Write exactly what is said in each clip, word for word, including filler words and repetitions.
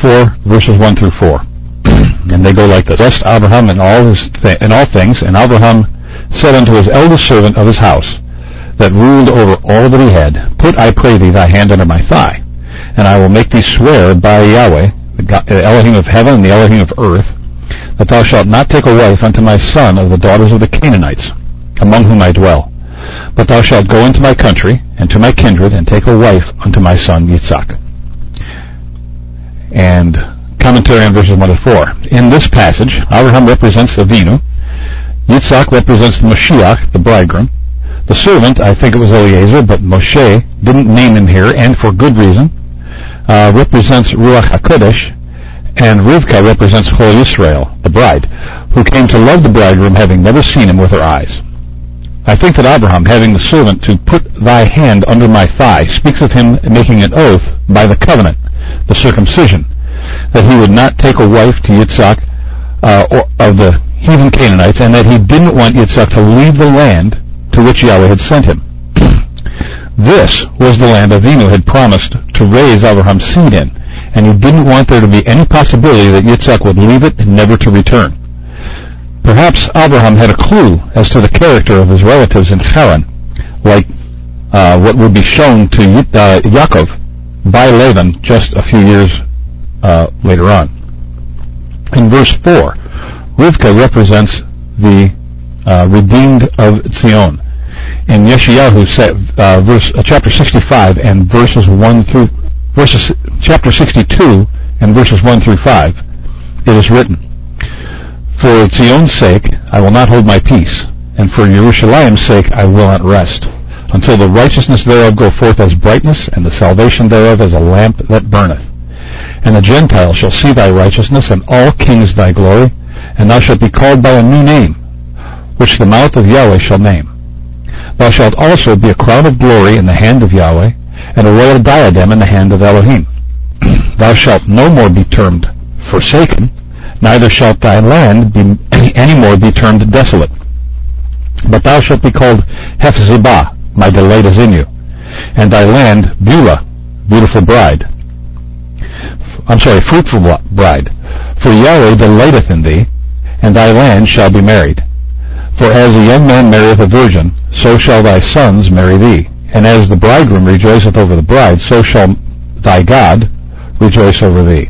four, verses one through four. And they go like this. Blessed Abraham in all his th- in all things, and Abraham said unto his eldest servant of his house, that ruled over all that he had, Put, I pray thee, thy hand under my thigh, and I will make thee swear by Yahweh, the, God, the Elohim of heaven and the Elohim of earth, that thou shalt not take a wife unto my son of the daughters of the Canaanites, among whom I dwell, but thou shalt go into my country and to my kindred, and take a wife unto my son Yitzhak. And commentary on verses one to four. In this passage, Abraham represents Avinu, Yitzhak represents the Mashiach, the bridegroom. The servant, I think it was Eliezer, but Moshe didn't name him here, and for good reason, uh, represents Ruach HaKodesh, and Rivka represents Chol Yisrael, the bride, who came to love the bridegroom having never seen him with her eyes. I think that Abraham, having the servant to put thy hand under my thigh, speaks of him making an oath by the covenant, the circumcision, that he would not take a wife to Yitzhak uh, or, of the heathen Canaanites, and that he didn't want Yitzhak to leave the land to which Yahweh had sent him. This was the land Avinu had promised to raise Abraham's seed in, and he didn't want there to be any possibility that Yitzhak would leave it and never to return. Perhaps Abraham had a clue as to the character of his relatives in Haran, like uh, what would be shown to uh, Yaakov by Laban just a few years uh, later on. In verse four, Rivka represents the uh, redeemed of Zion. In Yeshayahu, uh, verse, uh, chapter sixty-five and verses one through verses chapter sixty-two and verses one through five, it is written, For Zion's sake I will not hold my peace, and for Jerusalem's sake I will not rest, until the righteousness thereof go forth as brightness, and the salvation thereof as a lamp that burneth. And the Gentiles shall see thy righteousness, and all kings thy glory, and thou shalt be called by a new name, which the mouth of Yahweh shall name. Thou shalt also be a crown of glory in the hand of Yahweh, and a royal diadem in the hand of Elohim. Thou shalt no more be termed forsaken, neither shalt thy land be any more be termed desolate. But thou shalt be called Hephzibah, my delight is in you, and thy land Beulah, beautiful bride. I'm sorry, fruitful bride. For Yahweh delighteth in thee, and thy land shall be married. For as a young man marrieth a virgin, so shall thy sons marry thee. And as the bridegroom rejoiceth over the bride, so shall thy God rejoice over thee.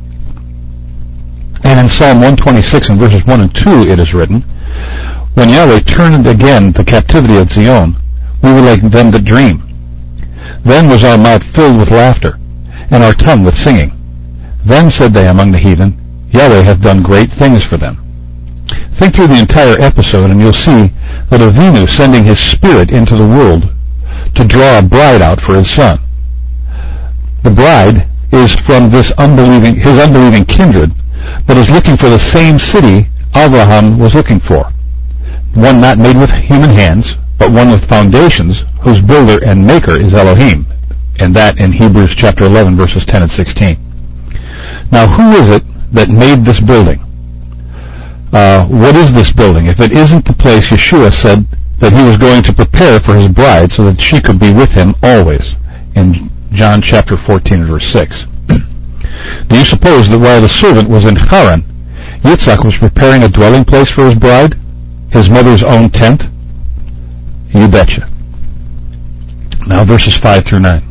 And in Psalm one twenty-six and verses one and two it is written, When Yahweh turned again the captivity of Zion, we were like them that dream. Then was our mouth filled with laughter, and our tongue with singing. Then said they among the heathen, Yahweh hath done great things for them. Think through the entire episode, and you'll see that Avinu sending his spirit into the world to draw a bride out for his son. The bride is from this unbelieving, his unbelieving kindred, but is looking for the same city Abraham was looking for. One not made with human hands, but one with foundations, whose builder and maker is Elohim, and that in Hebrews chapter eleven, verses ten and sixteen. Now, who is it that made this building? Uh, what is this building, if it isn't the place Yeshua said that he was going to prepare for his bride so that she could be with him always, in John chapter fourteen and verse six. Do you suppose that while the servant was in Haran, Yitzhak was preparing a dwelling place for his bride, his mother's own tent? You betcha. Now verses five through nine.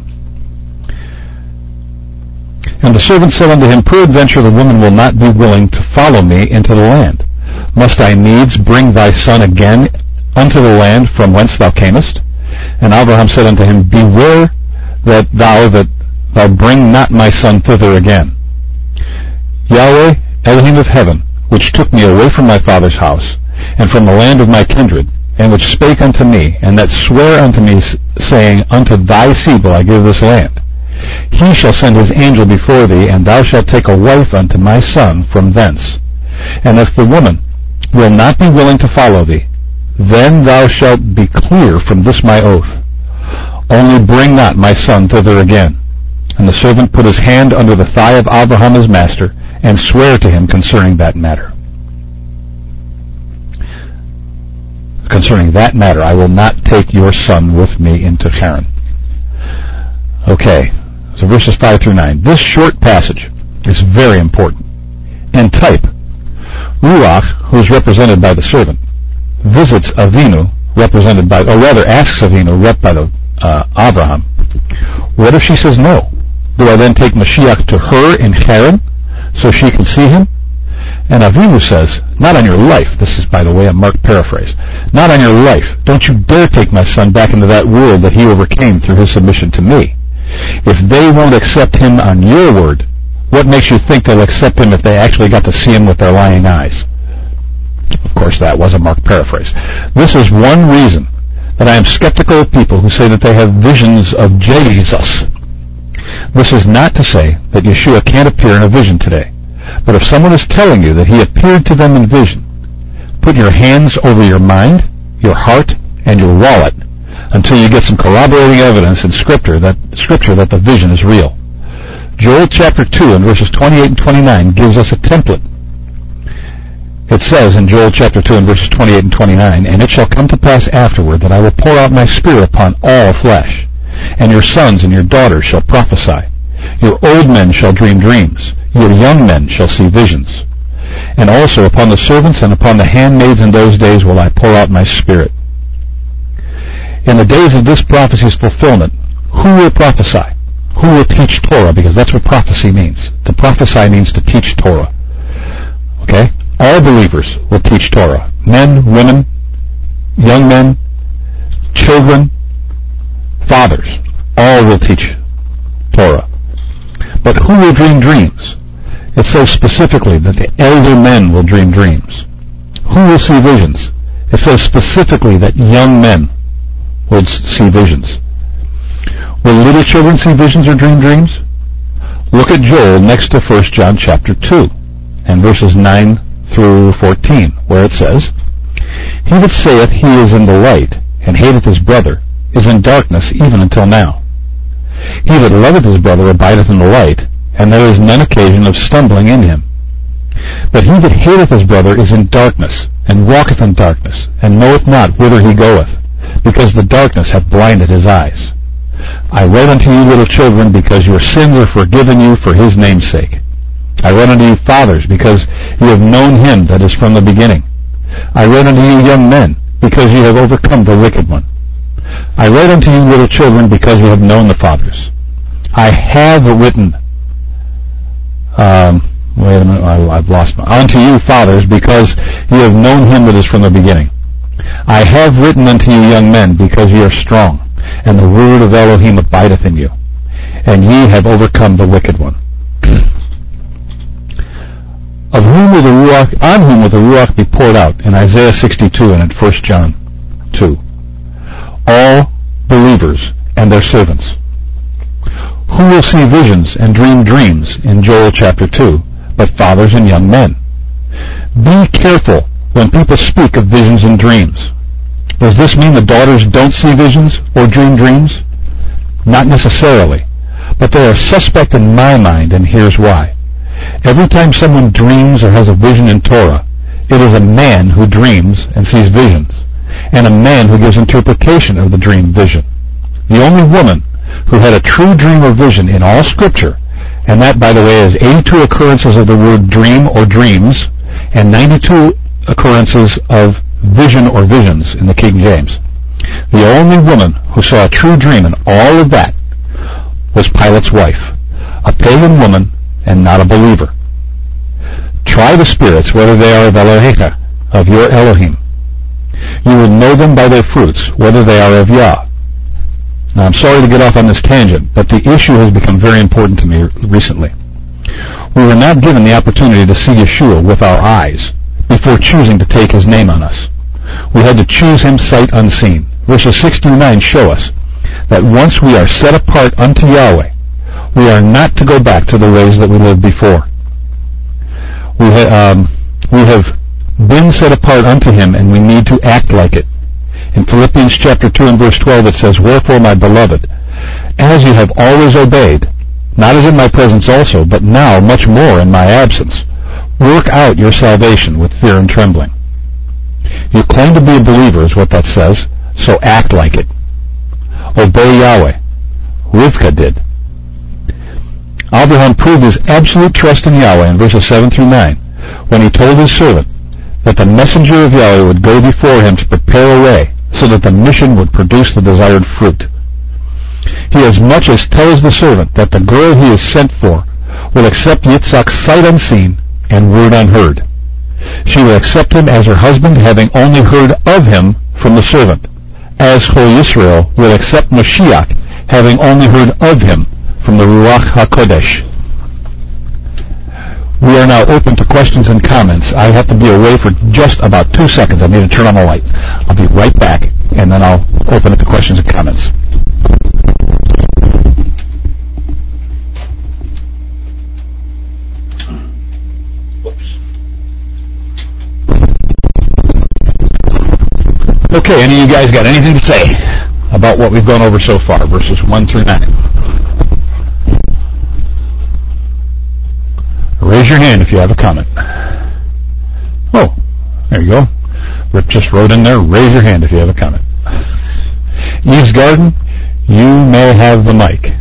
And the servant said unto him, Peradventure the woman will not be willing to follow me into the land. Must I needs bring thy son again unto the land from whence thou camest? And Abraham said unto him, Beware that thou that thou bring not my son thither again. Yahweh, Elohim of heaven, which took me away from my father's house, and from the land of my kindred, and which spake unto me, and that sware unto me, saying, Unto thy seed will I give this land. He shall send his angel before thee, and thou shalt take a wife unto my son from thence. And if the woman will not be willing to follow thee, then thou shalt be clear from this my oath. Only bring not my son thither again. And the servant put his hand under the thigh of Abraham his master, and sware to him concerning that matter. Concerning that matter, I will not take your son with me into Haran. Okay, so verses five through nine. This short passage It's very important. In type, Ruach, who is represented by the servant, visits Avinu, represented by, or rather asks Avinu, rep by the uh, Abraham. What if she says no? Do I then take Mashiach to her in Haran so she can see him? And Avinu says, not on your life. This is, by the way, a marked paraphrase. Not on your life. Don't you dare take my son back into that world that he overcame through his submission to me. If they won't accept him on your word, what makes you think they'll accept him if they actually got to see him with their lying eyes? Of course, that was a marked paraphrase. This is one reason that I am skeptical of people who say that they have visions of Jesus. This is not to say that Yeshua can't appear in a vision today. But if someone is telling you that he appeared to them in vision, put your hands over your mind, your heart, and your wallet until you get some corroborating evidence in Scripture that, Scripture that the vision is real. Joel chapter two and verses twenty-eight and twenty-nine gives us a template. It says in Joel chapter two and verses twenty-eight and twenty-nine, "And it shall come to pass afterward that I will pour out my Spirit upon all flesh, and your sons and your daughters shall prophesy. Your old men shall dream dreams. Your young men shall see visions. And also upon the servants and upon the handmaids in those days will I pour out my Spirit." In the days of this prophecy's fulfillment, who will prophesy? Who will teach Torah? Because that's what prophecy means. To prophesy means to teach Torah. Okay? All believers will teach Torah. Men, women, young men, children, fathers, all will teach Torah. But who will dream dreams? It says specifically that the elder men will dream dreams. Who will see visions? It says specifically that young men will see visions. Will little children see visions or dream dreams? Look at Joel next to First John chapter two and verses nine through fourteen, where it says, "He that saith he is in the light, and hateth his brother, is in darkness even until now. He that loveth his brother abideth in the light, and there is none occasion of stumbling in him. But he that hateth his brother is in darkness, and walketh in darkness, and knoweth not whither he goeth, because the darkness hath blinded his eyes. I write unto you, little children, because your sins are forgiven you for his name's sake. I write unto you, fathers, because you have known him that is from the beginning. I write unto you, young men, because you have overcome the wicked one. I write unto you, little children, because you have known the fathers. I have written, um, wait a minute, I, I've lost my, unto you, fathers, because you have known him that is from the beginning. I have written unto you, young men, because ye are strong, and the word of Elohim abideth in you, and ye have overcome the wicked one. Of whom will the Ruach, on whom will the Ruach be poured out? In Isaiah sixty-two and in First John two. All believers and their servants. Who will see visions and dream dreams in Joel chapter two, but fathers and young men? Be careful when people speak of visions and dreams. Does this mean the daughters don't see visions or dream dreams? Not necessarily, but they are suspect in my mind, and here's why. Every time someone dreams or has a vision in Torah, it is a man who dreams and sees visions, and a man who gives interpretation of the dream vision. The only woman who had a true dream or vision in all Scripture, and that, by the way, is eighty-two occurrences of the word dream or dreams, and ninety-two occurrences of vision or visions in the King James. The only woman who saw a true dream in all of that was Pilate's wife, a pagan woman and not a believer. Try the spirits, whether they are of Elohecha, of your Elohim. You will know them by their fruits, whether they are of Yah. Now, I'm sorry to get off on this tangent, but the issue has become very important to me recently. We were not given the opportunity to see Yeshua with our eyes before choosing to take his name on us. We had to choose him sight unseen. Verses six through nine show us that once we are set apart unto Yahweh, we are not to go back to the ways that we lived before. We, ha- um, we have been set apart unto him, and we need to act like it. In Philippians chapter two and verse twelve it says, "Wherefore, my beloved, as you have always obeyed, not as in my presence also, but now much more in my absence, work out your salvation with fear and trembling." You claim to be a believer is what that says, so act like it. Obey Yahweh. Rivka did. Abraham proved his absolute trust in Yahweh in verses seven through nine when he told his servant that the messenger of Yahweh would go before him to prepare a way so that the mission would produce the desired fruit. He as much as tells the servant that the girl he is sent for will accept Yitzhak sight unseen and word unheard. She will accept him as her husband, having only heard of him from the servant, as Chol Yisrael will accept Mashiach, having only heard of him from the Ruach HaKodesh. We are now open to questions and comments. I have to be away for just about two seconds. I need to turn on the light. I'll be right back, and then I'll open it to questions and comments. Whoops. Okay, any of you guys got anything to say about what we've gone over so far, verses one through nine? Raise your hand if you have a comment. Oh, there you go. Rip just wrote in there, raise your hand if you have a comment. Eve's Garden, you may have the mic.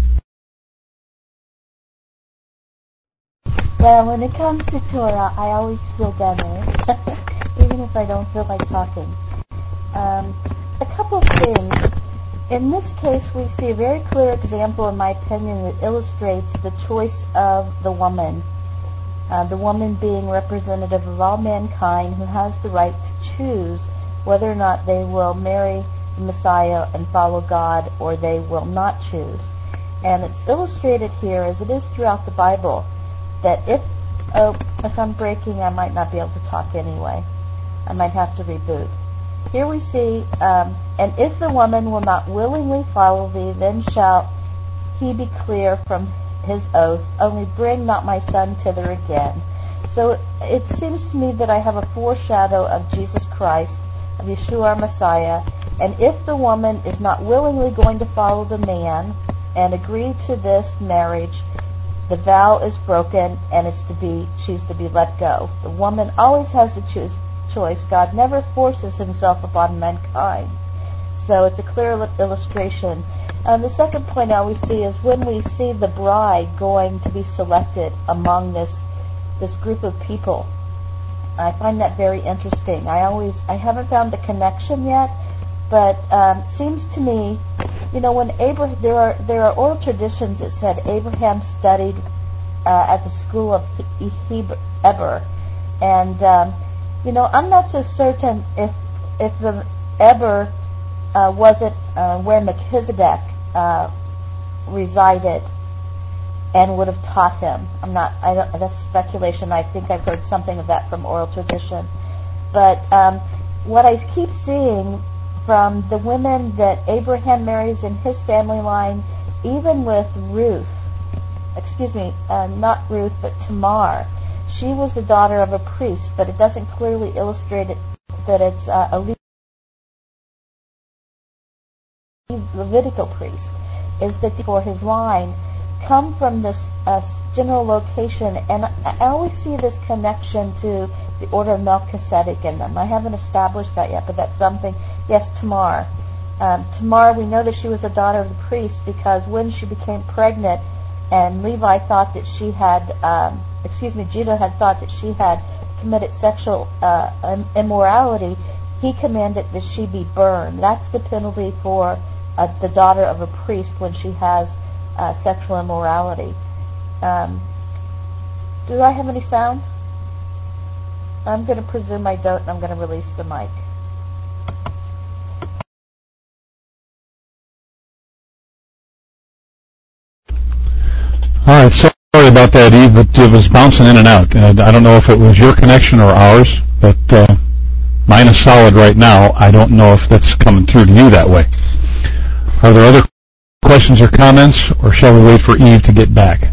Well, when it comes to Torah, I always feel better, even if I don't feel like talking. Um, a couple of things. In this case, we see a very clear example, in my opinion, that illustrates the choice of the woman. Uh, the woman being representative of all mankind, who has the right to choose whether or not they will marry the Messiah and follow God, or they will not choose. And it's illustrated here, as it is throughout the Bible, that if oh, if I'm breaking, I might not be able to talk anyway. I might have to reboot. Here we see, um, and if the woman will not willingly follow thee, then shall he be clear from his oath, only bring not my son thither again. So it seems to me that I have a foreshadow of Jesus Christ, of Yeshua our Messiah, and if the woman is not willingly going to follow the man and agree to this marriage, the vow is broken and it's to be, she's to be let go. The woman always has to choose choice. God never forces himself upon mankind. So it's a clear illustration. Um, the second point I always see is when we see the bride going to be selected among this this group of people. I find that very interesting. I always I haven't found the connection yet, but um, it seems to me, you know, when Abraham, there are there are oral traditions that said Abraham studied uh, at the school of Eber, and um, you know, I'm not so certain if if the Eber uh, wasn't uh, where Melchizedek uh, resided and would have taught him. I'm not. I don't, that's speculation. I think I've heard something of that from oral tradition. But um, what I keep seeing from the women that Abraham marries in his family line, even with Ruth, excuse me, uh, not Ruth, but Tamar, she was the daughter of a priest, but it doesn't clearly illustrate it, that it's uh, a Levitical priest, is that for his line come from this uh, general location, and I always see this connection to the order of Melchizedek in them. I haven't established that yet, but that's something. Yes, Tamar. Um, Tamar, we know that she was a daughter of the priest because when she became pregnant, and Levi thought that she had, um, excuse me, Judah had thought that she had committed sexual uh, immorality, he commanded that she be burned. That's the penalty for uh, the daughter of a priest when she has uh, sexual immorality. Um, do I have any sound? I'm going to presume I don't, and I'm going to release the mic. All right, sorry about that, Eve, but it was bouncing in and out. And I don't know if it was your connection or ours, but uh, mine is solid right now. I don't know if that's coming through to you that way. Are there other questions or comments, or shall we wait for Eve to get back?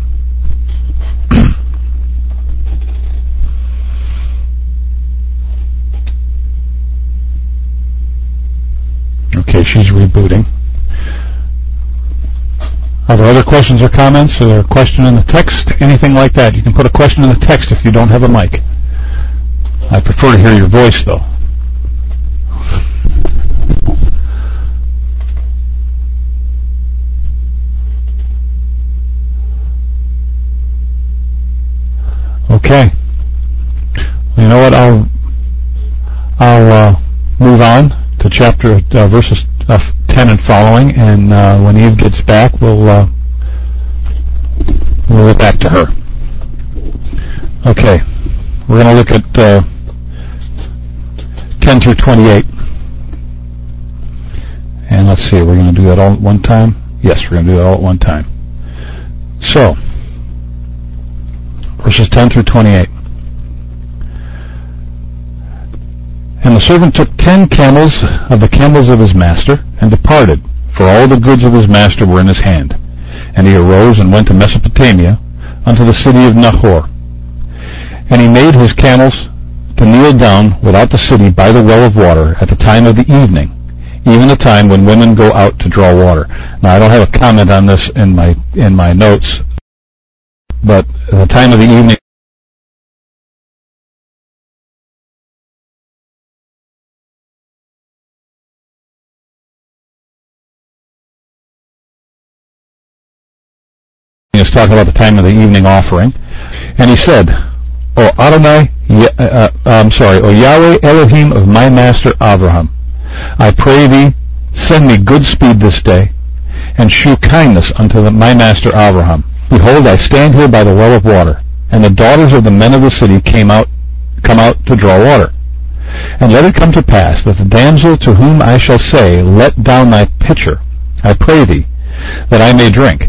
Okay, she's rebooting. Are there other questions or comments? Is there a question in the text? Anything like that? You can put a question in the text if you don't have a mic. I prefer to hear your voice, though. Okay. You know what? I'll I'll uh, move on to chapter uh, verses uh, ten and following, and uh, when Eve gets back, we'll uh, we'll get back to her. Okay, we're going to look at uh, ten through twenty-eight, and let's see. We're going to do that all at one time. Yes, we're going to do that all at one time. So, verses ten through twenty-eight. And the servant took ten camels of the camels of his master, and departed, for all the goods of his master were in his hand. And he arose and went to Mesopotamia, unto the city of Nahor. And he made his camels to kneel down without the city by the well of water at the time of the evening, even the time when women go out to draw water. Now, I don't have a comment on this in my in my notes, but at the time of the evening, is talking about the time of the evening offering. And he said, O Adonai, uh, I'm sorry, O Yahweh Elohim of my master Abraham, I pray thee, send me good speed this day, and shew kindness unto the, my master Abraham. Behold, I stand here by the well of water, and the daughters of the men of the city came out, come out to draw water. And let it come to pass that the damsel to whom I shall say, Let down thy pitcher, I pray thee, that I may drink.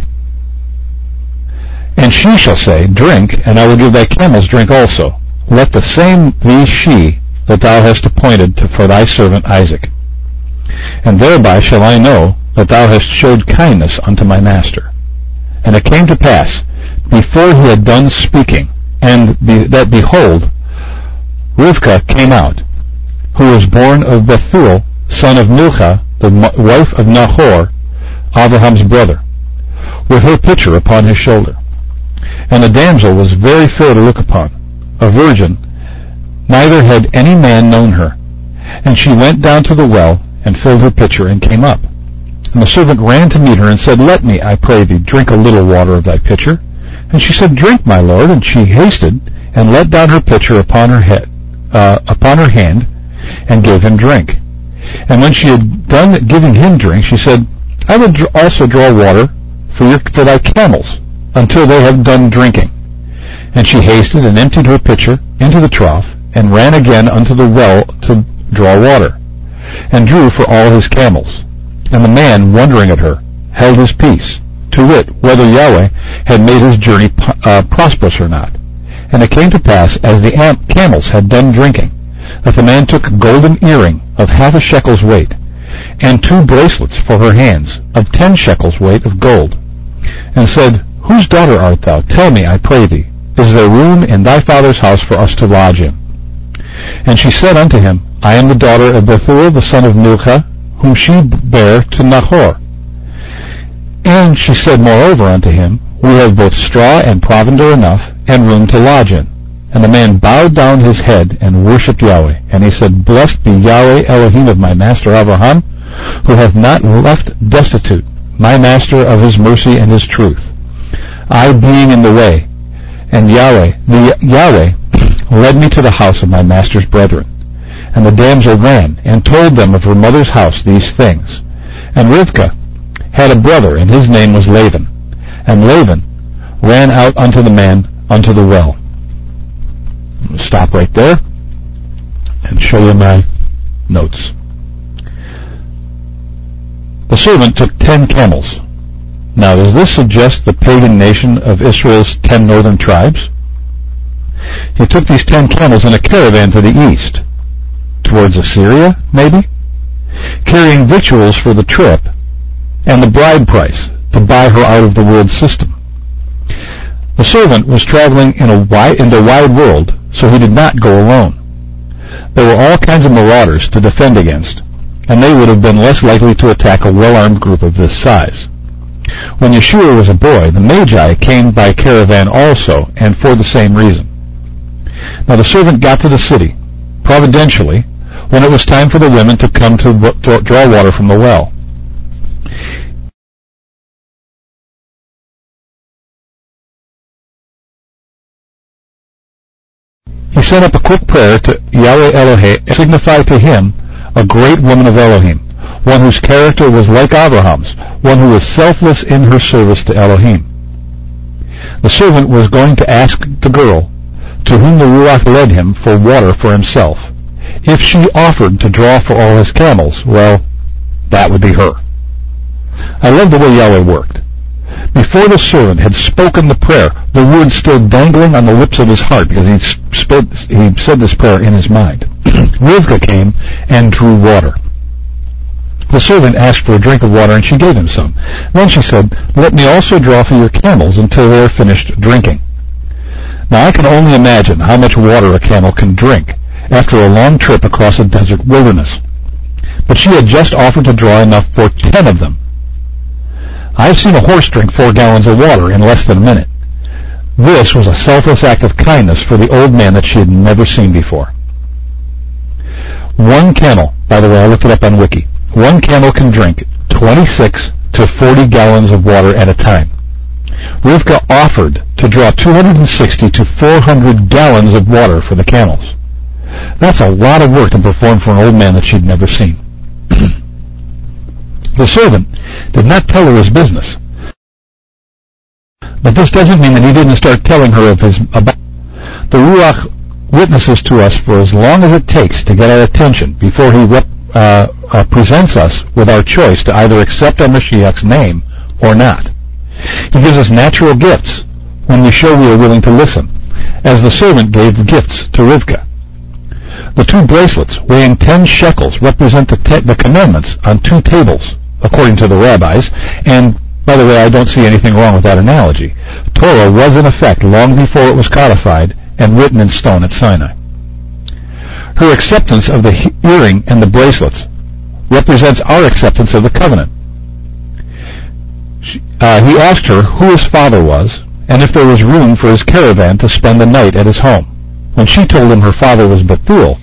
And she shall say, Drink, and I will give thy camels drink also. Let the same be she that thou hast appointed to, for thy servant Isaac. And thereby shall I know that thou hast showed kindness unto my master. And it came to pass, before he had done speaking, and be, that behold, Rivkah came out, who was born of Bethuel, son of Milcah, the wife of Nahor, Abraham's brother, with her pitcher upon his shoulder. And the damsel was very fair to look upon, a virgin, neither had any man known her. And she went down to the well, and filled her pitcher, and came up. And the servant ran to meet her, and said, Let me, I pray thee, drink a little water of thy pitcher. And she said, Drink, my lord. And she hasted, and let down her pitcher upon her head, uh, upon her hand, and gave him drink. And when she had done giving him drink, she said, I will dr- also draw water for your for thy camels, until they have done drinking. And she hasted and emptied her pitcher into the trough, and ran again unto the well to draw water, and drew for all his camels. And the man, wondering at her, held his peace, to wit, whether Yahweh had made his journey uh, prosperous or not. And it came to pass, as the am- camels had done drinking, that the man took a golden earring of half a shekel's weight, and two bracelets for her hands, of ten shekels weight of gold, and said, Whose daughter art thou? Tell me, I pray thee, is there room in thy father's house for us to lodge in? And she said unto him, I am the daughter of Bethuel, the son of Milcah, whom she bare to Nahor. And she said moreover unto him, We have both straw and provender enough, and room to lodge in. And the man bowed down his head, and worshipped Yahweh. And he said, Blessed be Yahweh Elohim of my master Abraham, who hath not left destitute my master of his mercy and his truth, I being in the way, and Yahweh, the Yahweh, led me to the house of my master's brethren. And the damsel ran, and told them of her mother's house these things. And Rivkah had a brother, and his name was Laban. And Laban ran out unto the man unto the well. I'm going to stop right there, and show you my notes. The servant took ten camels. Now, does this suggest the pagan nation of Israel's ten northern tribes? He took these ten camels in a caravan to the east, towards Assyria, maybe, carrying victuals for the trip, and the bride price to buy her out of the world system. The servant was traveling in a wide, in the wide world, so he did not go alone. There were all kinds of marauders to defend against, and they would have been less likely to attack a well-armed group of this size. When Yeshua was a boy, the Magi came by caravan also, and for the same reason. Now the servant got to the city, providentially, when it was time for the women to come to draw water from the well. He sent up a quick prayer to Yahweh Elohim to signify to him a great woman of Elohim, one whose character was like Abraham's, one who was selfless in her service to Elohim. The servant was going to ask the girl, to whom the Ruach led him, for water for himself. If she offered to draw for all his camels, well, that would be her. I love the way Yahweh worked. Before the servant had spoken the prayer, the words still dangling on the lips of his heart, because he, spoke, he said this prayer in his mind. Rivka came and drew water. The servant asked for a drink of water, and she gave him some. Then she said, "Let me also draw for your camels until they are finished drinking." Now I can only imagine how much water a camel can drink after a long trip across a desert wilderness. But she had just offered to draw enough for ten of them. I've seen a horse drink four gallons of water in less than a minute. This was a selfless act of kindness for the old man that she had never seen before. One camel, by the way, I looked it up on Wiki, one camel can drink twenty-six to forty gallons of water at a time. Rivka offered to draw two hundred sixty to four hundred gallons of water for the camels. That's a lot of work to perform for an old man that she'd never seen. The servant did not tell her his business. But this doesn't mean that he didn't start telling her of his about. The Ruach witnesses to us for as long as it takes to get our attention before he rep, uh, uh, presents us with our choice to either accept our Mashiach's name or not. He gives us natural gifts when we show we are willing to listen, as the servant gave gifts to Rivka. The two bracelets weighing ten shekels represent the, te- the commandments on two tables, according to the rabbis, and, by the way, I don't see anything wrong with that analogy. Torah was in effect long before it was codified and written in stone at Sinai. Her acceptance of the he- earring and the bracelets represents our acceptance of the covenant. She, uh, he asked her who his father was and if there was room for his caravan to spend the night at his home. When she told him her father was Bethuel,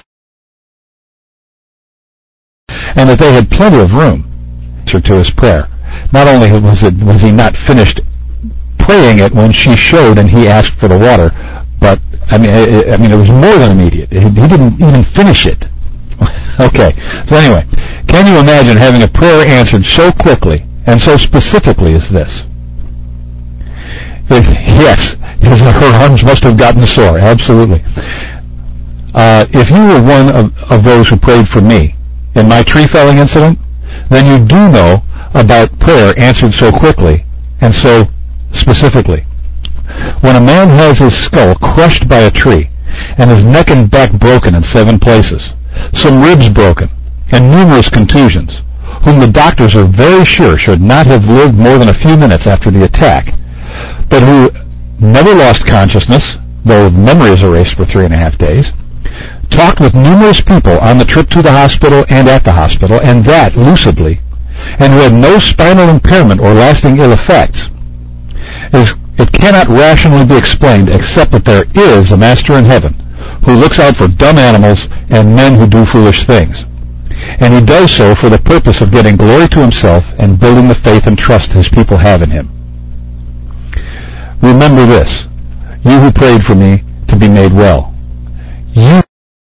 and that they had plenty of room, answer to his prayer. Not only was it was he not finished praying it when she showed and he asked for the water, but I mean, I, I mean, it was more than immediate. He, he didn't even finish it. Okay. So anyway, can you imagine having a prayer answered so quickly and so specifically as this? If, yes, his, her arms must have gotten sore. Absolutely. Uh, if you were one of, of those who prayed for me in my tree felling incident, then you do know about prayer answered so quickly and so specifically. When a man has his skull crushed by a tree and his neck and back broken in seven places, some ribs broken, and numerous contusions, whom the doctors are very sure should not have lived more than a few minutes after the attack, but who never lost consciousness, though memory is erased for three and a half days, talked with numerous people on the trip to the hospital and at the hospital, and that lucidly, and who had no spinal impairment or lasting ill effects, is, it cannot rationally be explained except that there is a master in heaven who looks out for dumb animals and men who do foolish things. And he does so for the purpose of getting glory to himself and building the faith and trust his people have in him. Remember this, you who prayed for me to be made well. You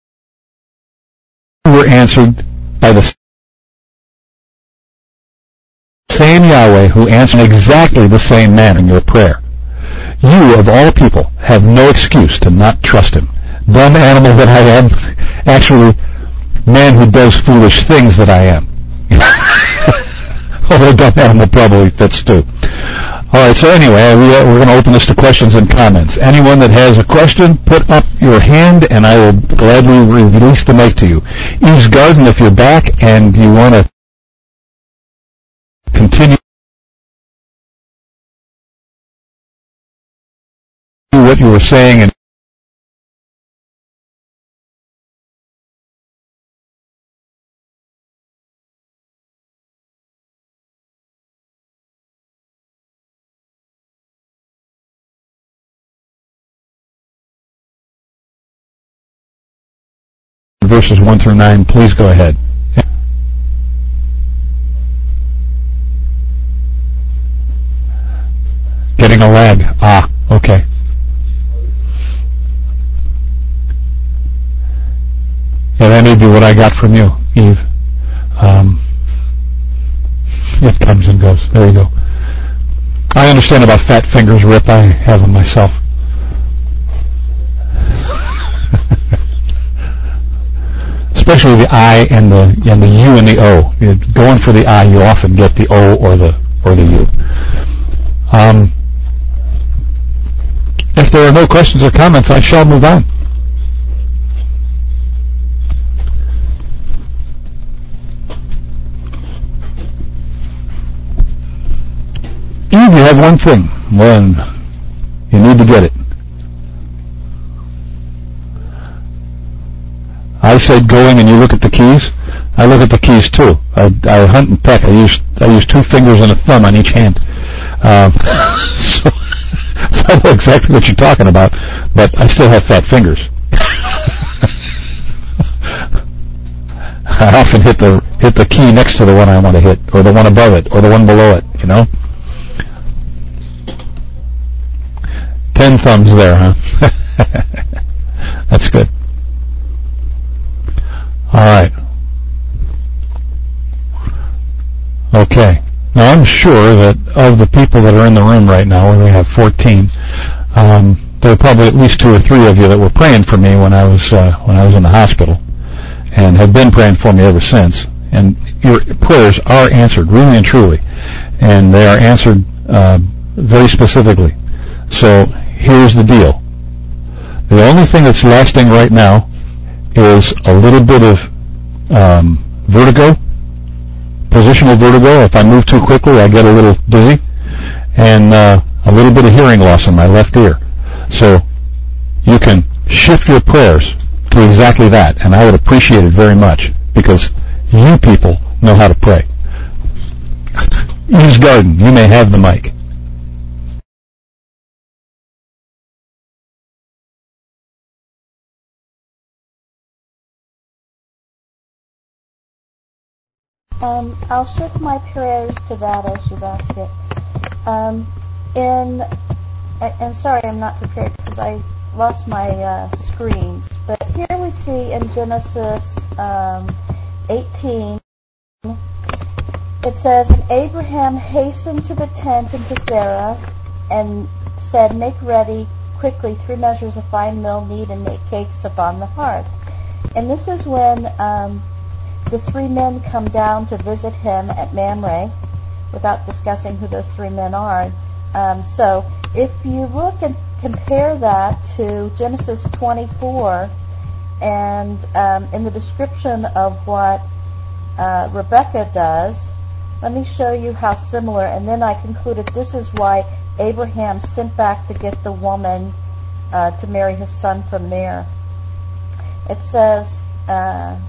were answered by the same Yahweh who answered in exactly the same manner in your prayer. You, of all people, have no excuse to not trust him. Dumb animal that I am, actually, man who does foolish things that I am. Although dumb animal probably fits too. All right, so anyway, we, uh, we're going to open this to questions and comments. Anyone that has a question, put up your hand, and I will gladly release the mic to you. Eve's Garden, if you're back and you want to continue what you were saying and verses one through nine, please go ahead. Getting a lag. Ah, okay. handed you what I got from you, Eve. Um, it comes and goes. There you go. I understand about fat fingers, Rip. I have them myself. Especially the I and the and the U and the O. You're going for the I, you often get the O or the or the U. Um, if there are no questions or comments, I shall move on. Eve, you have one thing. Well, you need to get it. I said going and you look at the keys. I look at the keys too. I, I hunt and peck. I use I use two fingers and a thumb on each hand. Um, so, so I know exactly what you're talking about, but I still have fat fingers. I often hit the hit the key next to the one I want to hit, or the one above it, or the one below it. You know. Ten thumbs there, huh? That's good. All right. Okay. Now I'm sure that of the people that are in the room right now, we have fourteen. Um, there are probably at least two or three of you that were praying for me when I was uh, when I was in the hospital, and have been praying for me ever since. And your prayers are answered, really and truly, and they are answered uh, very specifically. So here's the deal. The only thing that's lasting right now is a little bit of um, vertigo, positional vertigo. If I move too quickly, I get a little dizzy, and uh, a little bit of hearing loss in my left ear. So you can shift your prayers to exactly that, and I would appreciate it very much, because you people know how to pray. Eve's Garden, you may have the mic. Um, I'll shift my prayers to that as you ask it. Um, in, and sorry, I'm not prepared because I lost my uh, screens. But here we see in Genesis um, eighteen, it says, "And Abraham hastened to the tent and to Sarah, and said, 'Make ready quickly three measures of fine meal, knead and make cakes upon the hearth.'" And this is when Um, the three men come down to visit him at Mamre, without discussing who those three men are. Um, so if you look and compare that to Genesis twenty-four, and um, in the description of what uh, Rebecca does, let me show you how similar, and then I concluded this is why Abraham sent back to get the woman uh, to marry his son from there. It says, uh,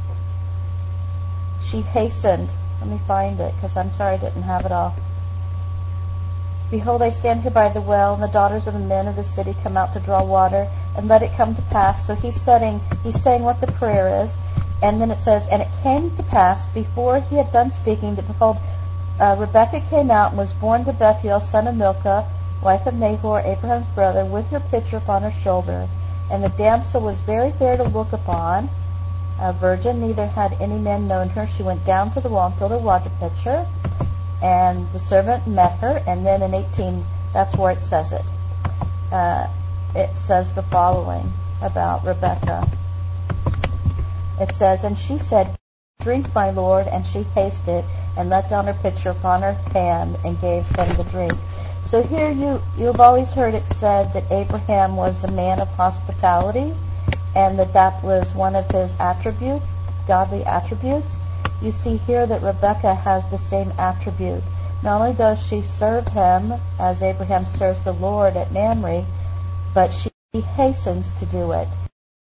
she hastened. Let me find it, because I'm sorry I didn't have it all. "Behold, I stand here by the well, and the daughters of the men of the city come out to draw water, and let it come to pass." So he's setting, he's saying what the prayer is, and then it says, "And it came to pass, before he had done speaking, that behold, uh, Rebekah came out and was born to Bethuel, son of Milcah, wife of Nahor, Abraham's brother, with her pitcher upon her shoulder. And the damsel was very fair to look upon, a virgin, neither had any man known her. She went down to the well and filled her water pitcher, and the servant met her." And then in eighteen, that's where it says it. Uh, it says the following about Rebekah. It says, "And she said, 'Drink, my lord,' and she hasted, and let down her pitcher upon her hand, and gave him the drink." So here you, you've always heard it said that Abraham was a man of hospitality, and that that was one of his attributes, godly attributes. You see here that Rebekah has the same attribute. Not only does she serve him as Abraham serves the Lord at Mamre, but she hastens to do it.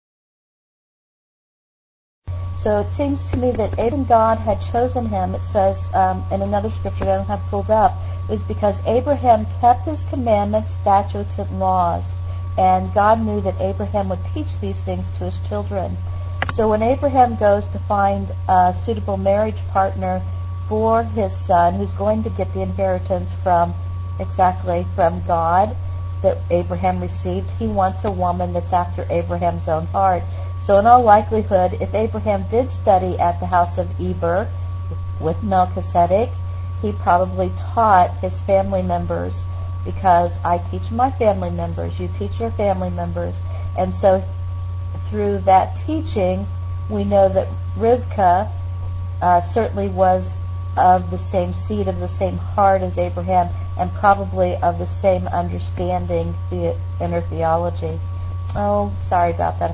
So it seems to me that even God had chosen him. It says um, in another scripture that I don't have pulled up, is because Abraham kept his commandments, statutes, and laws. And God knew that Abraham would teach these things to his children. So when Abraham goes to find a suitable marriage partner for his son, who's going to get the inheritance from, exactly, from God that Abraham received, he wants a woman that's after Abraham's own heart. So in all likelihood, if Abraham did study at the house of Eber with Melchizedek, he probably taught his family members, because I teach my family members, you teach your family members. And so through that teaching, we know that Rivka uh, certainly was of the same seed, of the same heart as Abraham, and probably of the same understanding, the inner theology. Oh, sorry about that.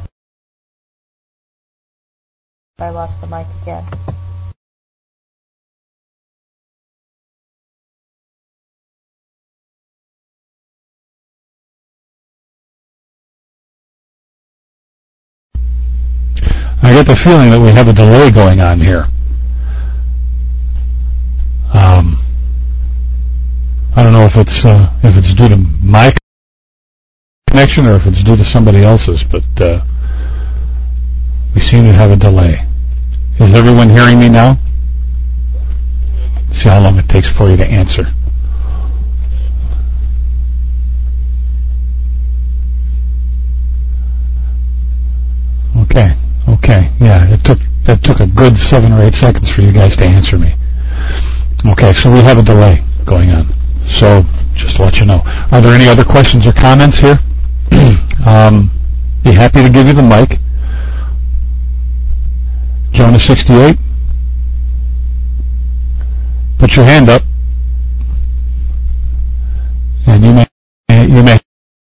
I lost the mic again. I get the feeling that we have a delay going on here. Um, I don't know if it's uh, if it's due to my connection or if it's due to somebody else's, but uh, we seem to have a delay. Is everyone hearing me now? See how long it takes for you to answer. Okay. Okay, yeah, it took that took a good seven or eight seconds for you guys to answer me. Okay, so we have a delay going on. So just to let you know. Are there any other questions or comments here? um, be happy to give you the mic. Jonah sixty-eight. Put your hand up. And you may you may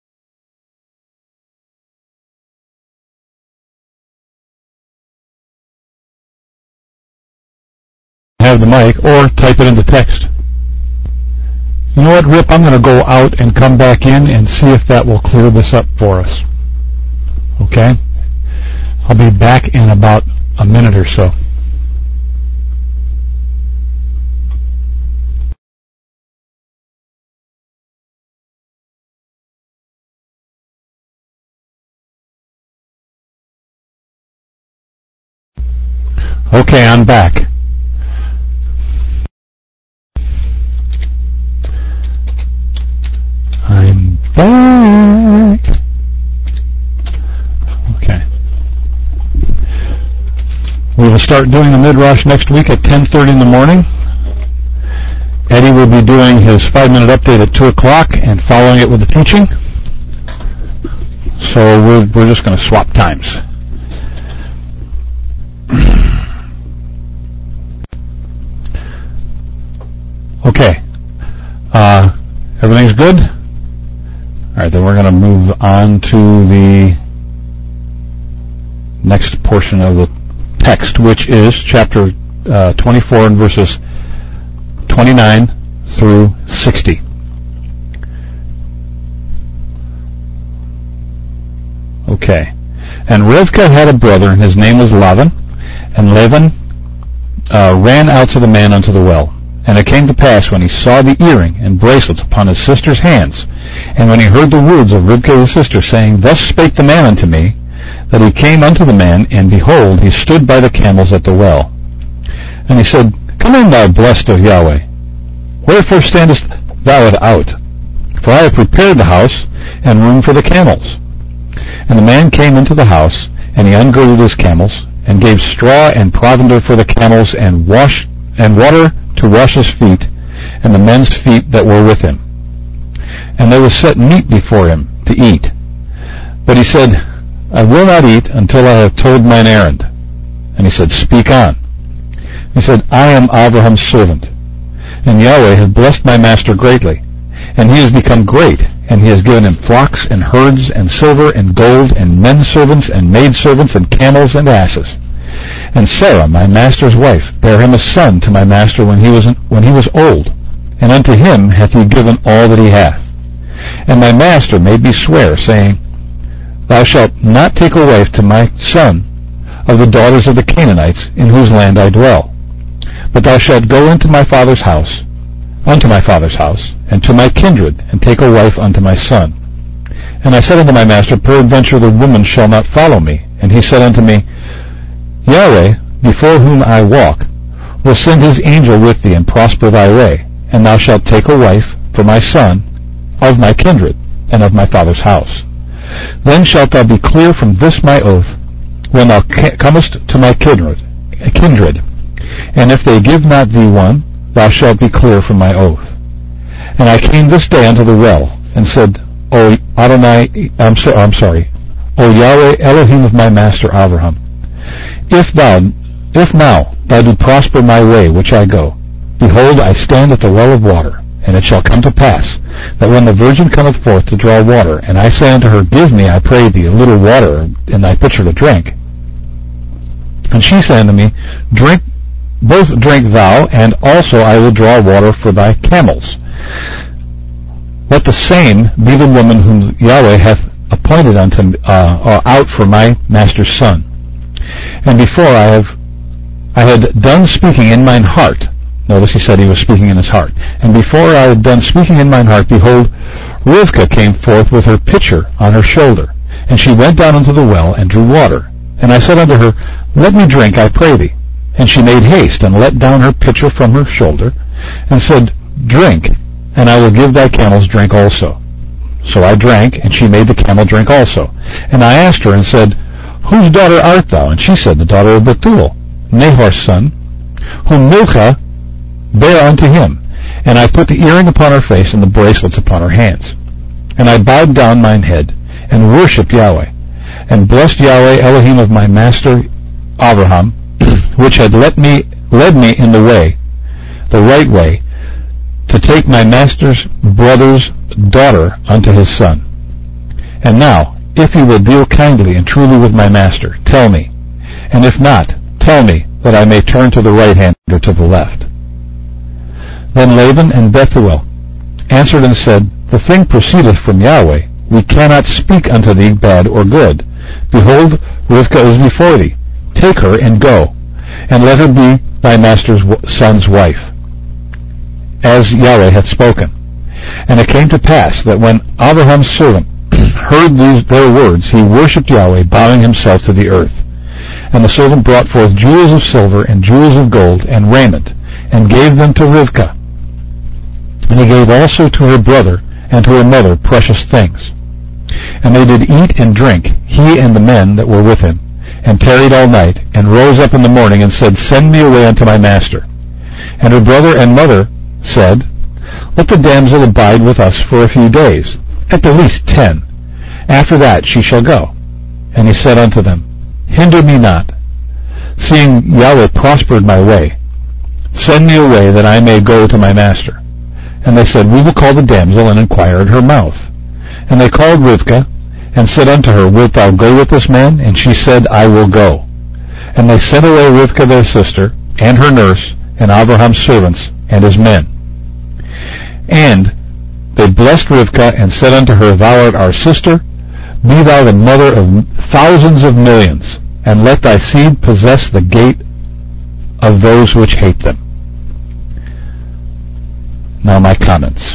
have the mic, or type it into text. You know what, Rip? I'm going to go out and come back in and see if that will clear this up for us. Okay? I'll be back in about a minute or so. Okay, I'm back. I'm back. Okay. We will start doing the Midrash next week at ten thirty in the morning. Eddie will be doing his five-minute update at two o'clock and following it with the teaching. So we're, we're just going to swap times. Okay. Uh, everything's good? All right, then we're going to move on to the next portion of the text, which is chapter uh, twenty-four and verses twenty-nine through sixty. Okay. And Rivka had a brother, and his name was Laban, and Laban uh, ran out to the man unto the well. And it came to pass, when he saw the earring and bracelets upon his sister's hands, and when he heard the words of Rivka his sister, saying, Thus spake the man unto me, that he came unto the man, and behold, he stood by the camels at the well. And he said, Come in, thou blessed of Yahweh. Wherefore standest thou without? For I have prepared the house and room for the camels. And the man came into the house, and he ungirded his camels, and gave straw and provender for the camels, and wash and water to wash his feet, and the men's feet that were with him. And there was set meat before him to eat. But he said, I will not eat until I have told mine errand. And he said, Speak on. He said, I am Abraham's servant, and Yahweh hath blessed my master greatly, and he has become great, and he has given him flocks and herds and silver and gold and men servants and maid servants and camels and asses. And Sarah, my master's wife, bare him a son to my master when he was when he was old, and unto him hath he given all that he hath. And my master made me swear, saying, Thou shalt not take a wife to my son of the daughters of the Canaanites, in whose land I dwell. But thou shalt go into my father's house, unto my father's house, and to my kindred, and take a wife unto my son. And I said unto my master, Peradventure the woman shall not follow me. And he said unto me, Yahweh, before whom I walk, will send his angel with thee, and prosper thy way, and thou shalt take a wife for my son, of my kindred, and of my father's house. Then shalt thou be clear from this my oath, when thou ca- comest to my kindred, kindred, and if they give not thee one, thou shalt be clear from my oath. And I came this day unto the well, and said, O Adonai, I'm, so, I'm sorry, O Yahweh Elohim of my master Avraham, if thou, if now thou do prosper my way which I go, behold, I stand at the well of water, and it shall come to pass, that when the virgin cometh forth to draw water, and I say unto her, Give me, I pray thee, a little water in thy pitcher to drink. And she said unto me, Drink, both drink thou, and also I will draw water for thy camels. Let the same be the woman whom Yahweh hath appointed unto uh, or out for my master's son. And before I have I had done speaking in mine heart, notice he said he was speaking in his heart, and before I had done speaking in mine heart, behold, Rivkah came forth with her pitcher on her shoulder, and she went down into the well and drew water. And I said unto her, Let me drink, I pray thee. And she made haste, and let down her pitcher from her shoulder, and said, Drink, and I will give thy camels drink also. So I drank, and she made the camel drink also. And I asked her, and said, Whose daughter art thou? And she said, The daughter of Bethuel, Nahor's son, whom Milcah bare unto him. And I put the earring upon her face, and the bracelets upon her hands. And I bowed down mine head, and worshipped Yahweh, and blessed Yahweh Elohim of my master Avraham, which had let me, led me in the way, the right way, to take my master's brother's daughter unto his son. And now, if you will deal kindly and truly with my master, tell me, and if not, tell me, that I may turn to the right hand or to the left. Then Laban and Bethuel answered and said, The thing proceedeth from Yahweh. We cannot speak unto thee bad or good. Behold, Rivkah is before thee. Take her and go, and let her be thy master's son's wife, as Yahweh hath spoken. And it came to pass that when Abraham's servant heard these their words, he worshipped Yahweh, bowing himself to the earth. And the servant brought forth jewels of silver and jewels of gold and raiment, and gave them to Rivkah. And he gave also to her brother and to her mother precious things. And they did eat and drink, he and the men that were with him, and tarried all night, and rose up in the morning, and said, Send me away unto my master. And her brother and mother said, Let the damsel abide with us for a few days, at the least ten. After that she shall go. And he said unto them, Hinder me not, seeing Yahweh prospered my way. Send me away, that I may go to my master. And they said, We will call the damsel, and inquire at her mouth. And they called Rivkah, and said unto her, Wilt thou go with this man? And she said, I will go. And they sent away Rivkah their sister, and her nurse, and Abraham's servants, and his men. And they blessed Rivkah, and said unto her, Thou art our sister, be thou the mother of thousands of millions, and let thy seed possess the gate of those which hate them. Now my comments.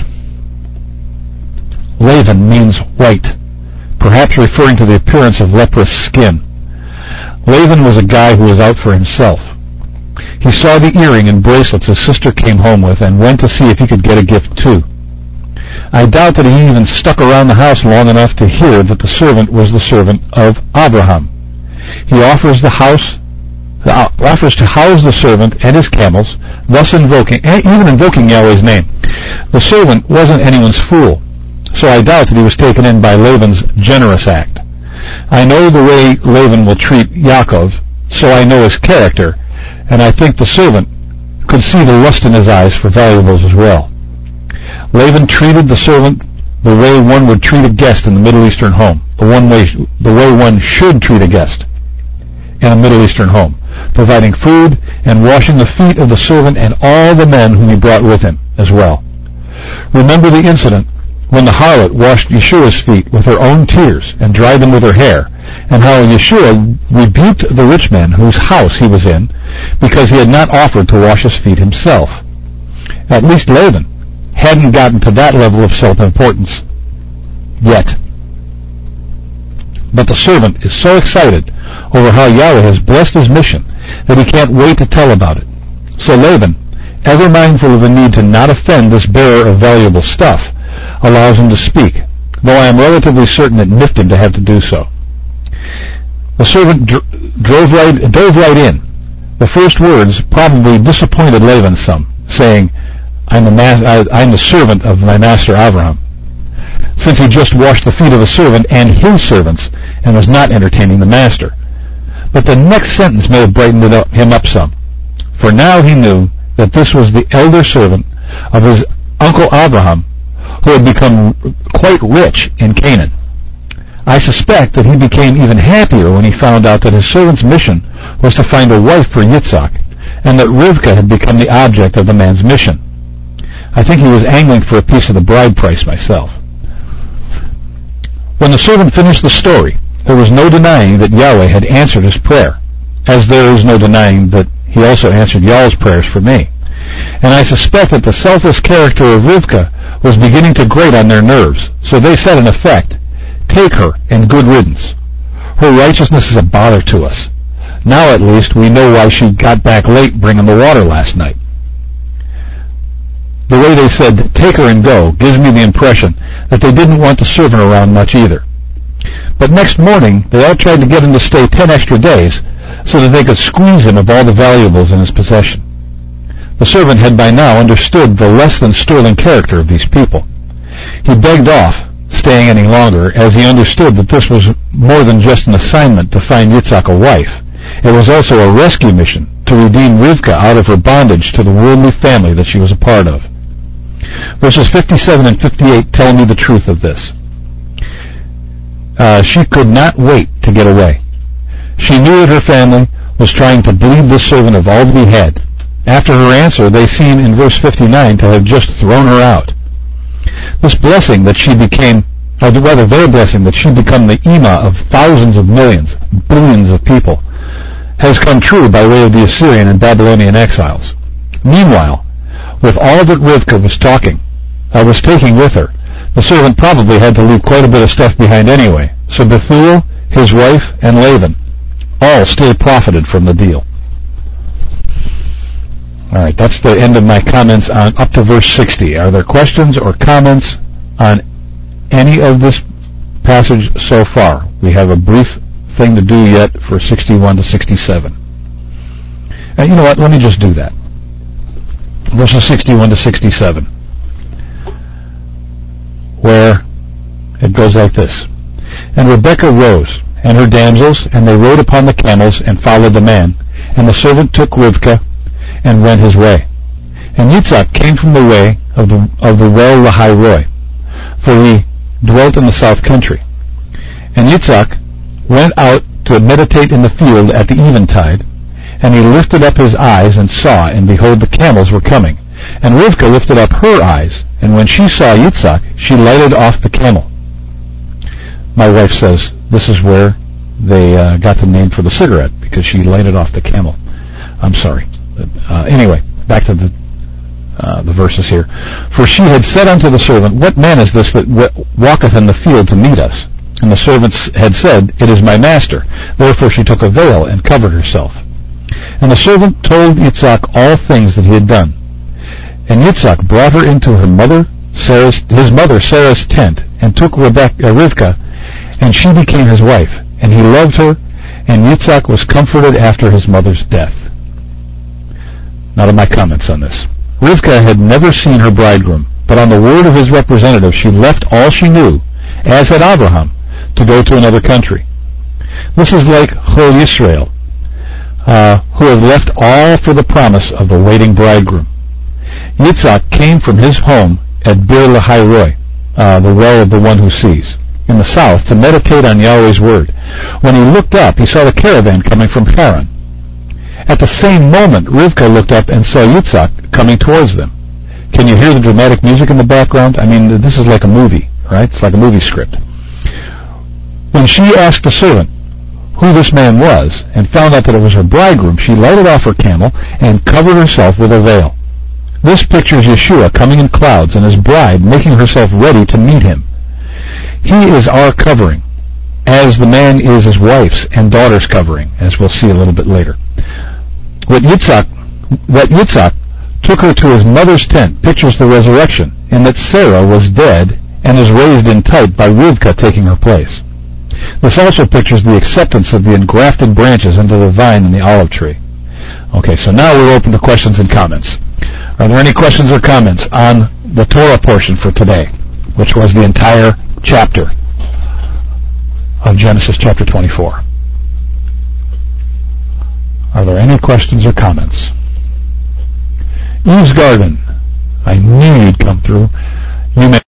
Laban means white, perhaps referring to the appearance of leprous skin. Laban was a guy who was out for himself. He saw the earring and bracelets his sister came home with and went to see if he could get a gift too. I doubt that he even stuck around the house long enough to hear that the servant was the servant of Abraham. He offers the house, uh, offers to house the servant and his camels, thus invoking, even invoking Yahweh's name. The servant wasn't anyone's fool, so I doubt that he was taken in by Laban's generous act. I know the way Laban will treat Yaakov, so I know his character, and I think the servant could see the lust in his eyes for valuables as well. Laban treated the servant the way one would treat a guest in the Middle Eastern home, the one way, the way one should treat a guest in a Middle Eastern home, providing food and washing the feet of the servant and all the men whom he brought with him as well. Remember the incident when the harlot washed Yeshua's feet with her own tears and dried them with her hair, and how Yeshua rebuked the rich man whose house he was in because he had not offered to wash his feet himself. At least Laban hadn't gotten to that level of self-importance yet. But the servant is so excited over how Yahweh has blessed his mission that he can't wait to tell about it. So Laban, ever mindful of the need to not offend this bearer of valuable stuff, allows him to speak, though I am relatively certain it miffed him to have to do so. The servant, drove right, dove right in. The first words probably disappointed Laban some, saying, I'm the, ma- I'm the servant of my master Abraham, since he just washed the feet of the servant and his servants and was not entertaining the master. But the next sentence may have brightened him up some, for now he knew that this was the elder servant of his uncle Abraham, who had become quite rich in Canaan. I suspect that he became even happier when he found out that his servant's mission was to find a wife for Yitzhak, and that Rivka had become the object of the man's mission. I think he was angling for a piece of the bride price myself. When the servant finished the story, there was no denying that Yahweh had answered his prayer, as there is no denying that he also answered Yahweh's prayers for me. And I suspect that the selfless character of Rivka was beginning to grate on their nerves, so they said in effect, take her and good riddance. Her righteousness is a bother to us. Now at least we know why she got back late bringing the water last night. The way they said, take her and go, gives me the impression that they didn't want the servant around much either. But next morning, they all tried to get him to stay ten extra days so that they could squeeze him of all the valuables in his possession. The servant had by now understood the less than sterling character of these people. He begged off staying any longer, as he understood that this was more than just an assignment to find Yitzhak a wife. It was also a rescue mission to redeem Rivka out of her bondage to the worldly family that she was a part of. Verses fifty-seven and fifty-eight tell me the truth of this. Uh, she could not wait to get away. She knew that her family was trying to bleed the servant of all that he had. After her answer, they seem in verse fifty-nine to have just thrown her out. This blessing that she became, or rather their blessing that she become the Ima of thousands of millions, billions of people, has come true by way of the Assyrian and Babylonian exiles. Meanwhile, with all that Rivka was talking, uh, was taking with her, the servant probably had to leave quite a bit of stuff behind anyway, so Bethuel, his wife, and Laban all still profited from the deal. Alright, that's the end of my comments on up to verse sixty. Are there questions or comments on any of this passage so far? We have a brief thing to do yet for sixty-one to sixty-seven. And you know what, let me just do that. Verses sixty-one to sixty-seven, where it goes like this. And Rebekah rose, and her damsels, and they rode upon the camels, and followed the man. And the servant took Rivkah, and went his way. And Yitzhak came from the way of the, of the well Lahairoi, for he dwelt in the south country. And Yitzhak went out to meditate in the field at the eventide, and he lifted up his eyes and saw, and behold, the camels were coming. And Rivkah lifted up her eyes, and when she saw Yitzhak, she lighted off the camel. My wife says this is where they uh, got the name for the cigarette, because she lighted off the camel. I'm sorry. Uh, anyway, back to the uh, the verses here. For she had said unto the servant, what man is this that w- walketh in the field to meet us? And the servant had said, it is my master. Therefore she took a veil and covered herself. And the servant told Yitzhak all things that he had done. And Yitzhak brought her into her mother Sarah's, his mother Sarah's tent, and took Rebekah, uh, Rivkah, and she became his wife. And he loved her, and Yitzhak was comforted after his mother's death. Now to my comments on this. Rivkah had never seen her bridegroom, but on the word of his representative she left all she knew, as had Abraham, to go to another country. This is like Chol Yisrael, uh, who have left all for the promise of the waiting bridegroom. Yitzhak came from his home at Bir Lahairoi, uh, the well of the one who sees, in the south, to meditate on Yahweh's word. When he looked up, he saw the caravan coming from Haran. At the same moment, Rivkah looked up and saw Yitzhak coming towards them. Can you hear the dramatic music in the background? I mean, this is like a movie, right? It's like a movie script. When she asked the servant who this man was, and found out that it was her bridegroom, she lighted off her camel and covered herself with a veil. This pictures Yeshua coming in clouds and his bride making herself ready to meet him. He is our covering, as the man is his wife's and daughter's covering, as we'll see a little bit later. What Yitzhak, that Yitzhak took her to his mother's tent pictures the resurrection, and that Sarah was dead and is raised in type by Rivkah taking her place. This also pictures the acceptance of the engrafted branches into the vine and the olive tree. Okay, so now we're open to questions and comments. Are there any questions or comments on the Torah portion for today, which was the entire chapter of Genesis chapter twenty-four? Are there any questions or comments? Eve's Garden. I knew you'd come through. You may.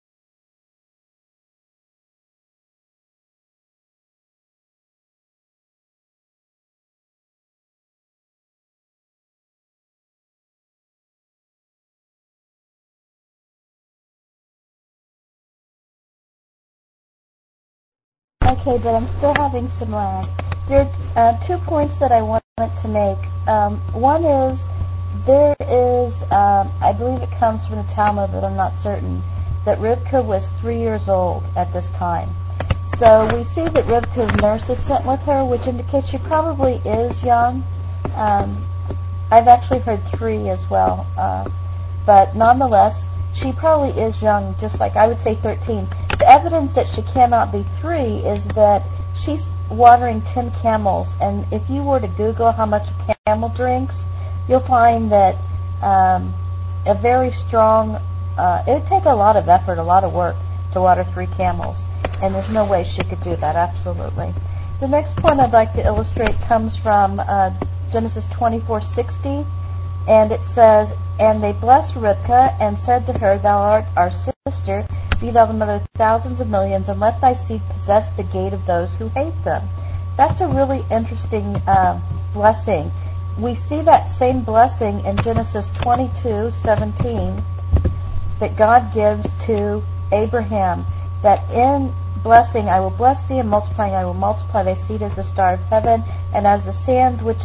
Okay, but I'm still having some lag. There are uh, two points that I wanted to make. Um, one is, there is, um, I believe it comes from the Talmud, but I'm not certain, that Rivka was three years old at this time. So we see that Rivka's nurse is sent with her, which indicates she probably is young. Um, I've actually heard three as well. Uh, but nonetheless, she probably is young, just like I would say thirteen. The evidence that she cannot be three is that she's watering ten camels, and if you were to Google how much a camel drinks, you'll find that um, a very strong, uh, it would take a lot of effort, a lot of work to water three camels, and there's no way she could do that, absolutely. The next point I'd like to illustrate comes from uh, Genesis twenty-four sixty, and it says, "And they blessed Rivka, and said to her, Thou art our sister, be thou the mother of thousands of millions, and let thy seed possess the gate of those who hate them." That's a really interesting uh, blessing. We see that same blessing in Genesis twenty-two seventeen that God gives to Abraham, that in blessing I will bless thee, and multiplying I will multiply thy seed as the star of heaven, and as the sand which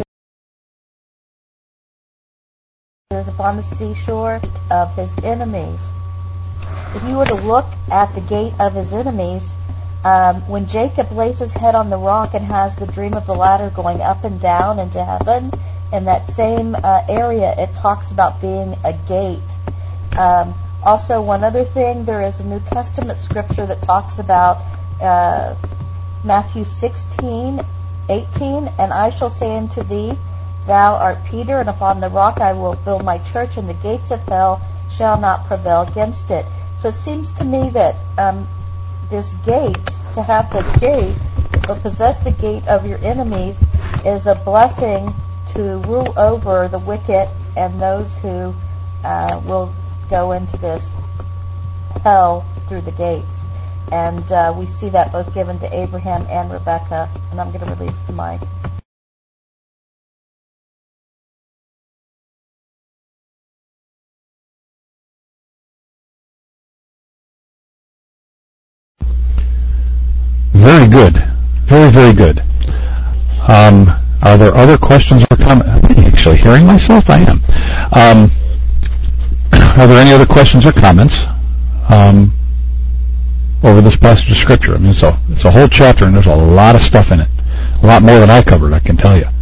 is upon the seashore of his enemies. If you were to look at the gate of his enemies, um, when Jacob lays his head on the rock and has the dream of the ladder going up and down into heaven, in that same uh, area it talks about being a gate. Um, also, one other thing, there is a New Testament scripture that talks about uh, Matthew sixteen eighteen, "And I shall say unto thee, Thou art Peter, and upon the rock I will build my church, and the gates of hell shall not prevail against it." So it seems to me that um, this gate, to have the gate, or possess the gate of your enemies, is a blessing to rule over the wicked and those who uh, will go into this hell through the gates. And uh, we see that both given to Abraham and Rebekah. And I'm going to release the mic. Very good. Very, very good. Um, are there other questions or comments? I'm actually hearing myself. I am. Um, are there any other questions or comments um, over this passage of Scripture? I mean, it's a, it's a whole chapter, and there's a lot of stuff in it. A lot more than I covered, I can tell you.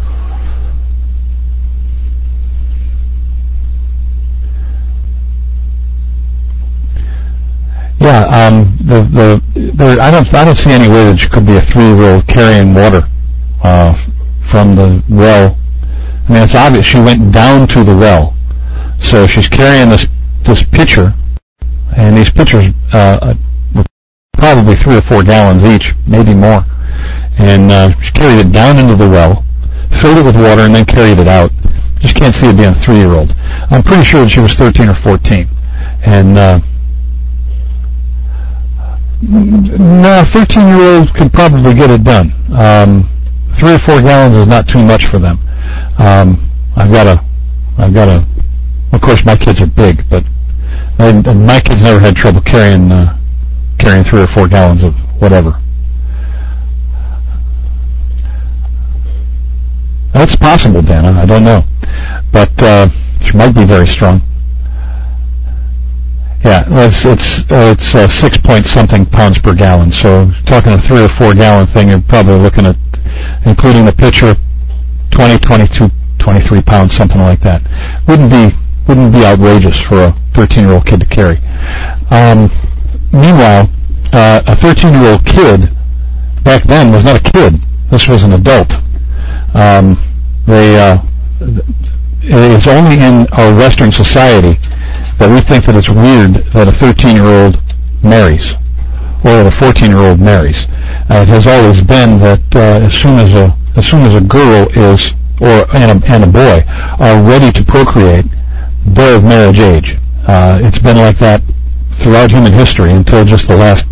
Yeah, um, the the there, I don't I don't see any way that she could be a three-year-old carrying water uh, from the well. I mean, it's obvious she went down to the well, so she's carrying this this pitcher, and these pitchers uh, were probably three or four gallons each, maybe more, and uh, she carried it down into the well, filled it with water, and then carried it out. Just can't see it being a three-year-old. I'm pretty sure that she was thirteen or fourteen, and. Uh, No, a thirteen-year-old could probably get it done. Um, three or four gallons is not too much for them. Um, I've got a, I've got a. Of course, my kids are big, but I, my kids never had trouble carrying uh, carrying three or four gallons of whatever. That's possible, Dana. I don't know, but uh, she might be very strong. Yeah, it's it's uh, it's uh, six point something pounds per gallon. So talking a three or four gallon thing, you're probably looking at, including the pitcher, twenty, twenty-two, twenty-three pounds, something like that. Wouldn't be wouldn't be outrageous for a thirteen-year-old kid to carry. Um, meanwhile, uh, a thirteen-year-old kid back then was not a kid. This was an adult. Um, they, uh, it's only in our Western society that we think that it's weird that a thirteen-year-old marries, or that a fourteen-year-old marries. Uh, it has always been that uh, as soon as a as soon as a girl is, or and a, and a boy are ready to procreate, they're of marriage age. Uh, it's been like that throughout human history until just the last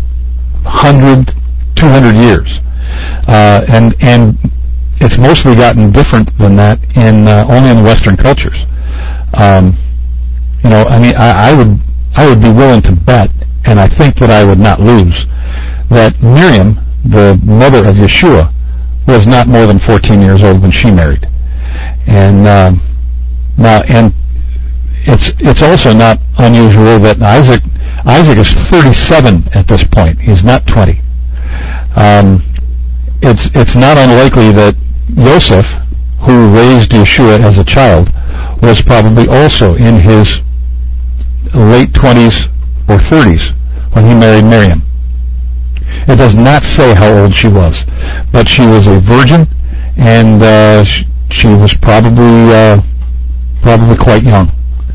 hundred, two hundred years, uh, and and it's mostly gotten different than that in uh, only in Western cultures. Um, you know, I mean, I, I would I would be willing to bet, and I think that I would not lose, that Miriam, the mother of Yeshua, was not more than fourteen years old when she married. And um, now, and it's it's also not unusual that Isaac Isaac is thirty-seven at this point. He's not twenty. Um, it's it's not unlikely that Joseph, who raised Yeshua as a child, was probably also in his late twenties or thirties when he married Miriam. It does not say how old she was, but she was a virgin, and uh, she, she was probably uh, probably quite young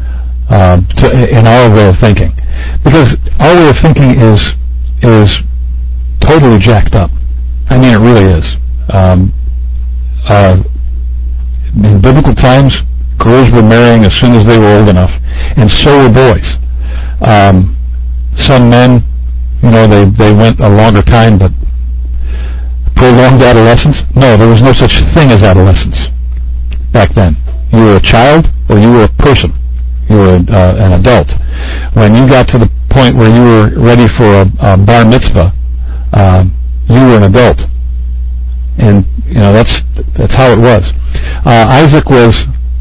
uh, to, in our way of thinking, because our way of thinking is is totally jacked up. I mean, it really is. Um, uh, in biblical times, girls were marrying as soon as they were old enough, and so were boys. Um, some men, you know, they, they went a longer time, but prolonged adolescence? No, there was no such thing as adolescence back then. You were a child or you were a person. You were uh, an adult. When you got to the point where you were ready for a, a bar mitzvah, uh, you were an adult. And, you know, that's that's how it was. Uh, Isaac was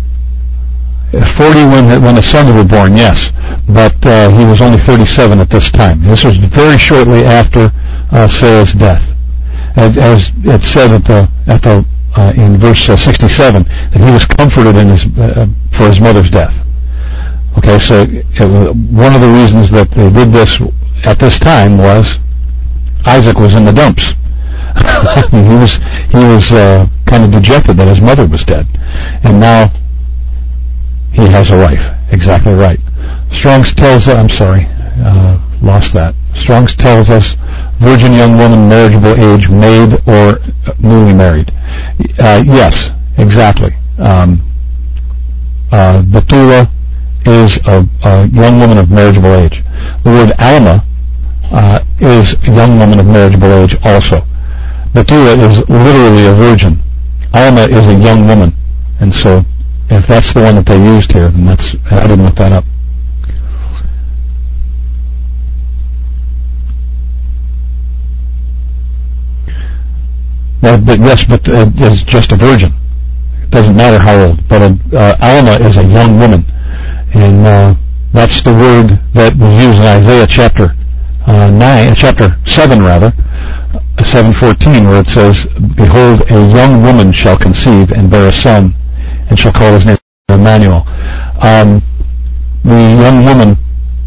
forty when the, when the sons were born, yes, but uh, he was only thirty-seven at this time. This was very shortly after uh, Sarah's death, as, as it said at the at the uh, in verse uh, sixty-seven that he was comforted in his uh, for his mother's death. Okay, so it was, one of the reasons that they did this at this time was Isaac was in the dumps. he was he was uh, kind of dejected that his mother was dead, and now he has a wife. Exactly right. Strong's tells us, I'm sorry, uh, lost that. Strong's tells us, virgin young woman, marriageable age, maid or newly married. Uh, yes, exactly. Um, uh, Betula is a, a young woman of marriageable age. The word Alma uh, is a young woman of marriageable age also. Betula is literally a virgin. Alma is a young woman. And so if that's the one that they used here, then that's, I didn't look that up. Well, but yes, but uh, is just a virgin. It doesn't matter how old. But a, uh, Alma is a young woman, and uh, that's the word that was used in Isaiah chapter uh, nine, chapter seven rather, uh, seven fourteen, where it says, "Behold, a young woman shall conceive and bear a son, and shall call his name Emmanuel." Um, the young woman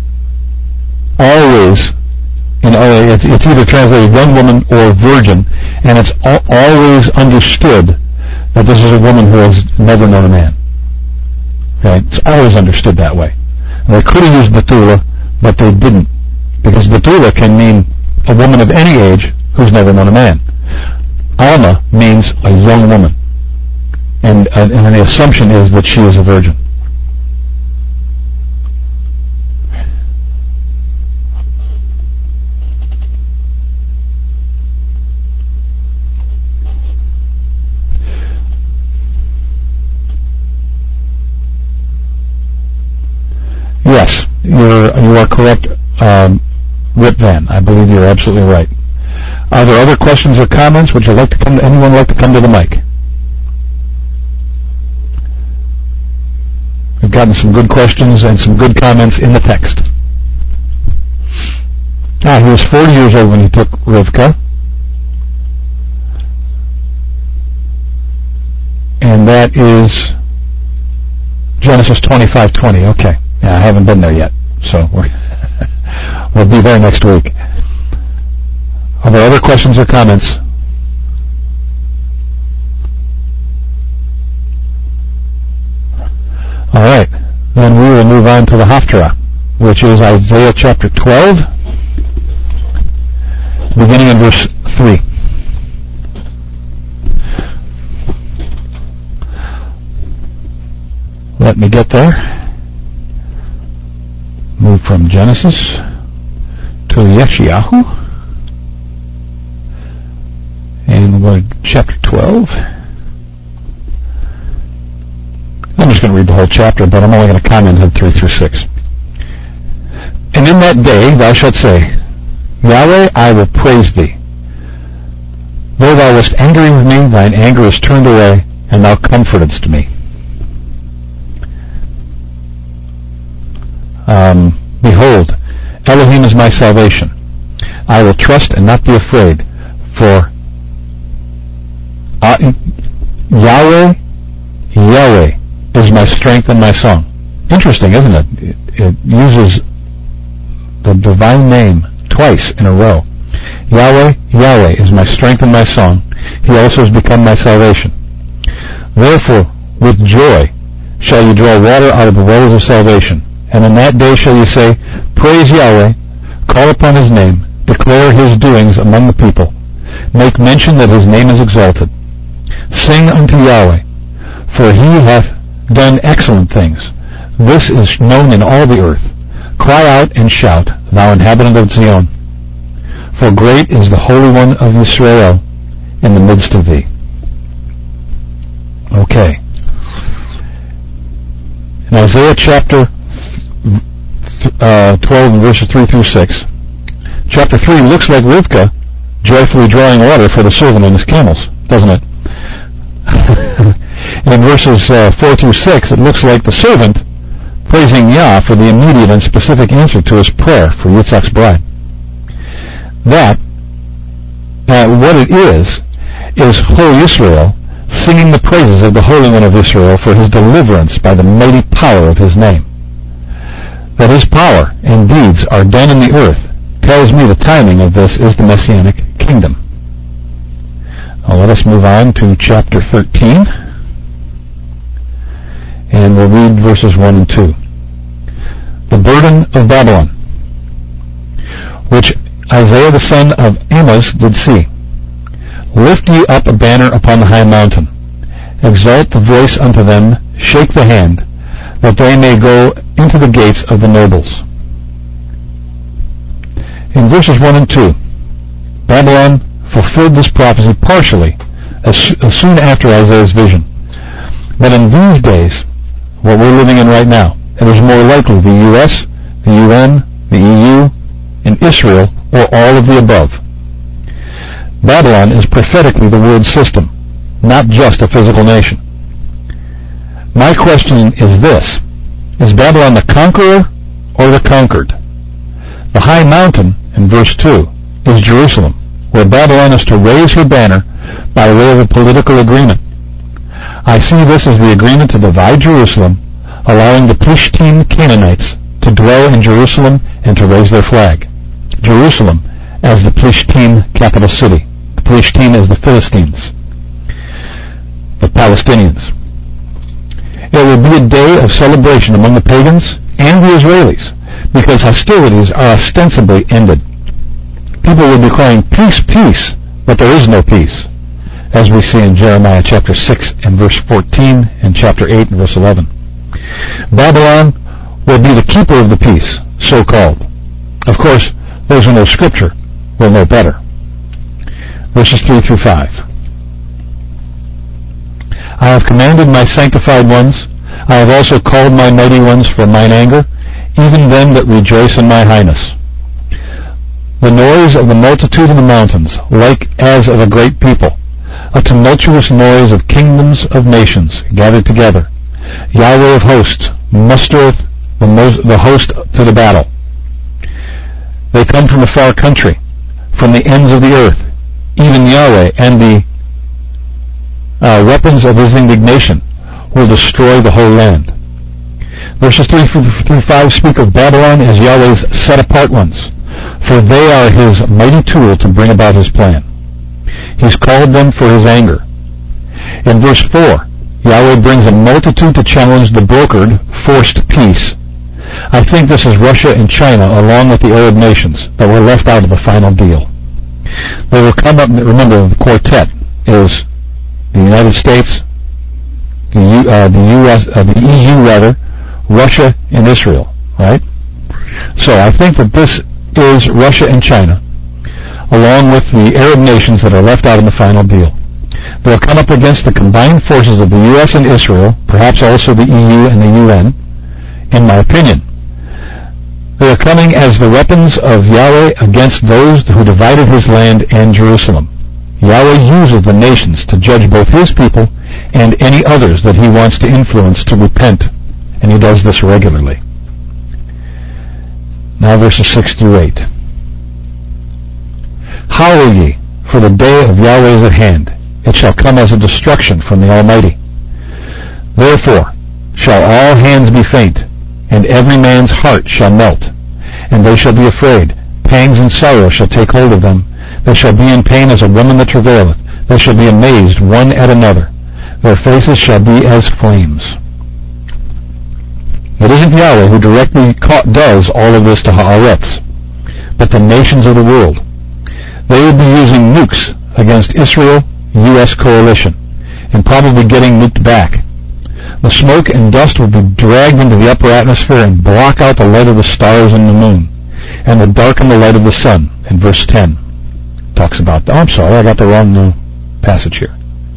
always, you know, it's, it's either translated young woman or virgin, and it's al- always understood that this is a woman who has never known a man. Okay, it's always understood that way. And they could have used Betula, but they didn't, because Betula can mean a woman of any age who's never known a man. Alma means a young woman. And, uh, and the assumption is that she is a virgin. Yes, you're you are correct, um, Rip Van. I believe you're absolutely right. Are there other questions or comments? Would you like to come? To, anyone like to come to the mic? We've gotten some good questions and some good comments in the text. Ah, he was forty years old when he took Rivka. And that is Genesis twenty-five twenty. Okay. Yeah, I haven't been there yet, so we're we'll be there next week. Are there other questions or comments? All right, then we will move on to the Haftarah, which is Isaiah chapter twelve, beginning in verse three. Let me get there. Move from Genesis to Yeshayahu, and we'll go to chapter twelve. I'm just going to read the whole chapter, but I'm only going to comment on three through six. And in that day thou shalt say, Yahweh, I will praise thee. Though thou wast angry with me, thine anger is turned away, and thou comfortedst me. Um, Behold, Elohim is my salvation. I will trust and not be afraid, for uh, Yahweh, Yahweh, is my strength and my song. Interesting, isn't it? It, it uses the divine name twice in a row. Yahweh, Yahweh is my strength and my song. He also has become my salvation. Therefore, with joy shall you draw water out of the wells of salvation. And in that day shall you say, Praise Yahweh, call upon his name, declare his doings among the people. Make mention that his name is exalted. Sing unto Yahweh, for he hath done excellent things. This is known in all the earth. Cry out and shout, thou inhabitant of Zion. For great is the Holy One of Israel in the midst of thee. Okay. In Isaiah chapter uh, twelve and verses three through six, chapter three looks like Rivkah joyfully drawing water for the servant and his camels, doesn't it? And in verses uh, four through six, it looks like the servant praising Yah for the immediate and specific answer to his prayer for Yitzhak's bride. That, uh, what it is, is whole Israel singing the praises of the Holy One of Israel for his deliverance by the mighty power of his name. That his power and deeds are done in the earth tells me the timing of this is the Messianic kingdom. Now let us move on to chapter thirteen, and we'll read verses one and two. The burden of Babylon, which Isaiah the son of Amos did see. Lift ye up a banner upon the high mountain. Exalt the voice unto them, shake the hand, that they may go into the gates of the nobles. In verses one and two, Babylon fulfilled this prophecy partially as, as soon after Isaiah's vision. But in these days, what we're living in right now, it is more likely the U S, the U N, the E U, and Israel, or all of the above. Babylon is prophetically the world system, not just a physical nation. My question is this: is Babylon the conqueror or the conquered? The high mountain, in verse two, is Jerusalem, where Babylon is to raise her banner by way of a political agreement. I see this as the agreement to divide Jerusalem, allowing the Plishtim Canaanites to dwell in Jerusalem and to raise their flag. Jerusalem as the Plishtim capital city. The Plishtim as the Philistines, the Palestinians. It will be a day of celebration among the pagans and the Israelis, because hostilities are ostensibly ended. People will be crying, peace, peace, but there is no peace, as we see in Jeremiah chapter six and verse fourteen and chapter eight and verse eleven. Babylon will be the keeper of the peace, so called. Of course, those who know Scripture will know better. Verses three through five. I have commanded my sanctified ones, I have also called my mighty ones for mine anger, even them that rejoice in my highness. The noise of the multitude in the mountains, like as of a great people, a tumultuous noise of kingdoms of nations gathered together. Yahweh of hosts mustereth the, most, the host to the battle. They come from a far country, from the ends of the earth, even Yahweh and the uh, weapons of his indignation will destroy the whole land. Verses three through five speak of Babylon as Yahweh's set-apart ones, for they are his mighty tool to bring about his plan. He's called them for his anger. In verse four, Yahweh brings a multitude to challenge the brokered, forced peace. I think this is Russia and China, along with the Arab nations, that were left out of the final deal. They will come up, remember, the quartet is the United States, the, U, uh, the U S, uh, the E U rather, Russia and Israel, right? So I think that this is Russia and China, along with the Arab nations that are left out in the final deal. They'll come up against the combined forces of the U S and Israel, perhaps also the E U and the U N, in my opinion. They are coming as the weapons of Yahweh against those who divided his land and Jerusalem. Yahweh uses the nations to judge both his people and any others that he wants to influence to repent, and he does this regularly. Now verses six through eight. Howl ye, for the day of Yahweh is at hand. It shall come as a destruction from the Almighty. Therefore shall all hands be faint, and every man's heart shall melt, and they shall be afraid. Pangs and sorrow shall take hold of them. They shall be in pain as a woman that travaileth. They shall be amazed one at another. Their faces shall be as flames. It isn't Yahweh who directly does all of this to Haaretz, but the nations of the world. They would be using nukes against Israel, U S coalition, and probably getting nuked back. The smoke and dust would be dragged into the upper atmosphere and block out the light of the stars and the moon, and would darken the light of the sun. In verse ten, talks about, oh, I'm sorry, I got the wrong uh, passage here.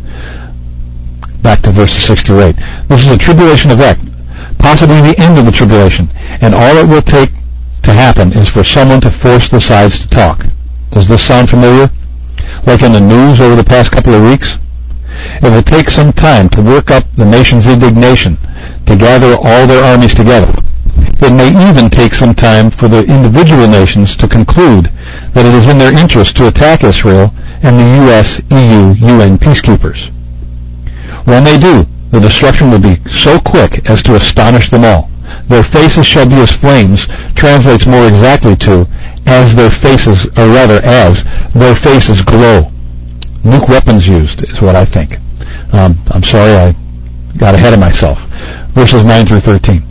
Back to verses six through eight. This is a tribulation event, possibly the end of the tribulation, and all it will take to happen is for someone to force the sides to talk. Does this sound familiar? Like in the news over the past couple of weeks? It will take some time to work up the nation's indignation, to gather all their armies together. It may even take some time for the individual nations to conclude that it is in their interest to attack Israel and the U S, E U, U N peacekeepers. When they do, the destruction will be so quick as to astonish them all. Their faces shall be as flames translates more exactly to as their faces, or rather as their faces glow. Nuke weapons used is what I think. Um, I'm sorry I got ahead of myself. Verses nine through thirteen.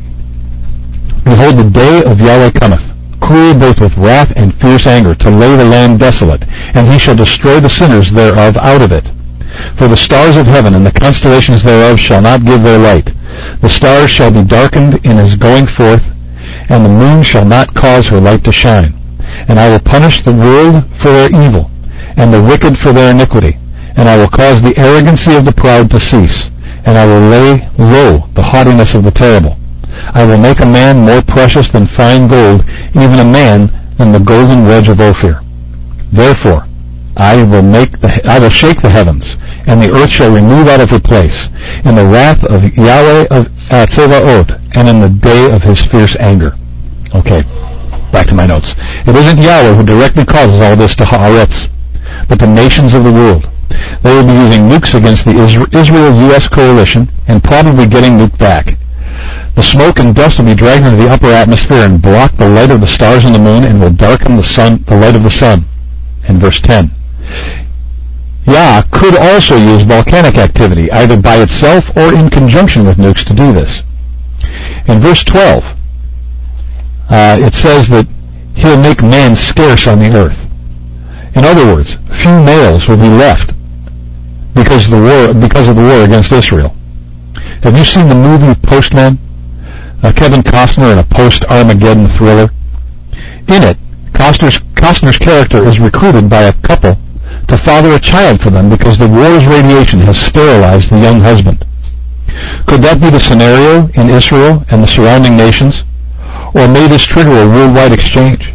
Behold, the day of Yahweh cometh, cruel both with wrath and fierce anger, to lay the land desolate, and he shall destroy the sinners thereof out of it. For the stars of heaven and the constellations thereof shall not give their light. The stars shall be darkened in his going forth, and the moon shall not cause her light to shine. And I will punish the world for their evil, and the wicked for their iniquity. And I will cause the arrogancy of the proud to cease, and I will lay low the haughtiness of the terrible. I will make a man more precious than fine gold, even a man than the golden wedge of Ophir. Therefore I will make the I will shake the heavens, and the earth shall remove out of her place, in the wrath of Yahweh of uh, Tzevaot, and in the day of his fierce anger. Okay, back to my notes. It isn't Yahweh who directly causes all this to Haaretz, but the nations of the world. They will be using nukes against the Israel-U S coalition, and probably getting nuked back. The smoke and dust will be dragged into the upper atmosphere and block the light of the stars and the moon, and will darken the sun, the light of the sun. In verse ten. Yah could also use volcanic activity, either by itself or in conjunction with nukes, to do this. In verse twelve, uh, it says that he'll make man scarce on the earth. In other words, few males will be left because of the war, because of the war against Israel. Have you seen the movie Postman? Uh, Kevin Costner in a post-Armageddon thriller. In it, Costner's, Costner's character is recruited by a couple to father a child for them because the war's radiation has sterilized the young husband. Could that be the scenario in Israel and the surrounding nations? Or may this trigger a worldwide exchange?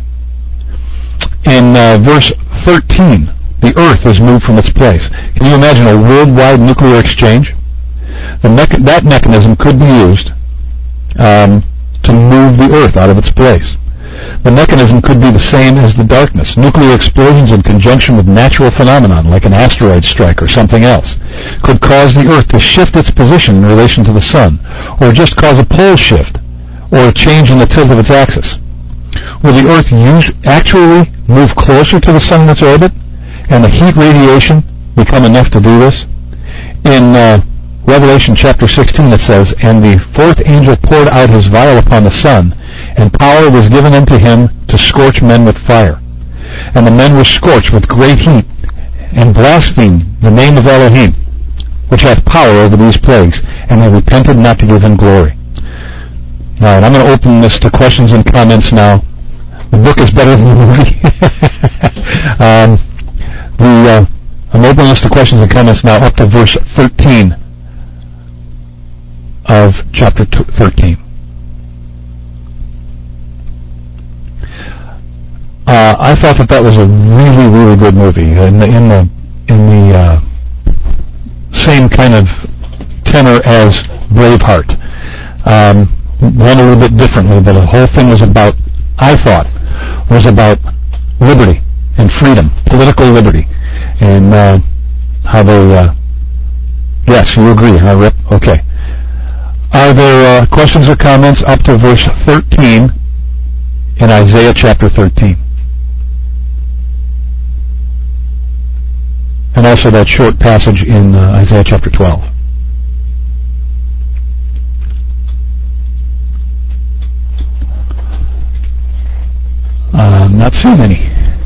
In uh, verse thirteen, the earth is moved from its place. Can you imagine a worldwide nuclear exchange? The me- that mechanism could be used um, to move the earth out of its place. The mechanism could be the same as the darkness. Nuclear explosions in conjunction with natural phenomenon, like an asteroid strike or something else, could cause the earth to shift its position in relation to the sun, or just cause a pole shift, or a change in the tilt of its axis. Will the Earth use, actually move closer to the sun in its orbit, and the heat radiation become enough to do this? In uh, Revelation chapter sixteen it says, "And the fourth angel poured out his vial upon the sun, and power was given unto him to scorch men with fire. And the men were scorched with great heat, and blasphemed the name of Elohim, which hath power over these plagues, and they repented not to give him glory." All right, I'm going to open this to questions and comments now. The book is better than the movie. um, the, uh, I'm opening this to questions and comments now up to verse thirteen of chapter thirteen. Uh, I thought that that was a really, really good movie. In the in the in the uh, same kind of tenor as Braveheart, um, went a little bit differently. But the whole thing was about, I thought, was about liberty and freedom, political liberty, and uh, how they. Uh, yes, you agree, huh, Rip? Okay. Are there uh, questions or comments up to verse thirteen in Isaiah chapter thirteen? And also that short passage in uh, Isaiah chapter twelve. Uh, not seeing any.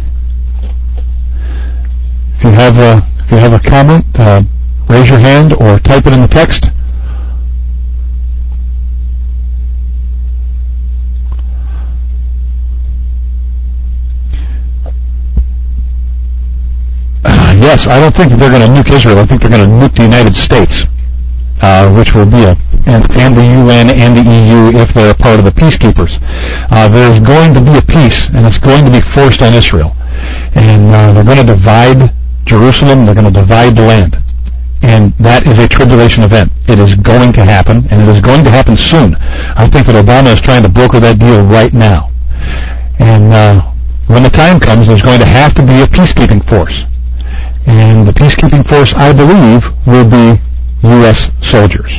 If you have a, if you have a comment, uh, raise your hand or type it in the text. Yes, I don't think that they're going to nuke Israel. I think they're going to nuke the United States, uh, which will be a, and, and the U N and the E U if they're a part of the peacekeepers. Uh, there's going to be a peace, and it's going to be forced on Israel. And uh, they're going to divide Jerusalem, they're going to divide the land. And that is a tribulation event. It is going to happen, and it is going to happen soon. I think that Obama is trying to broker that deal right now. And uh, when the time comes, there's going to have to be a peacekeeping force. And the peacekeeping force, I believe, will be U S soldiers.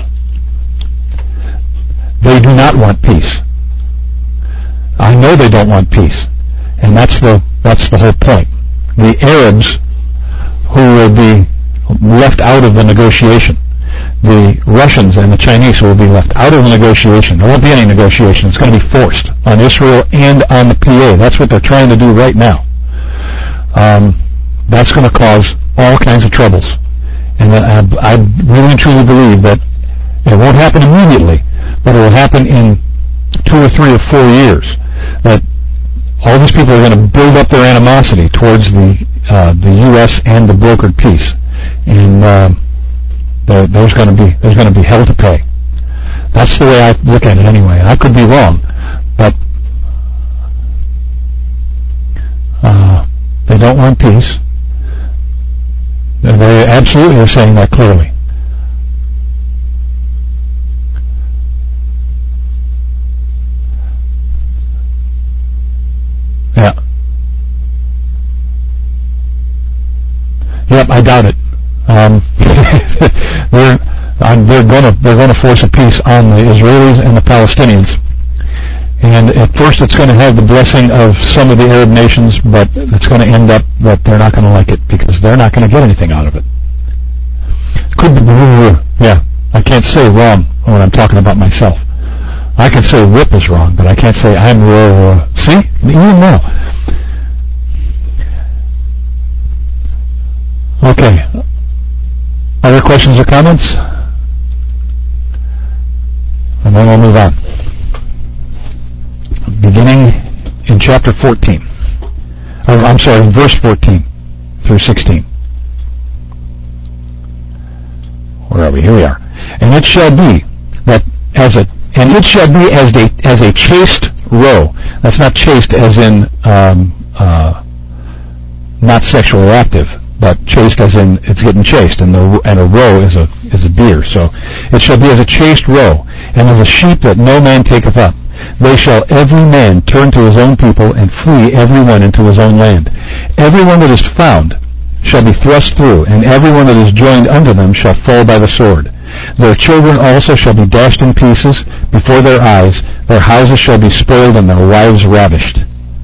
They do not want peace. I know they don't want peace. And that's the that's the whole point. The Arabs who will be left out of the negotiation, the Russians and the Chinese who will be left out of the negotiation. There won't be any negotiation. It's going to be forced on Israel and on the P A. That's what they're trying to do right now. Um, that's going to cause all kinds of troubles. And I, I really and truly believe that it won't happen immediately, but it will happen in two or three or four years. That all these people are going to build up their animosity towards the uh, the U S and the brokered peace, and uh, there, there's going to be there's going to be hell to pay. That's the way I look at it anyway. I could be wrong, but uh, they don't want peace. They absolutely are saying that clearly. Yeah. Yep, I doubt it. Um, they're um, they're going to they're going to force a peace on the Israelis and the Palestinians. And at first it's going to have the blessing of some of the Arab nations, but it's going to end up that they're not going to like it because they're not going to get anything out of it. Could be, yeah, I can't say wrong when I'm talking about myself. I can say Rip is wrong, but I can't say I'm wrong. See? You know. Okay. Other questions or comments? And then we'll move on. Beginning in chapter fourteen. Or, I'm sorry, verse fourteen through sixteen. Where are we? Here we are. And it shall be that as a and it shall be as a as a chaste roe. That's not chaste as in um, uh, not sexually active, but chaste as in it's getting chased, and the and a roe is a is a deer. So it shall be as a chaste roe, and as a sheep that no man taketh up. They shall every man turn to his own people, and flee every one into his own land. Every one that is found shall be thrust through, and every one that is joined unto them shall fall by the sword. Their children also shall be dashed in pieces before their eyes. Their houses shall be spoiled and their wives ravished.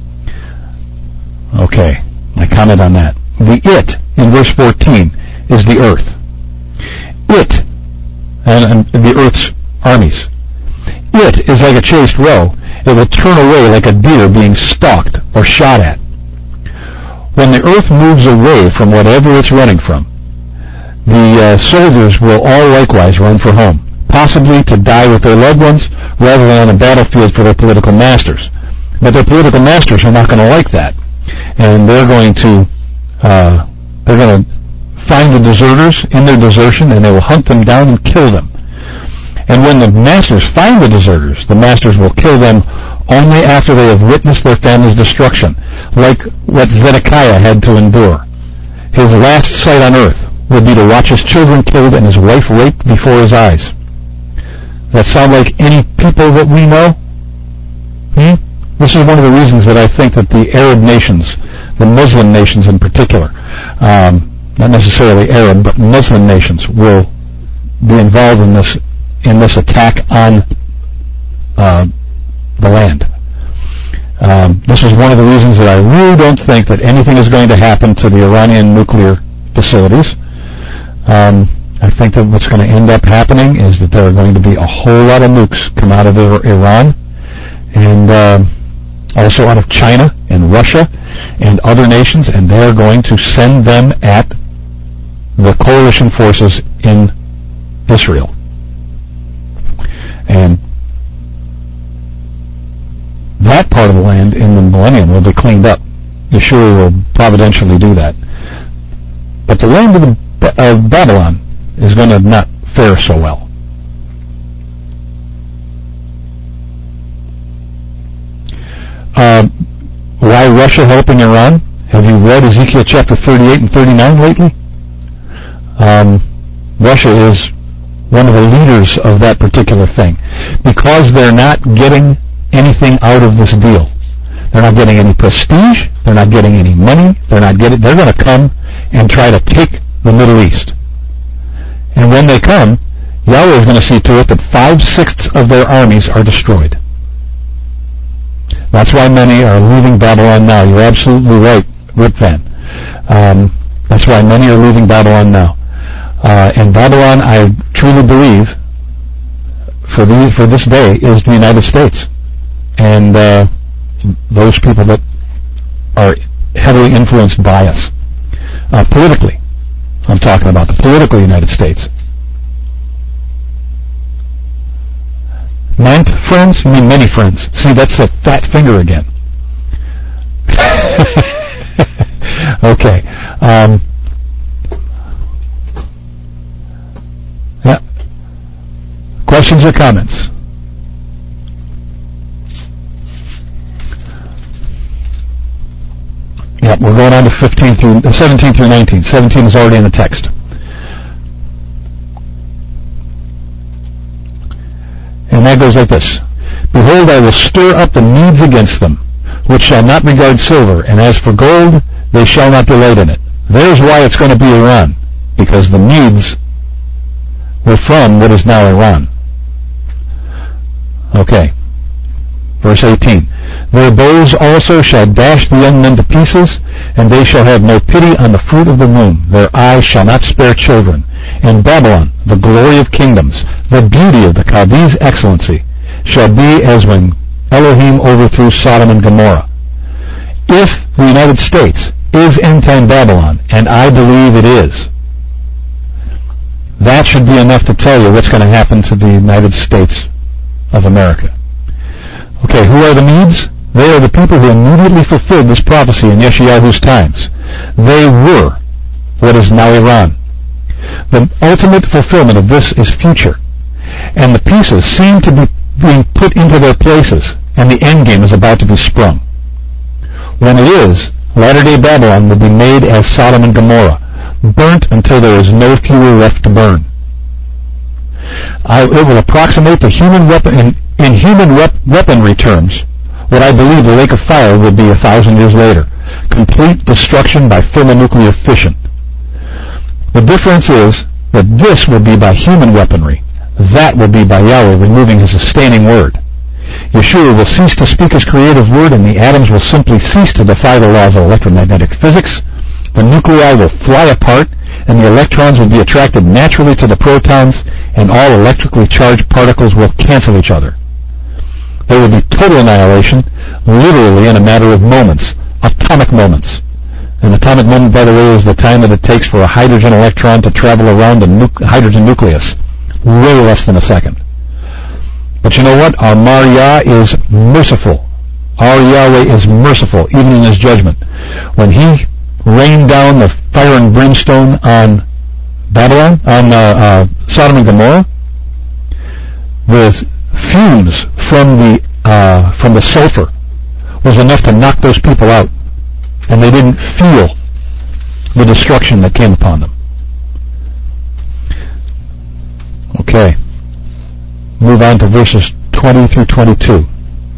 Okay, my comment on that. The it in verse fourteen is the earth. It, and, and the earth's armies. It is like a chased roe. It will turn away like a deer being stalked or shot at. When the earth moves away from whatever it's running from, the uh, soldiers will all likewise run for home, possibly to die with their loved ones rather than on the battlefield for their political masters. But their political masters are not going to like that, and they're going to uh, they're going to find the deserters in their desertion, and they will hunt them down and kill them. And when the masters find the deserters, the masters will kill them only after they have witnessed their family's destruction, like what Zedekiah had to endure. His last sight on earth would be to watch his children killed and his wife raped before his eyes. Does that sound like any people that we know? Hmm? This is one of the reasons that I think that the Arab nations, the Muslim nations in particular, um, not necessarily Arab, but Muslim nations, will be involved in this in this attack on uh, the land. Um, this is one of the reasons that I really don't think that anything is going to happen to the Iranian nuclear facilities. Um, I think that what's going to end up happening is that there are going to be a whole lot of nukes come out of Iran, and uh, also out of China and Russia and other nations, and they're going to send them at the coalition forces in Israel. And that part of the land in the millennium will be cleaned up. Yeshua will providentially do that. But the land of, the, of Babylon is going to not fare so well. Uh, why Russia helping Iran? Have you read Ezekiel chapter thirty-eight and thirty-nine lately? Um, Russia is one of the leaders of that particular thing, because they're not getting anything out of this deal. They're not getting any prestige. They're not getting any money. They're not getting. They're going to come and try to take the Middle East. And when they come, Yahweh is going to see to it that five-sixths of their armies are destroyed. That's why many are leaving Babylon now. You're absolutely right, Rip Van. Um, that's why many are leaving Babylon now. Uh, and Babylon, I truly believe, for the, for this day, is the United States. And uh, those people that are heavily influenced by us. Uh, politically. I'm talking about the political United States. Meant friends? You mean many friends. See, that's a fat finger again. Okay. Um, yeah. Questions or comments? Yep, we're going on to fifteen through uh, seventeen through nineteen. seventeen is already in the text. And that goes like this. Behold, I will stir up the Medes against them, which shall not regard silver, and as for gold, they shall not delight in it. There's why it's going to be Iran, because the Medes were from what is now Iran. Okay. Verse eighteen. Their bows also shall dash the young men to pieces, and they shall have no pity on the fruit of the womb. Their eyes shall not spare children. And Babylon, the glory of kingdoms, the beauty of the Chaldees' excellency, shall be as when Elohim overthrew Sodom and Gomorrah. If the United States is end-time Babylon, and I believe it is, that should be enough to tell you what's going to happen to the United States of America. Okay, who are the Medes? They are the people who immediately fulfilled this prophecy in Yeshayahu's times. They were what is now Iran. The ultimate fulfillment of this is future. And the pieces seem to be being put into their places, and the end game is about to be sprung. When it is, latter-day Babylon will be made as Sodom and Gomorrah, burnt until there is no fuel left to burn. I, it will approximate the human weapon in, in human rep, weaponry terms. What I believe the lake of fire will be a thousand years later. Complete destruction by thermonuclear fission. The difference is But this will be by human weaponry. That will be by Yahweh removing his sustaining word. Yeshua will cease to speak his creative word, and the atoms will simply cease to defy the laws of electromagnetic physics. The nuclei will fly apart, and the electrons will be attracted naturally to the protons, and all electrically charged particles will cancel each other. There will be total annihilation, literally in a matter of moments, atomic moments. An atomic moment, by the way, is the time that it takes for a hydrogen electron to travel around a nu- hydrogen nucleus. Way less than a second. But you know what? Our Mar Yah is merciful. Our Yahweh is merciful, even in his judgment. When he rained down the fire and brimstone on Babylon, on uh, uh, Sodom and Gomorrah, the fumes from the uh, from the sulfur was enough to knock those people out, and they didn't feel the destruction that came upon them. Okay. Move on to verses twenty through twenty-two.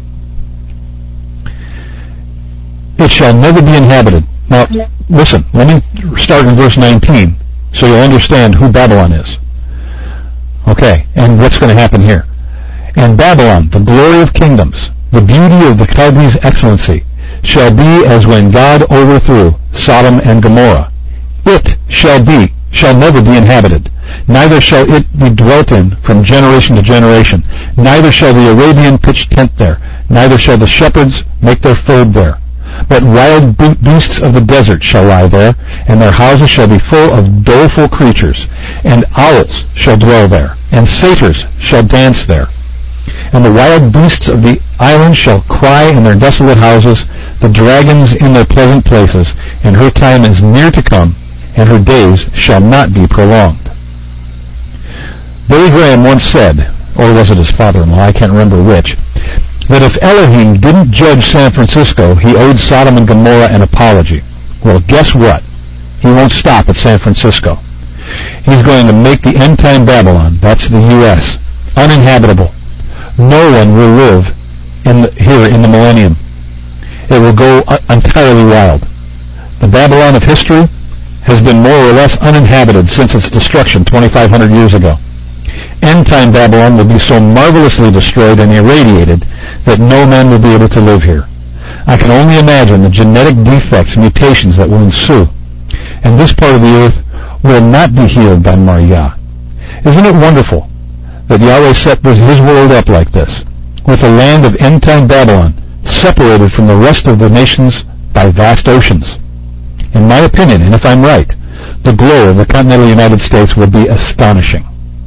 It shall never be inhabited. Now, listen, let me start in verse nineteen so you'll understand who Babylon is. Okay, and what's going to happen here. And Babylon, the glory of kingdoms, the beauty of the Chaldees' excellency, shall be as when God overthrew Sodom and Gomorrah. It shall be, shall never be inhabited. Neither shall it be dwelt in from generation to generation. Neither shall the Arabian pitch tent there. Neither shall the shepherds make their fold there. But wild beasts of the desert shall lie there, and their houses shall be full of doleful creatures. And owls shall dwell there, and satyrs shall dance there. And the wild beasts of the islands shall cry in their desolate houses, the dragons in their pleasant places. And her time is near to come, and her days shall not be prolonged. Billy Graham once said, or was it his father-in-law, I can't remember which, that if Elohim didn't judge San Francisco, he owed Sodom and Gomorrah an apology. Well, guess what? He won't stop at San Francisco. He's going to make the end-time Babylon, that's the U S, uninhabitable. No one will live in the, here in the millennium. It will go uh, entirely wild. The Babylon of history has been more or less uninhabited since its destruction twenty-five hundred years ago. End-time Babylon will be so marvelously destroyed and irradiated that no man will be able to live here. I can only imagine the genetic defects and mutations that will ensue, and this part of the earth will not be healed by Mar Yah. Isn't it wonderful that Yahweh set this, his world up like this, with a land of end-time Babylon separated from the rest of the nations by vast oceans? In my opinion, and if I'm right, the glory of the continental United States will be astonishing.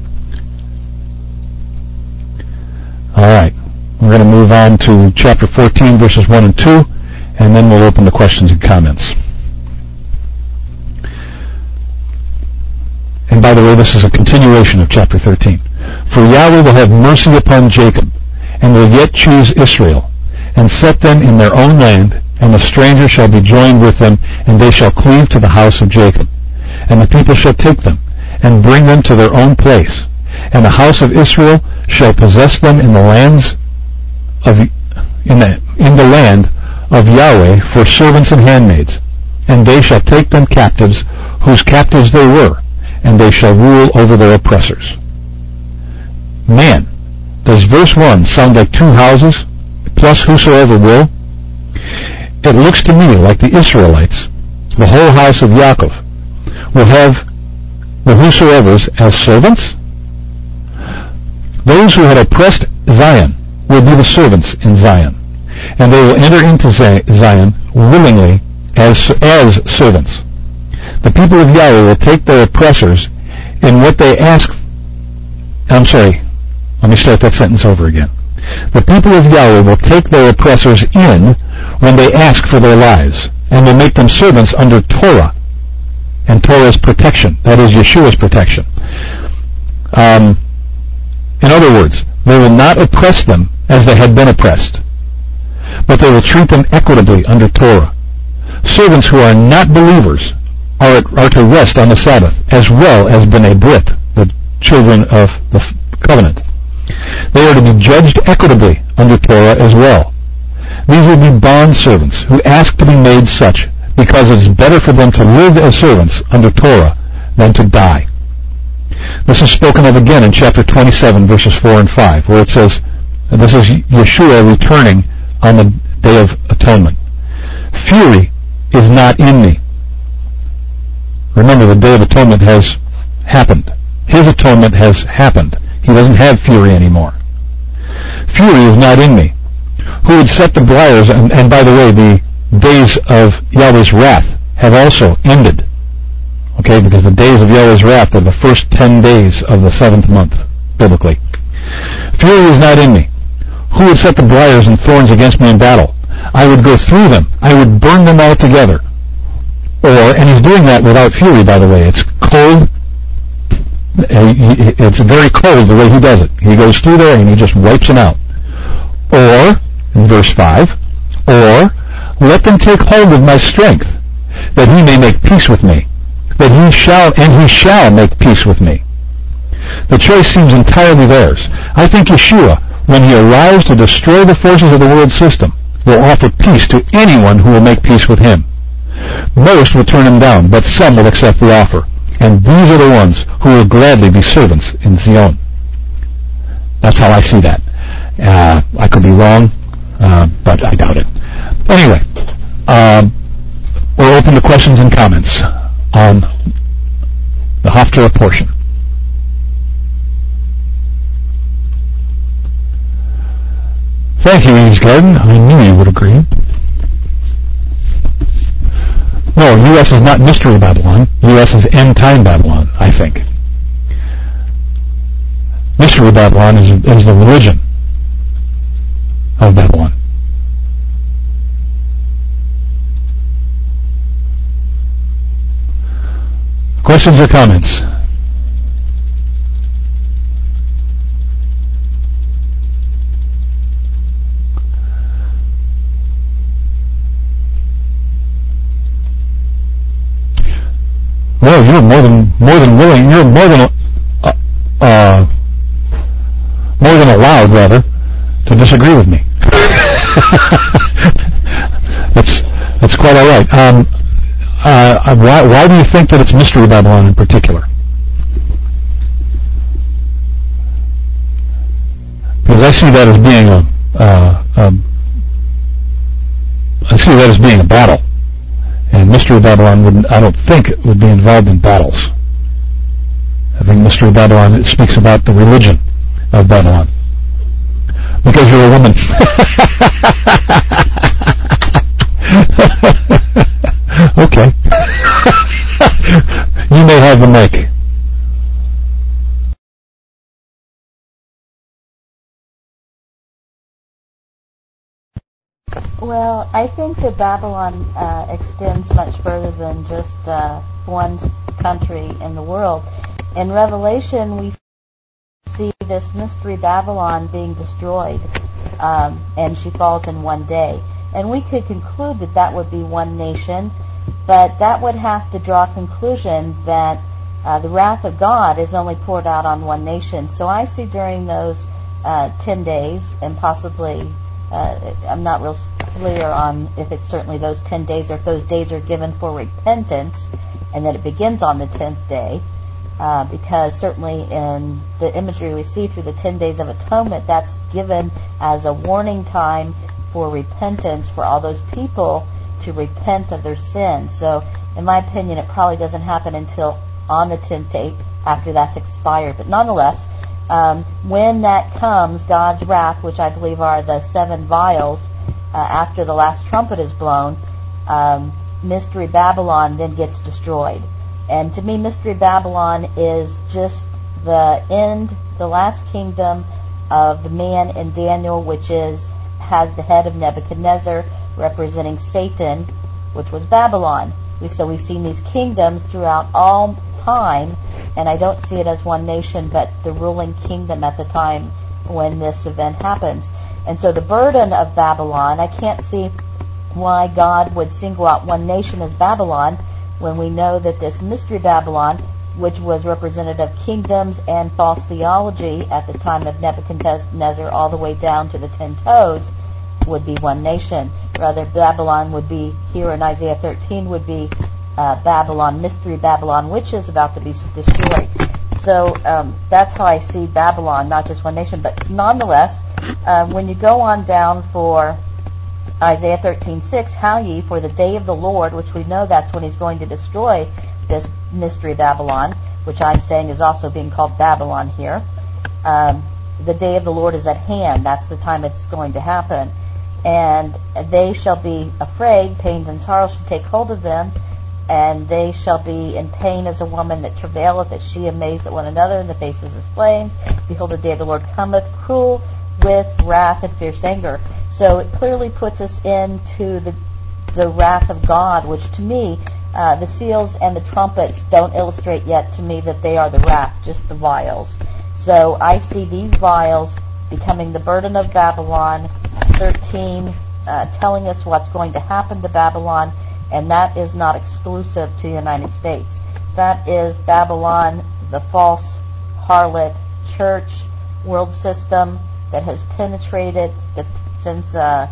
All right, we're going to move on to chapter fourteen, verses one and two, and then we'll open the questions and comments. And by the way, this is a continuation of chapter thirteen. For Yahweh will have mercy upon Jacob, and will yet choose Israel, and set them in their own land, and the stranger shall be joined with them, and they shall cleave to the house of Jacob. And the people shall take them, and bring them to their own place. And the house of Israel shall possess them in the lands of in the in the land of Yahweh for servants and handmaids, and they shall take them captives, whose captives they were, and they shall rule over their oppressors. Man, does verse one sound like two houses plus whosoever will? It looks to me like the Israelites, the whole house of Yaakov, will have the whosoevers as servants. Those who had oppressed Zion will be the servants in Zion, and they will enter into Zion willingly as as servants. The people of Yahweh will take their oppressors in what they ask. I'm sorry, let me start that sentence over again. The people of Yahweh will take their oppressors in when they ask for their lives, and will make them servants under Torah, and Torah's protection, that is Yeshua's protection. Um, in other words, they will not oppress them as they had been oppressed, but they will treat them equitably under Torah. Servants who are not believers are, are to rest on the Sabbath, as well as B'nai Brit, the children of the covenant. They are to be judged equitably under Torah as well. These will be bond servants who ask to be made such because it is better for them to live as servants under Torah than to die. This is spoken of again in chapter twenty-seven, verses four and five, where it says, and this is Yeshua returning on the Day of Atonement. Fury is not in me. Remember, the Day of Atonement has happened. His atonement has happened. He doesn't have fury anymore. Fury is not in me. Who would set the briars, and, and by the way, the days of Yahweh's wrath have also ended. Okay, because the days of Yahweh's wrath are the first ten days of the seventh month, biblically. Fury is not in me. Who would set the briars and thorns against me in battle? I would go through them. I would burn them all together. Or, and he's doing that without fury, by the way. It's cold. It's very cold the way he does it. He goes through there and he just wipes them out. Or, in verse five, or, let them take hold of my strength, that he may make peace with me. That he shall, and he shall make peace with me. The choice seems entirely theirs. I think Yeshua, when he arrives to destroy the forces of the world system, will offer peace to anyone who will make peace with him. Most will turn him down, but some will accept the offer. And these are the ones who will gladly be servants in Zion. That's how I see that. Uh, I could be wrong, uh, but I doubt it. Anyway, um, we're open to questions and comments on the Haftarah portion. Thank you, Eve's Garden. I knew you would agree. No, U S is not Mystery Babylon. U S is End Time Babylon, I think. Mystery Babylon is, is the religion of Babylon. Questions or comments? Well, you're more than more than willing. You're more than uh, uh, more than allowed, rather, to disagree with me. that's that's quite all right. Um, uh, why why do you think that it's Mystery Babylon in particular? Because I see that as being a uh, um, I see that as being a battle. And Mystery Babylon would, I don't think, would be involved in battles. I think Mystery Babylon it speaks about the religion of Babylon. Because you're a woman. Okay. You may have the mic. Well, I think that Babylon uh, extends much further than just uh, one country in the world. In Revelation, we see this mystery Babylon being destroyed, um, and she falls in one day. And we could conclude that that would be one nation, but that would have to draw a conclusion that uh, the wrath of God is only poured out on one nation. So I see during those uh, ten days, and possibly, uh, I'm not real clear on if it's certainly those ten days or if those days are given for repentance and that it begins on the tenth day, uh, because certainly in the imagery we see through the ten days of atonement, that's given as a warning time for repentance for all those people to repent of their sins. So in my opinion, it probably doesn't happen until on the tenth day after that's expired. But nonetheless, um, when that comes, God's wrath, which I believe are the seven vials, Uh, after the last trumpet is blown, um, Mystery Babylon then gets destroyed. And to me, Mystery Babylon is just the end, the last kingdom of the man in Daniel, which is has the head of Nebuchadnezzar, representing Satan, which was Babylon. We, so we've seen these kingdoms throughout all time, and I don't see it as one nation, but the ruling kingdom at the time when this event happens. And so the burden of Babylon, I can't see why God would single out one nation as Babylon when we know that this Mystery Babylon, which was representative of kingdoms and false theology at the time of Nebuchadnezzar all the way down to the ten toes, would be one nation. Rather, Babylon would be, here in Isaiah thirteen, would be uh, Babylon, Mystery Babylon, which is about to be destroyed. So um, that's how I see Babylon, not just one nation. But nonetheless, uh, when you go on down for Isaiah thirteen six, how ye, for the day of the Lord, which we know that's when he's going to destroy this mystery Babylon, which I'm saying is also being called Babylon here. Um, the day of the Lord is at hand. That's the time it's going to happen. And they shall be afraid, pains and sorrows shall take hold of them, and they shall be in pain as a woman that travaileth, that she amazed at one another, and the faces as flames. Behold, the day of the Lord cometh, cruel with wrath and fierce anger. So it clearly puts us into the the wrath of God, which to me, uh, the seals and the trumpets don't illustrate yet to me that they are the wrath, just the vials. So I see these vials becoming the burden of Babylon, thirteen, uh, telling us what's going to happen to Babylon, and that is not exclusive to the United States. That is Babylon, the false harlot church world system that has penetrated the, since uh,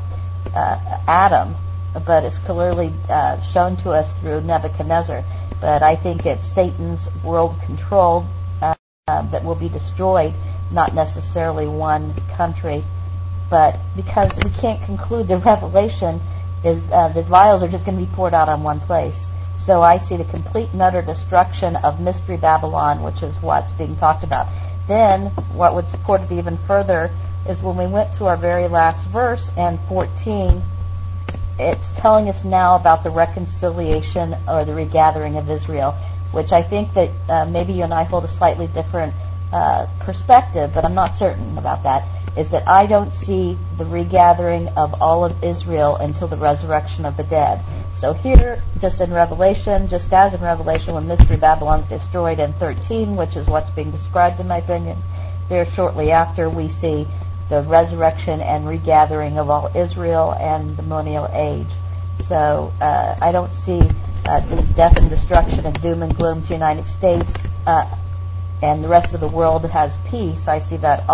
uh, Adam, but is clearly uh, shown to us through Nebuchadnezzar. But I think it's Satan's world control uh, uh, that will be destroyed, not necessarily one country. But because we can't conclude the revelation is uh, the vials are just going to be poured out on one place. So I see the complete and utter destruction of Mystery Babylon, which is what's being talked about. Then, what would support it even further is when we went to our very last verse, and fourteen, it's telling us now about the reconciliation or the regathering of Israel, which I think that uh, maybe you and I hold a slightly different uh, perspective, but I'm not certain about that, is that I don't see the regathering of all of Israel until the resurrection of the dead. So here, just in Revelation, just as in Revelation when Mystery Babylon is destroyed in thirteen, which is what's being described in my opinion, there shortly after we see the resurrection and regathering of all Israel and the millennial age. So uh, I don't see uh, the death and destruction and doom and gloom to the United States uh, and the rest of the world has peace. I see that all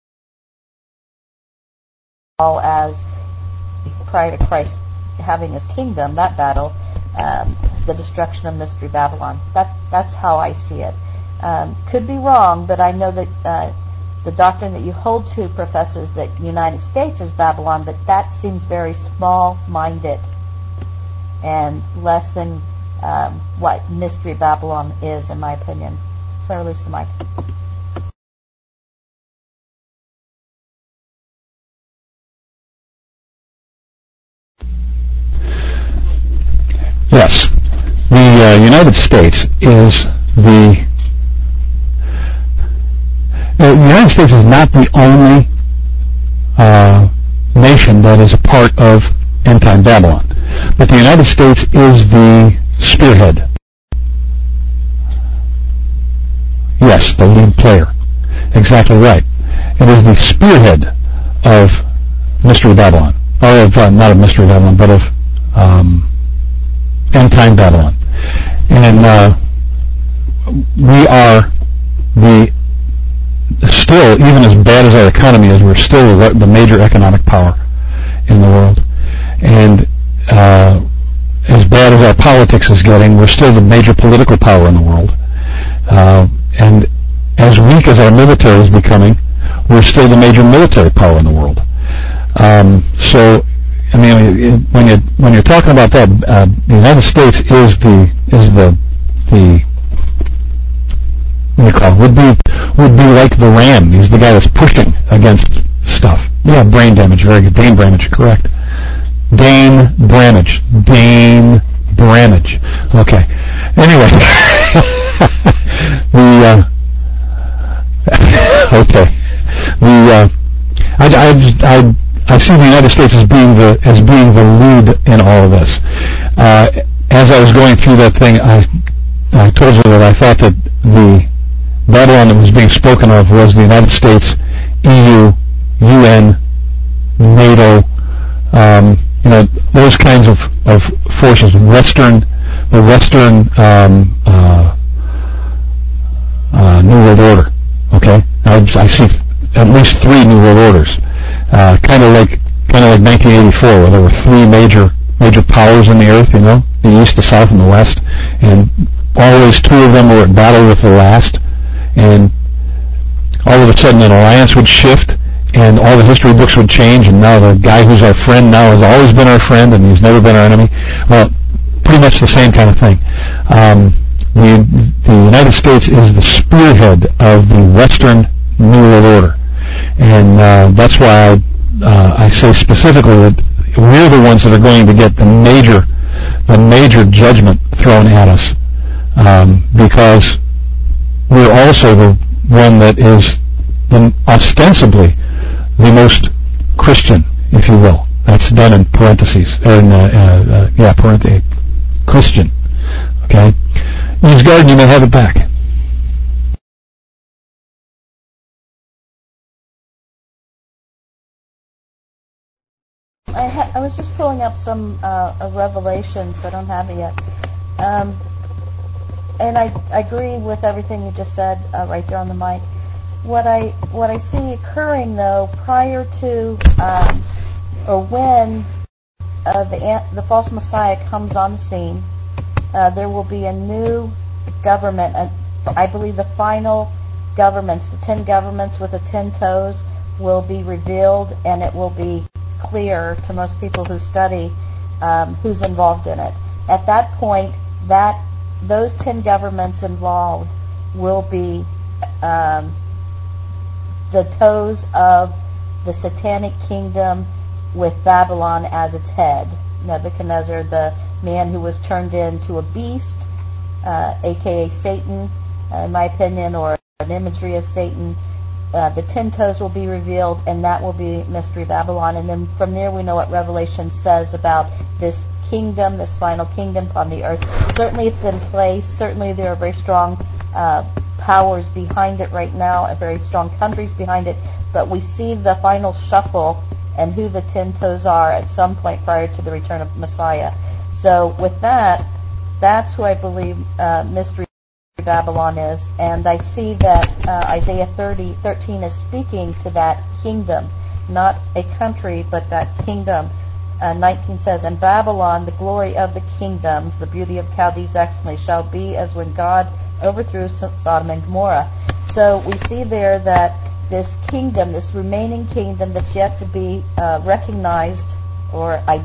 all as prior to Christ having his kingdom, that battle, um, the destruction of Mystery Babylon. That that's how I see it. Um, could be wrong, but I know that uh, the doctrine that you hold to professes that the United States is Babylon, but that seems very small-minded and less than um, what Mystery Babylon is, in my opinion. So I release the mic. Yes. The uh, United States is the... Uh, the United States is not the only uh, nation that is a part of end-time Babylon. But the United States is the spearhead. Yes, the lead player. Exactly right. It is the spearhead of Mystery Babylon. Or of, uh, not of Mystery Babylon, but of... Um, end-time Babylon. And uh, we are the, still, even as bad as our economy is, we're still the, the major economic power in the world. And uh, as bad as our politics is getting, we're still the major political power in the world. Uh, and as weak as our military is becoming, we're still the major military power in the world. Um, so I mean, when you when you're talking about that, uh, the United States is the is the the what do you call it? would be would be like the ram. He's the guy that's pushing against stuff. Yeah, brain damage. Very good. Dane Bramage, correct. Dane Bramage. Dane Bramage. Okay. Anyway, the uh, okay the uh, I I just, I. I see the United States as being the as being the lead in all of this. Uh, as I was going through that thing, I I told you that I thought that the Babylon that was being spoken of was the United States, E U, U N, NATO, um, you know, those kinds of, of forces. Western, the Western um, uh, uh, New World Order. Okay, I, I see at least three New World Orders. Uh, kind of like, kind of like nineteen eighty-four, where there were three major, major powers in the earth. You know, the East, the South, and the West, and always two of them were at battle with the last. and all of a sudden an alliance would shift, and all the history books would change, and now the guy who's our friend now has always been our friend, and he's never been our enemy. Well, pretty much the same kind of thing. Um, we, the United States is the spearhead of the Western New World Order, and uh, that's why I, uh, I say specifically that we're the ones that are going to get the major, the major judgment thrown at us, um, because we're also the one that is the, ostensibly the most Christian, if you will. That's done in parentheses, or in, uh, uh, uh, yeah, parentheses, Christian. Okay? Eames Garden, you may have it back. I, ha- I was just pulling up some uh, a Revelation, so I don't have it yet. Um, and I, I agree with everything you just said uh, right there on the mic. What I what I see occurring though, prior to um, or when uh, the the false Messiah comes on the scene, uh, there will be a new government. Uh, I believe the final governments, the ten governments with the ten toes, will be revealed, and it will be clear to most people who study um, who's involved in it. At that point, that those ten governments involved will be um, the toes of the satanic kingdom with Babylon as its head. Nebuchadnezzar, the man who was turned into a beast, uh, aka Satan, uh, in my opinion, or an imagery of Satan. Uh, the ten toes will be revealed, and that will be Mystery Babylon. And then from there we know what Revelation says about this kingdom, this final kingdom upon the earth. Certainly it's in place. Certainly there are very strong uh, powers behind it right now, very strong countries behind it. But we see the final shuffle and who the ten toes are at some point prior to the return of Messiah. So with that, that's who I believe uh, Mystery Babylon is, and I see that uh, Isaiah thirty, thirteen is speaking to that kingdom, not a country, but that kingdom. Uh, nineteen says, "And Babylon, the glory of the kingdoms, the beauty of Chaldees excellently, shall be as when God overthrew Sodom and Gomorrah." So we see there that this kingdom, this remaining kingdom that's yet to be uh, recognized, or I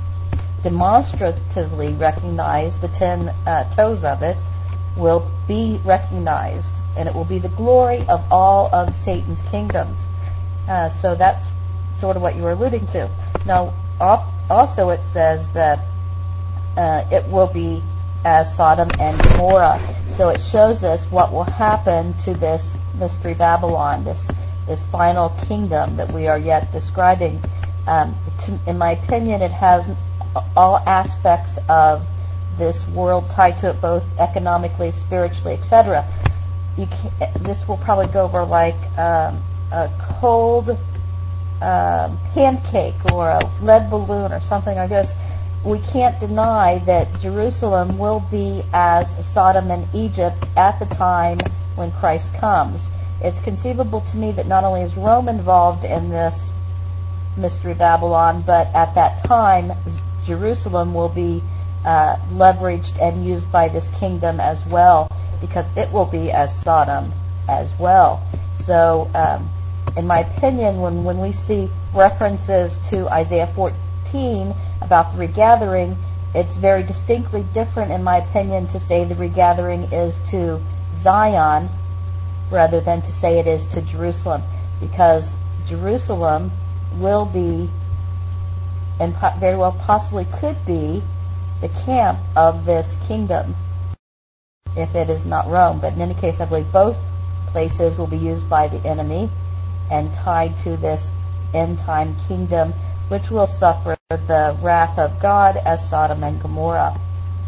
demonstratively recognized, the ten uh, toes of it, will be recognized, and it will be the glory of all of Satan's kingdoms. Uh, so that's sort of what you were alluding to. Now, also it says that uh, it will be as Sodom and Gomorrah. So it shows us what will happen to this Mystery Babylon, this this final kingdom that we are yet describing. Um, to, in my opinion, it has all aspects of this world tied to it, both economically, spiritually, et cetera. You can't, this will probably go over like um, a cold um, pancake or a lead balloon or something like this. We can't deny that Jerusalem will be as Sodom and Egypt at the time when Christ comes. It's conceivable to me that not only is Rome involved in this Mystery Babylon, but at that time Jerusalem will be uh, leveraged and used by this kingdom as well, because it will be as Sodom as well. So, um, in my opinion, when, when we see references to Isaiah fourteen about the regathering, it's very distinctly different, in my opinion, to say the regathering is to Zion rather than to say it is to Jerusalem, because Jerusalem will be, and po- very well possibly could be, the camp of this kingdom, if it is not Rome. But in any case, I believe both places will be used by the enemy and tied to this end-time kingdom, which will suffer the wrath of God as Sodom and Gomorrah.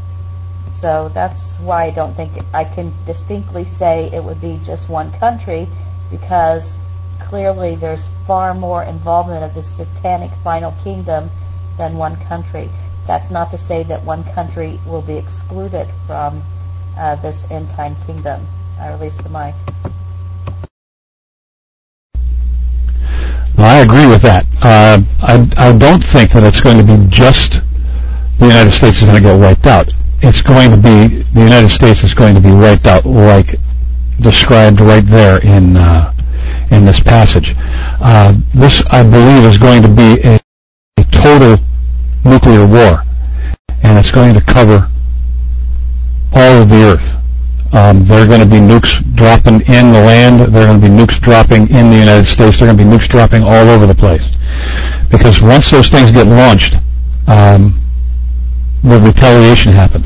So that's why I don't think I can distinctly say it would be just one country, because clearly there's far more involvement of the satanic final kingdom than one country. That's not to say that one country will be excluded from uh, this end-time kingdom. I release the mic. Well, I agree with that. Uh, I, I don't think that it's going to be just the United States is going to get wiped out. It's going to be, the United States is going to be wiped out like described right there in uh, in this passage. Uh, this, I believe, is going to be a, a total nuclear war, and it's going to cover all of the earth. Um, there are going to be nukes dropping in the land. There are going to be nukes dropping in the United States. There are going to be nukes dropping all over the place. Because once those things get launched, um, the retaliation happens.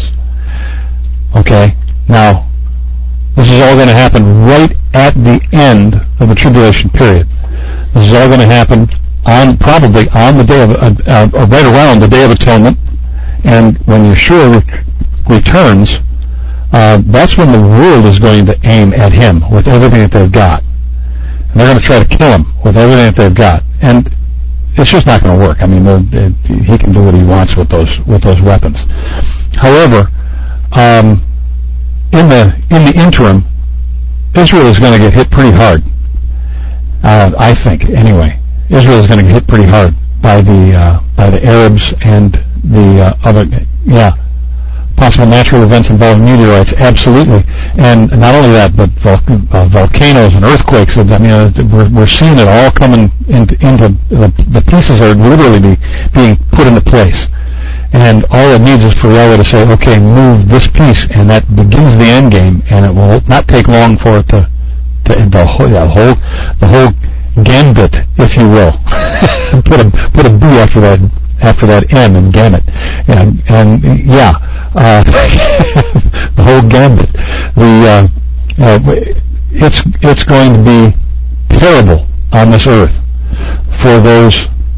Okay? Now, this is all going to happen right at the end of the tribulation period. This is all going to happen on, probably on the day of, uh, uh, or right around the Day of Atonement. And when Yeshua re- returns, Uh, that's when the world is going to aim at him with everything that they've got. And they're going to try to kill him with everything that they've got. And it's just not going to work. I mean, it, he can do what he wants with those with those weapons. However, um, in the in the interim, Israel is going to get hit pretty hard. Uh, I think, anyway. Israel is going to get hit pretty hard by the uh, by the Arabs and the uh, other. Yeah. Possible natural events involving meteorites, absolutely, and not only that, but vol- uh, volcanoes and earthquakes. I mean, we're, we're seeing it all coming into, into the, the pieces are literally be, being put into place, and all it needs is for Yahweh to say, "Okay, move this piece," and that begins the end game, and it will not take long for it to, to the whole, yeah, the whole, the whole gambit, if you will, put a put a B after that after that M in gambit, and and yeah. Uh, the whole gambit. The uh, uh, it's it's going to be terrible on this earth for those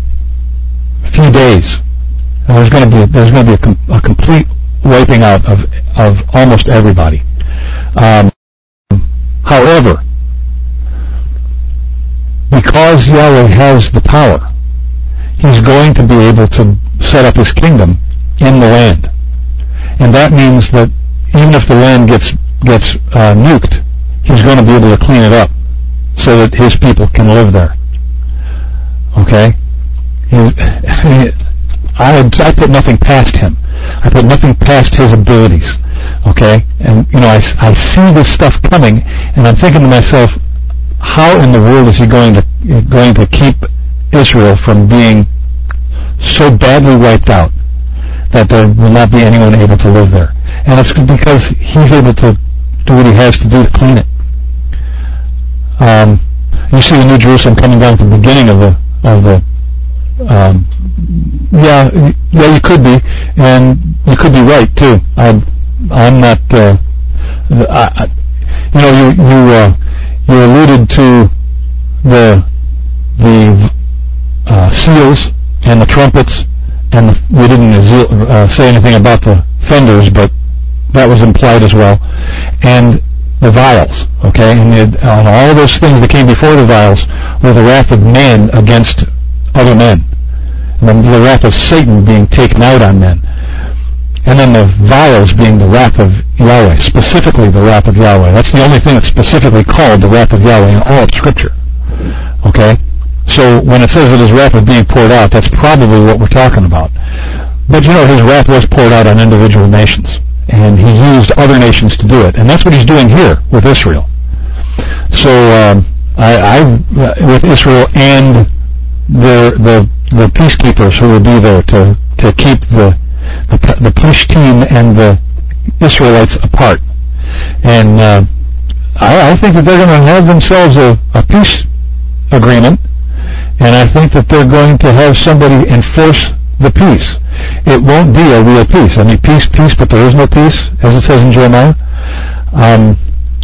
few days. And there's going to be there's going to be a, com- a complete wiping out of of almost everybody. Um, however, because Yahweh has the power, He's going to be able to set up His kingdom in the land. And that means that even if the land gets gets uh, nuked, He's going to be able to clean it up so that His people can live there. Okay? He, I, I put nothing past Him. I put nothing past His abilities. Okay? And, you know, I, I see this stuff coming, and I'm thinking to myself, how in the world is He going to going to keep Israel from being so badly wiped out that there will not be anyone able to live there? And it's because He's able to do what He has to do to clean it. Um, you see the New Jerusalem coming down at the beginning of the of the. Um, yeah, yeah, you could be, and you could be right too. I'm, I'm not. Uh, I, you know, you you uh, you alluded to the the uh, seals and the trumpets. And the, we didn't uh, say anything about the thunders, but that was implied as well. And the vials, okay? And, the, and all those things that came before the vials were the wrath of man against other men. And then the wrath of Satan being taken out on men. And then the vials being the wrath of Yahweh, specifically the wrath of Yahweh. That's the only thing that's specifically called the wrath of Yahweh in all of Scripture. Okay? So when it says that His wrath is being poured out, that's probably what we're talking about. But you know, His wrath was poured out on individual nations, and He used other nations to do it, and that's what He's doing here with Israel. So um, I, I, with Israel and the the the peacekeepers who will be there to to keep the the, the Plishtim and the Israelites apart, and uh, I, I think that they're going to have themselves a, a peace agreement. And I think that they're going to have somebody enforce the peace. It won't be a real peace. I mean, peace, peace, but there is no peace, as it says in Jeremiah. Um,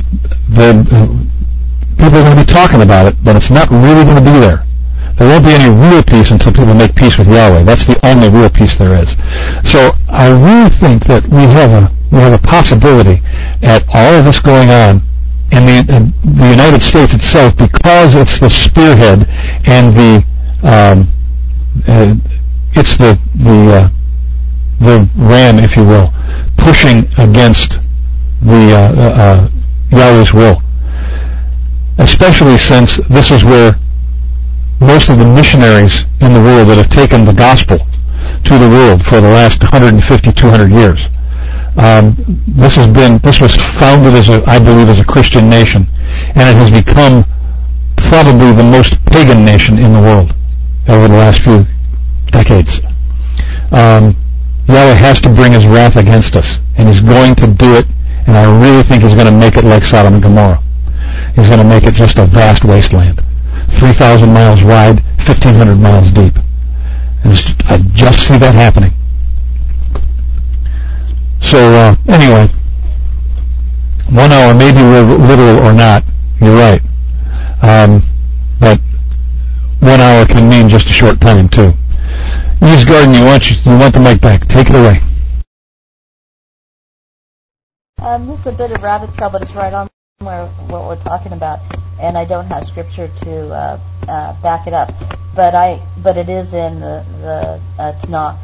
the uh, people are going to be talking about it, but it's not really going to be there. There won't be any real peace until people make peace with Yahweh. That's the only real peace there is. So I really think that we have a we have a possibility at all of this going on in the, in the United States itself, because it's the spearhead and the um, uh, it's the the uh, the ram, if you will, pushing against the uh, uh, Yahweh's will. Especially since this is where most of the missionaries in the world that have taken the gospel to the world for the last one hundred fifty, two hundred years Um, this has been, this was founded as a, I believe, as a Christian nation, and it has become probably the most pagan nation in the world over the last few decades. Um, Yahweh has to bring his wrath against us, and he's going to do it, and I really think he's going to make it like Sodom and Gomorrah. He's going to make it just a vast wasteland, three thousand miles wide, fifteen hundred miles deep. And I just see that happening. So uh, anyway, one hour, maybe literal or not, you're right. Um, but one hour can mean just a short time too. East Garden, you want you want the mic back. Take it away. Um, this is a bit of rabbit trail, but it's right on where what we're talking about, and I don't have scripture to uh, uh, back it up, but I but it is in the, the uh, Tanakh.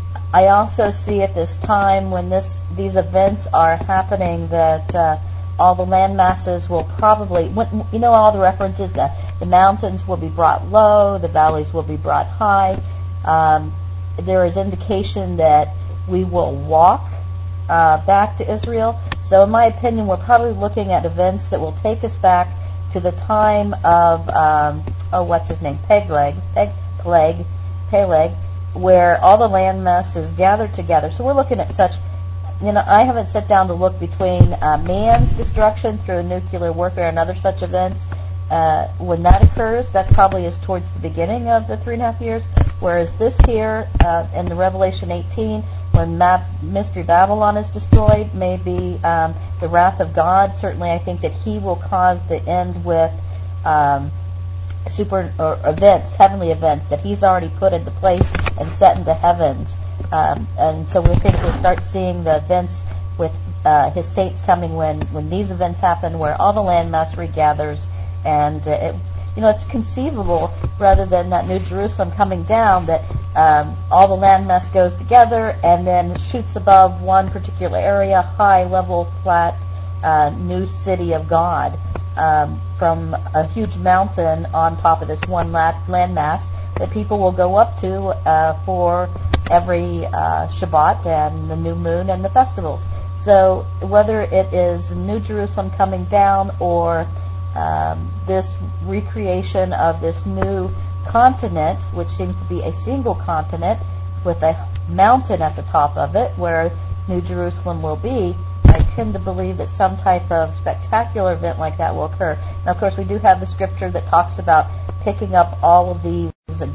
I also see at this time when this these events are happening that uh, all the land masses will probably, when, you know, all the references that the mountains will be brought low, the valleys will be brought high. Um, there is indication that we will walk uh, back to Israel. So in my opinion, we're probably looking at events that will take us back to the time of, um, oh, what's his name, Peleg, Peg, Peleg, Peleg, where all the landmass is gathered together. So we're looking at such, you know, I haven't sat down to look between uh, man's destruction through nuclear warfare and other such events. Uh, when that occurs, that probably is towards the beginning of the three and a half years, whereas this here, uh, in the Revelation eighteen, when Map, Mystery Babylon is destroyed, may be um, the wrath of God. Certainly I think that he will cause the end with um, super or events, heavenly events that he's already put into place and set into heavens. Um, and so we think we'll start seeing the events with uh, his saints coming when, when these events happen, where all the landmass regathers, and uh, it, you know, it's conceivable, rather than that New Jerusalem coming down, that um, all the landmass goes together and then shoots above one particular area, high, level, flat, uh, new city of God, um, from a huge mountain on top of this one landmass that people will go up to uh, for every uh, Shabbat and the new moon and the festivals. So whether it is New Jerusalem coming down or um, this recreation of this new continent, which seems to be a single continent with a mountain at the top of it where New Jerusalem will be, I tend to believe that some type of spectacular event like that will occur. Now, of course, we do have the scripture that talks about picking up all of these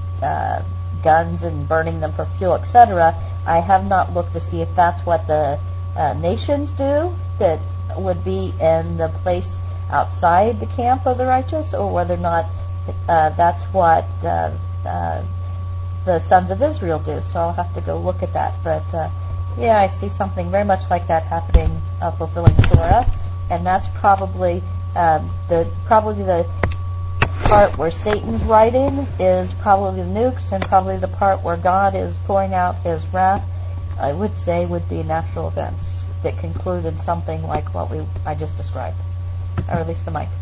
uh, guns and burning them for fuel, et cetera. I have not looked to see if that's what the uh, nations do, that would be in the place outside the camp of the righteous, or whether or not uh, that's what uh, uh, the sons of Israel do. So I'll have to go look at that. But uh, yeah, I see something very much like that happening, uh, fulfilling Torah, and that's probably um, the probably the part where Satan's writing is probably the nukes, and probably the part where God is pouring out his wrath, I would say, would be natural events that conclude in something like what we I just described. I release the mic.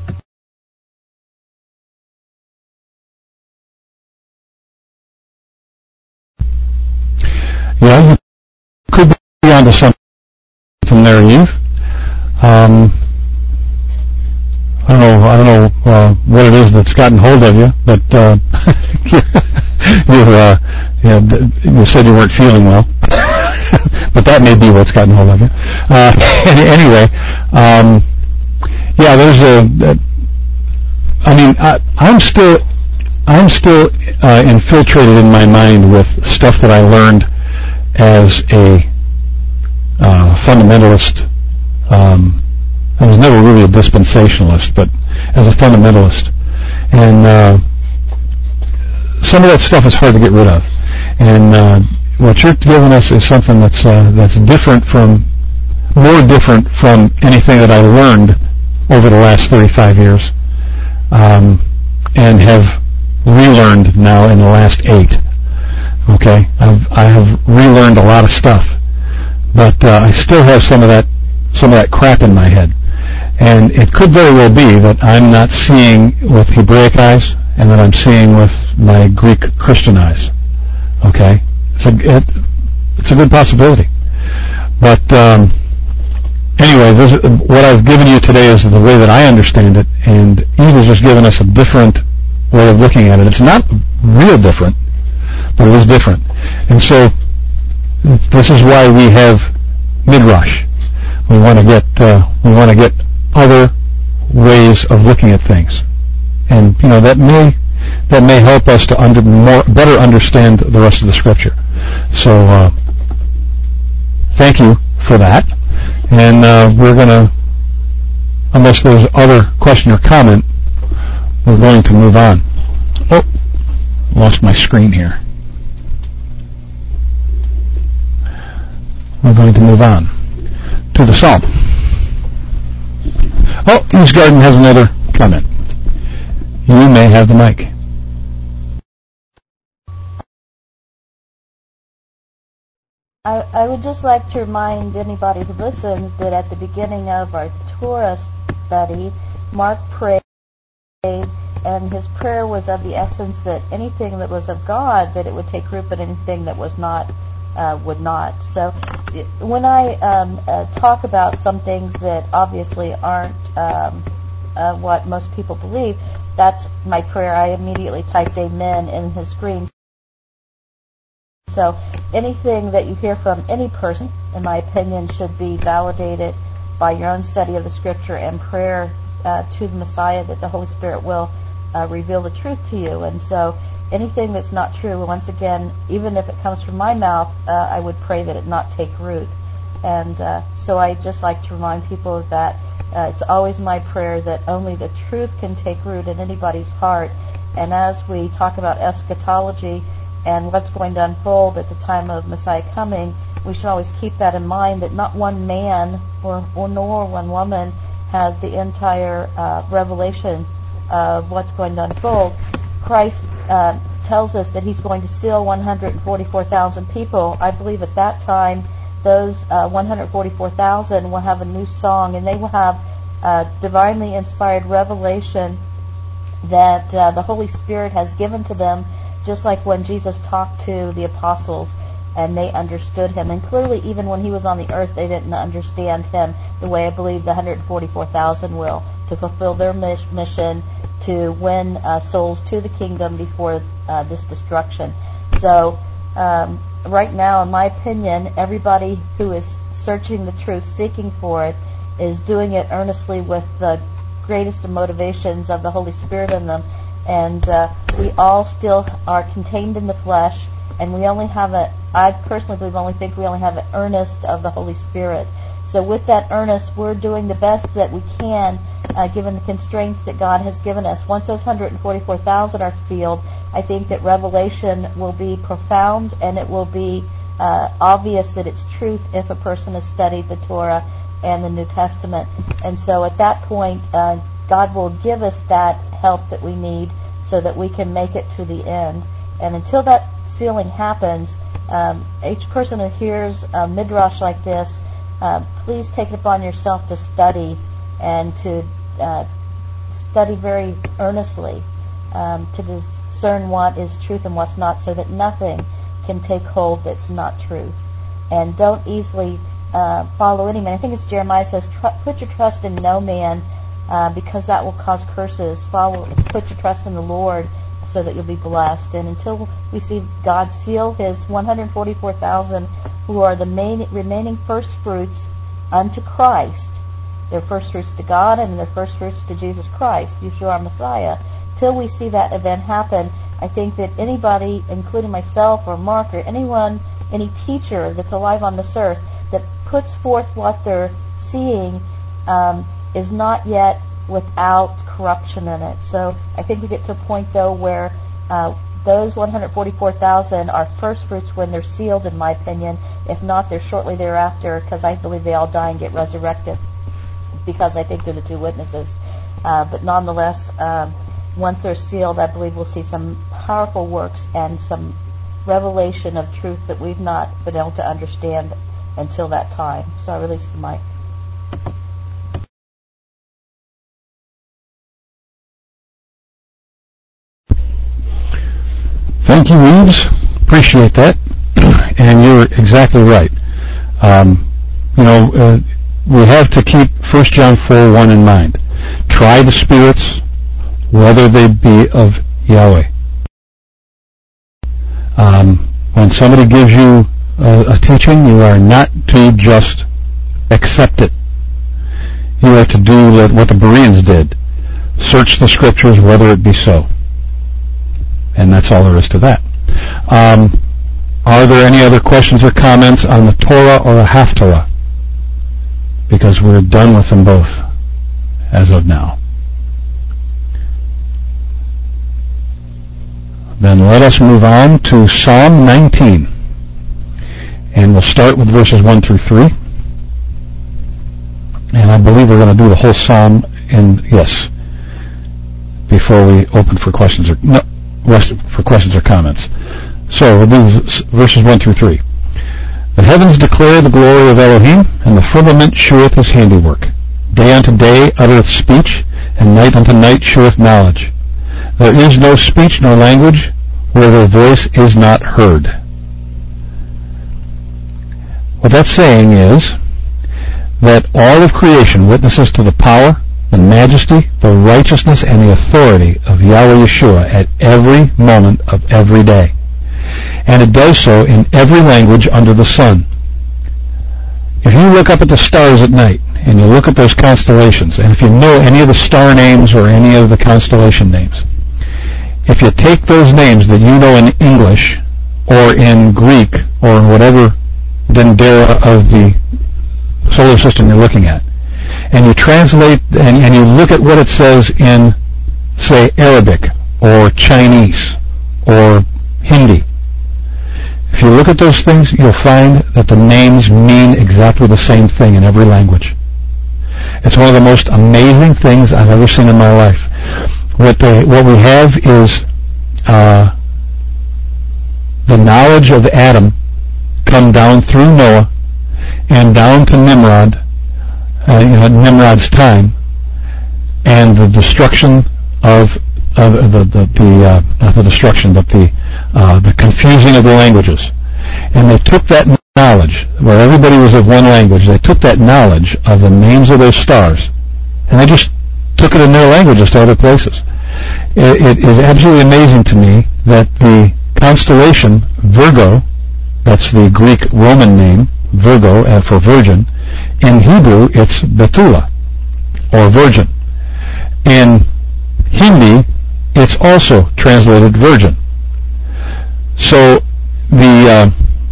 Yeah, you could be onto something there, Eve. Um, I don't know. I don't know uh, what it is that's gotten hold of you, but uh, you, uh, you, you said you weren't feeling well, but that may be what's gotten hold of you. Uh, anyway, um, yeah, there's a. I mean, I, I'm still, I'm still uh, infiltrated in my mind with stuff that I learned as a uh, fundamentalist. Um, I was never really a dispensationalist, but as a fundamentalist. And uh, some of that stuff is hard to get rid of. And uh, what you're giving us is something that's uh, that's different from, more different from anything that I learned over the last thirty-five years, um, and have relearned now in the last eight. Okay, I've I have relearned a lot of stuff, but uh, I still have some of that some of that crap in my head. And it could very well be that I'm not seeing with Hebraic eyes, and that I'm seeing with my Greek Christian eyes. Okay, it's a it, it's a good possibility. But um, anyway, this, what I've given you today is the way that I understand it, and Eve has just given us a different way of looking at it. It's not real different, but it is different. And so this is why we have Midrash. We want to get uh, we want to get other ways of looking at things, and you know that may that may help us to under, more better understand the rest of the Scripture. So uh, thank you for that, and uh, we're going to, unless there's other question or comment, we're going to move on. Oh, lost my screen here. We're going to move on to the Psalm. Oh, East Garden has another comment. You may have the mic. I, I would just like to remind anybody who listens that at the beginning of our Torah study, Mark prayed, and his prayer was of the essence that anything that was of God, that it would take root, but anything that was not, uh, would not. So when I um, uh, talk about some things that obviously aren't um, uh, what most people believe, that's my prayer. I immediately typed amen in his screen. So anything that you hear from any person, in my opinion, should be validated by your own study of the Scripture and prayer uh, to the Messiah, that the Holy Spirit will uh, reveal the truth to you. And so anything that's not true, once again, even if it comes from my mouth, uh, I would pray that it not take root. And uh, so I just like to remind people of that. Uh, it's always my prayer that only the truth can take root in anybody's heart. And as we talk about eschatology and what's going to unfold at the time of Messiah coming, we should always keep that in mind, that not one man or, or nor one woman has the entire uh, revelation of what's going to unfold. Christ uh, tells us that he's going to seal one hundred forty-four thousand people. I believe at that time those uh, one hundred forty-four thousand will have a new song, and they will have uh, divinely inspired revelation that uh, the Holy Spirit has given to them, just like when Jesus talked to the apostles and they understood him. And clearly, even when he was on the earth, they didn't understand him the way I believe the one hundred forty-four thousand will, to fulfill their mission to win uh, souls to the kingdom before uh, this destruction. So um, right now, in my opinion, everybody who is searching the truth, seeking for it, is doing it earnestly with the greatest of motivations of the Holy Spirit in them. And uh, we all still are contained in the flesh, and we only have a, I personally believe, only think we only have an earnest of the Holy Spirit. So with that earnest, we're doing the best that we can, uh, given the constraints that God has given us. Once those one hundred forty-four thousand are sealed, I think that revelation will be profound, and it will be uh, obvious that it's truth if a person has studied the Torah and the New Testament. And so at that point, uh, God will give us that help that we need so that we can make it to the end. And until that sealing happens, um, each person who hears a midrash like this, uh, please take it upon yourself to study and to uh, study very earnestly, um, to discern what is truth and what's not, so that nothing can take hold that's not truth. And don't easily uh, follow any man. I think it's Jeremiah says, Tr- put your trust in no man, Uh, because that will cause curses. Follow, put your trust in the Lord so that you'll be blessed. And until we see God seal his one hundred forty-four thousand who are the main, remaining first fruits unto Christ, their first fruits to God and their first fruits to Jesus Christ, Yeshua our Messiah, till we see that event happen, I think that anybody, including myself or Mark or anyone, any teacher that's alive on this earth that puts forth what they're seeing, um, is not yet without corruption in it. So I think we get to a point, though, where uh, those one hundred forty-four thousand are first fruits when they're sealed, in my opinion. If not, they're shortly thereafter, because I believe they all die and get resurrected, because I think they're the two witnesses. Uh, but nonetheless, uh, once they're sealed, I believe we'll see some powerful works and some revelation of truth that we've not been able to understand until that time. So I release the mic. Thank you, Reeves. Appreciate that. And you're exactly right. Um, you know, uh, we have to keep First John four one in mind. Try the spirits, whether they be of Yahweh. Um, when somebody gives you a, a teaching, you are not to just accept it. You are to do what the Bereans did. Search the scriptures whether it be so. And that's all there is to that. Um, are there any other questions or comments on the Torah or a Haftarah? Because we're done with them both as of now. Then let us move on to Psalm nineteen. And we'll start with verses one through three. And I believe we're going to do the whole psalm in, yes, before we open for questions or, no, for questions or comments. So we'll do verses one through three. The heavens declare the glory of Elohim, and the firmament sheweth his handiwork. Day unto day uttereth speech, and night unto night sheweth knowledge. There is no speech nor language where their voice is not heard. What that's saying is that all of creation witnesses to the power, the majesty, the righteousness, and the authority of Yahweh Yeshua at every moment of every day. And it does so in every language under the sun. If you look up at the stars at night, and you look at those constellations, and if you know any of the star names or any of the constellation names, if you take those names that you know in English, or in Greek, or in whatever dendera of the solar system you're looking at, and you translate, and, and you look at what it says in, say, Arabic, or Chinese, or Hindi, if you look at those things, you'll find that the names mean exactly the same thing in every language. It's one of the most amazing things I've ever seen in my life. What they, what we have is uh, the knowledge of Adam come down through Noah and down to Nimrod, uh, you know, Nimrod's time, and the destruction of uh, the the, the uh, not the destruction, but the uh, the confusing of the languages. And they took that knowledge, where everybody was of one language, they took that knowledge of the names of those stars, and they just took it in their languages to other places. It, it is absolutely amazing to me that the constellation Virgo, that's the Greek Roman name, Virgo, uh, for virgin, in Hebrew it's Betula, or virgin. In Hindi, it's also translated virgin. So the uh,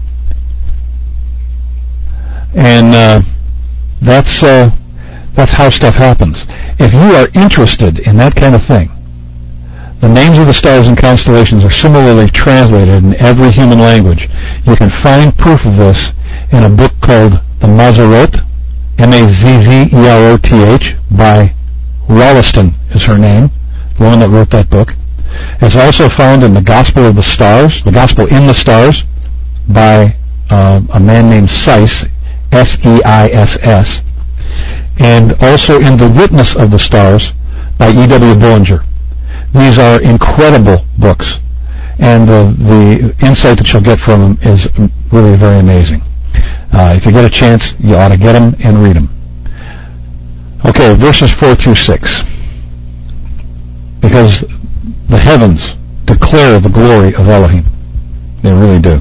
and uh, that's uh, that's how stuff happens. If you are interested in that kind of thing, the names of the stars and constellations are similarly translated in every human language. You can find proof of this in a book called the Mazarot, M A Z Z E R O T H, by Rolliston is her name, the one that wrote that book. It's also found in the Gospel of the Stars, the Gospel in the Stars, by uh, a man named Seiss, S E I S S, and also in The Witness of the Stars by E W Bullinger. These are incredible books, and uh, the insight that you'll get from them is really very amazing. Uh, if you get a chance, you ought to get them and read them. Okay, verses four through six. Because the heavens declare the glory of Elohim. They really do.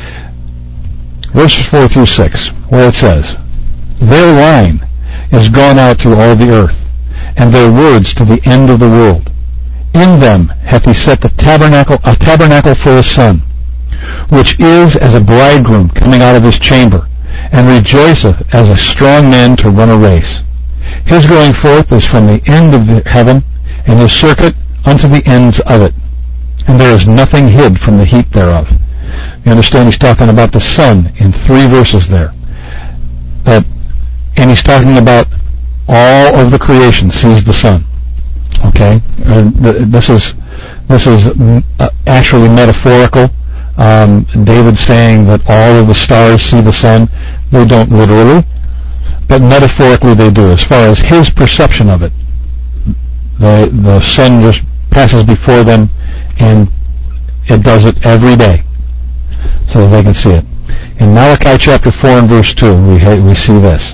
Verses four through six, where it says, Their line is gone out through all the earth, and their words to the end of the world. In them hath he set the tabernacle, a tabernacle for the sun, which is as a bridegroom coming out of his chamber, and rejoiceth as a strong man to run a race. His going forth is from the end of the heaven, and his circuit unto the ends of it. And there is nothing hid from the heat thereof. You understand he's talking about the sun in three verses there. Uh, and he's talking about all of the creation sees the sun. Okay? And th- this is this is uh, actually metaphorical. Um, David saying that all of the stars see the sun. They don't literally, but metaphorically they do. As far as his perception of it, the the sun just passes before them, and it does it every day, so they can see it. In Malachi chapter four and verse two, we we see this: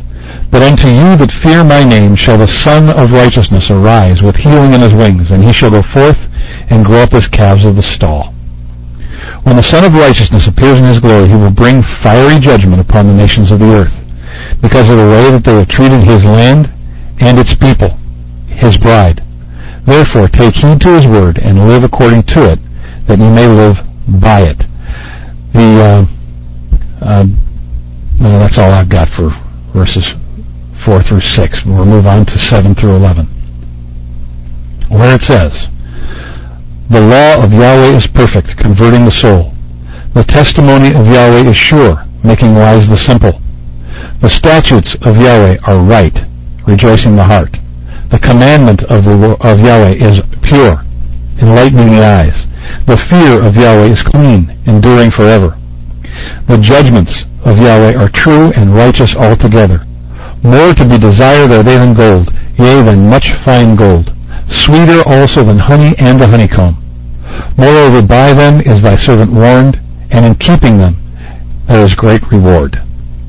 But unto you that fear my name shall the Son of Righteousness arise with healing in his wings, and he shall go forth and grow up as calves of the stall. When the Son of Righteousness appears in his glory, he will bring fiery judgment upon the nations of the earth, because of the way that they have treated his land and its people, his bride. Therefore take heed to his word, and live according to it, that ye may live by it. The uh, uh, no, that's all I've got for verses four through six. We'll move on to seven through eleven, where it says, the law of Yahweh is perfect, converting the soul. The testimony of Yahweh is sure, making wise the simple. The statutes of Yahweh are right, rejoicing the heart. The commandment of, the, of Yahweh is pure, enlightening the eyes. The fear of Yahweh is clean, enduring forever. The judgments of Yahweh are true and righteous altogether. More to be desired are they than gold, yea, than much fine gold, sweeter also than honey and the honeycomb. Moreover, by them is thy servant warned, and in keeping them there is great reward.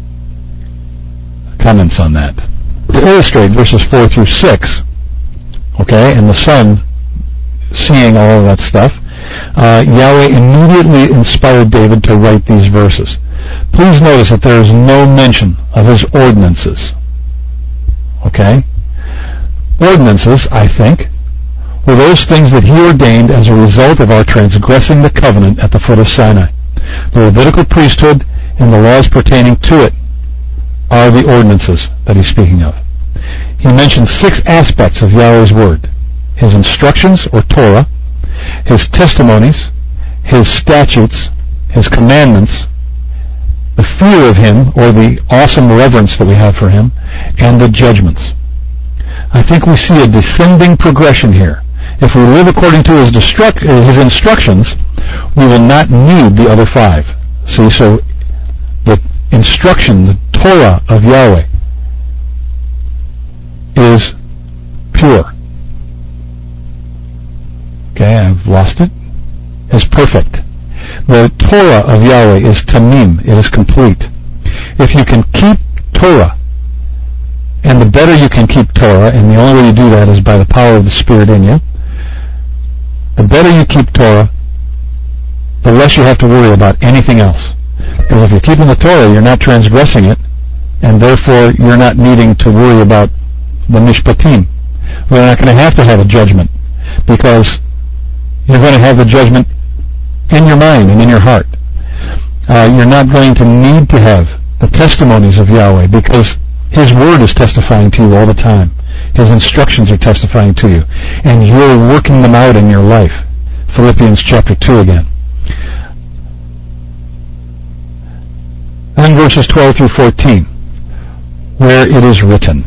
Comments on that. To illustrate verses four through six, okay, and the Son seeing all of that stuff, uh, Yahweh immediately inspired David to write these verses. Please notice that there is no mention of his ordinances. Okay? Ordinances, I think, were those things that he ordained as a result of our transgressing the covenant at the foot of Sinai. The Levitical priesthood and the laws pertaining to it are the ordinances that he's speaking of. He mentions six aspects of Yahweh's word: his instructions, or Torah, his testimonies, his statutes, his commandments, the fear of him, or the awesome reverence that we have for him, and the judgments. I think we see a descending progression here. If we live according to his, destruct, his instructions, we will not need the other five. See, so the instruction, the Torah of Yahweh, is pure. Okay, I've lost it. Is perfect. The Torah of Yahweh is tamim. It is complete. If you can keep Torah, and the better you can keep Torah, and the only way you do that is by the power of the Spirit in you, the better you keep Torah, the less you have to worry about anything else. Because if you're keeping the Torah, you're not transgressing it, and therefore you're not needing to worry about the mishpatim. We're not going to have to have a judgment, because you're going to have the judgment in your mind and in your heart. Uh, you're not going to need to have the testimonies of Yahweh, because his word is testifying to you all the time. His instructions are testifying to you, and you're working them out in your life. Philippians chapter two again. Then verses twelve through fourteen, where it is written,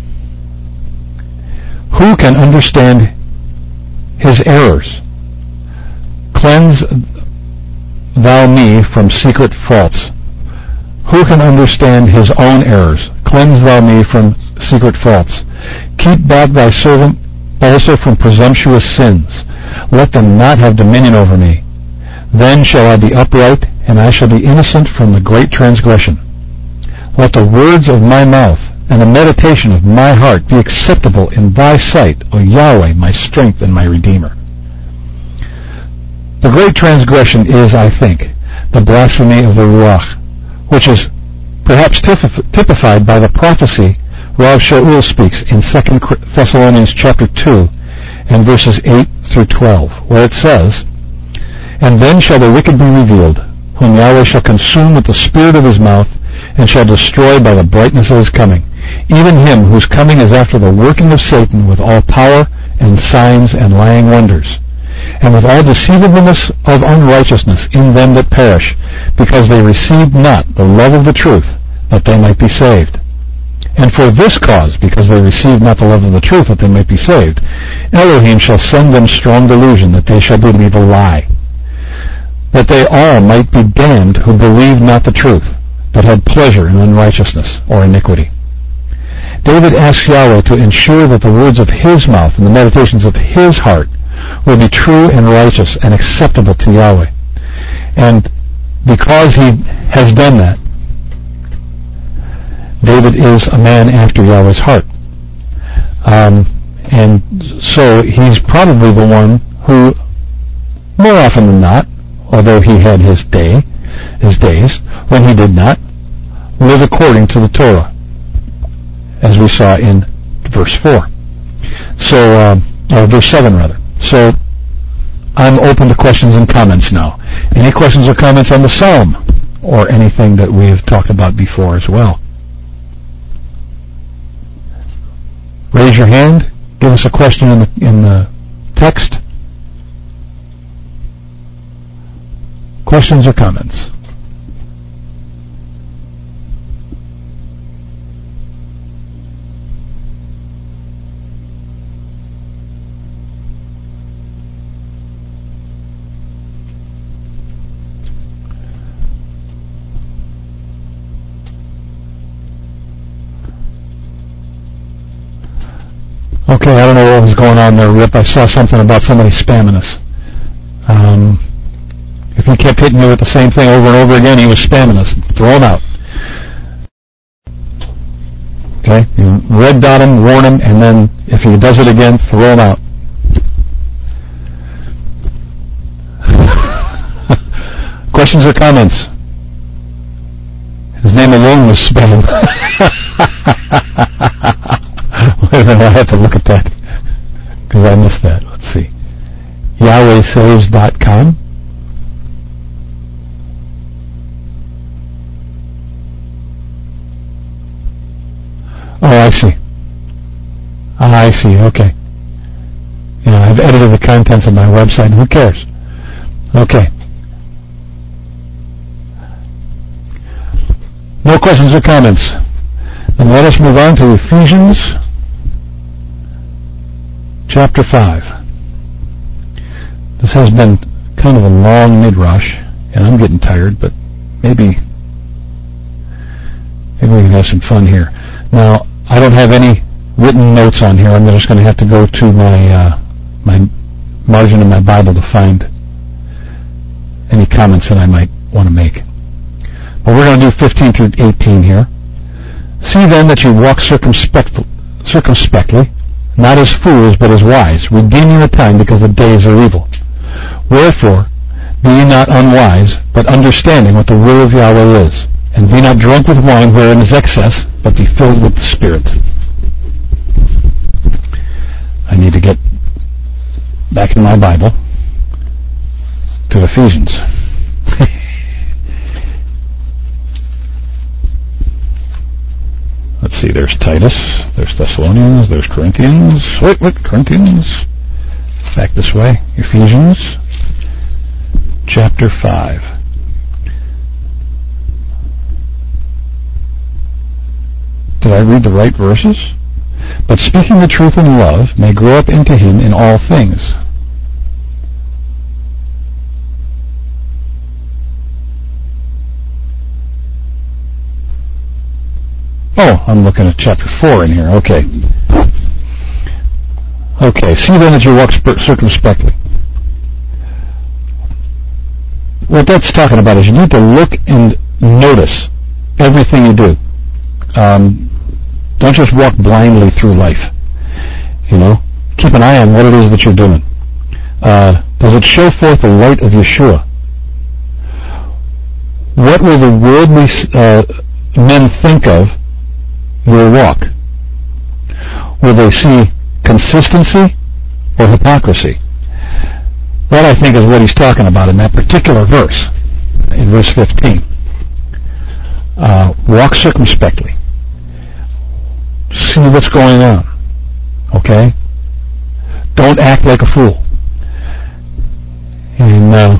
who can understand his errors? Cleanse thou me from secret faults. Who can understand his own errors? Cleanse thou me from secret faults. Keep back thy servant also from presumptuous sins. Let them not have dominion over me. Then shall I be upright, and I shall be innocent from the great transgression. Let the words of my mouth and the meditation of my heart be acceptable in thy sight, O Yahweh, my strength and my Redeemer. The great transgression is, I think, the blasphemy of the Ruach, which is perhaps typified by the prophecy Rav Shaul speaks in Second Thessalonians chapter two and verses eight through twelve, where it says, and then shall the wicked be revealed, whom Yahweh shall consume with the spirit of his mouth, and shall destroy by the brightness of his coming, even him whose coming is after the working of Satan with all power and signs and lying wonders, and with all deceivableness of unrighteousness in them that perish, because they received not the love of the truth, that they might be saved. And for this cause, because they received not the love of the truth, that they might be saved, Elohim shall send them strong delusion, that they shall believe a lie, that they all might be damned who believed not the truth, but had pleasure in unrighteousness or iniquity. David asks Yahweh to ensure that the words of his mouth and the meditations of his heart will be true and righteous and acceptable to Yahweh. And because he has done that, David is a man after Yahweh's heart. Um, and so he's probably the one who, more often than not, although he had his day, his days, when he did not, live according to the Torah, as we saw in verse four. So, uh, uh, verse seven rather. So, I'm open to questions and comments now. Any questions or comments on the Psalm, or anything that we have talked about before as well? Raise your hand. Give us a question in the, in the text. Questions or comments? Okay, I don't know what was going on there, Rip. I saw something about somebody spamming us. Um, if he kept hitting you with the same thing over and over again, he was spamming us. Throw him out. Okay? You red dot him, warn him, and then if he does it again, throw him out. Questions or comments? His name alone was spam. Wait a minute, I have to look at that because I missed that. Let's see. Yahweh Saves dot com. Oh, I see. Ah, I see. Okay. Yeah, I've edited the contents of my website. Who cares? Okay. No questions or comments. Then let us move on to Ephesians chapter five. This has been kind of a long midrash, and I'm getting tired, but maybe maybe we can have some fun here. Now, I don't have any written notes on here. I'm just going to have to go to my uh, my margin of my Bible to find any comments that I might want to make. But we're going to do fifteen through eighteen here. See then that you walk circumspect, circumspectly, not as fools, but as wise, redeeming the time, because the days are evil. Wherefore, be ye not unwise, but understanding what the will of Yahweh is. And be not drunk with wine wherein is excess, but be filled with the Spirit. I need to get back in my Bible to Ephesians. Let's see, there's Titus, there's Thessalonians, there's Corinthians. Wait, wait, Corinthians. Back this way. Ephesians, chapter five. Did I read the right verses? But speaking the truth in love may grow up into him in all things. Oh, I'm looking at chapter four in here. Okay. Okay, see then that you walk circumspectly. What that's talking about is you need to look and notice everything you do. Um, don't just walk blindly through life. You know, keep an eye on what it is that you're doing. Uh, does it show forth the light of Yeshua? What will the worldly uh, men think of your walk? Will they see consistency or hypocrisy? That, I think, is what he's talking about in that particular verse, in verse fifteen. Uh, walk circumspectly. See what's going on. Okay? Don't act like a fool. And, uh,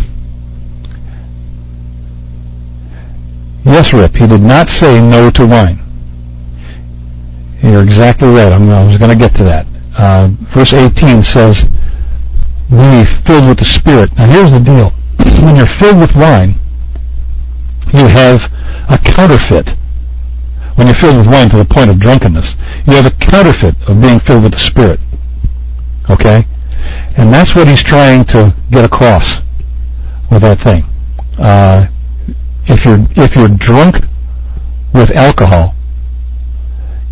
yes, Rip, he did not say no to wine. You're exactly right. I'm, I was going to get to that. Uh, verse eighteen says, "Be filled with the Spirit." Now here's the deal. When you're filled with wine, you have a counterfeit. When you're filled with wine to the point of drunkenness, you have a counterfeit of being filled with the Spirit. Okay? And that's what he's trying to get across with that thing. Uh, if you're if you're drunk with alcohol,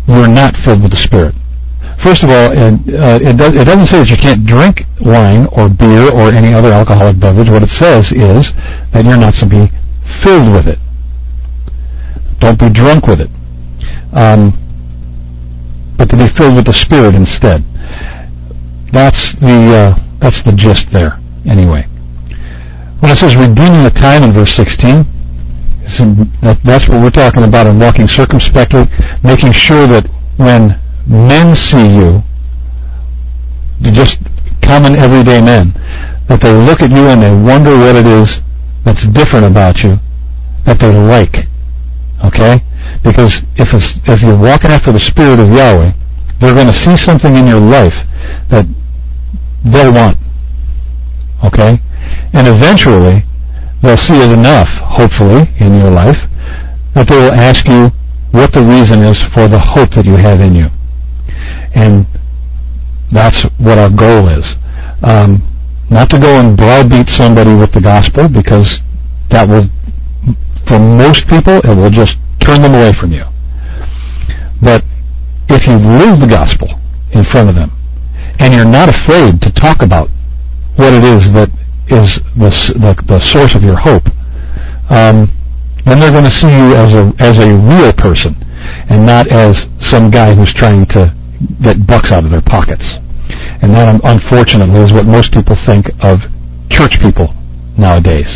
you're not filled with the Spirit. First of all, it, uh, it, does, it doesn't say that you can't drink wine or beer or any other alcoholic beverage. What it says is that you're not to be filled with it. Don't be drunk with it. Um, but to be filled with the Spirit instead. That's the uh, that's the gist there, anyway. When it says redeeming the time in verse sixteen, that, that's what we're talking about in walking circumspectly, making sure that when men see you, just common everyday men, that they look at you and they wonder what it is that's different about you, that they like. Okay? Because if it's, if you're walking after the Spirit of Yahweh, they're going to see something in your life that they'll want. Okay? And eventually, they'll see it enough, hopefully, in your life, that they will ask you what the reason is for the hope that you have in you. And that's what our goal is. Um, not to go and browbeat somebody with the gospel, because that will, for most people, it will just turn them away from you. But if you live the gospel in front of them, and you're not afraid to talk about what it is that is the, the, the source of your hope, um, then they're going to see you as a as a real person, and not as some guy who's trying to get bucks out of their pockets. And that, unfortunately, is what most people think of church people nowadays.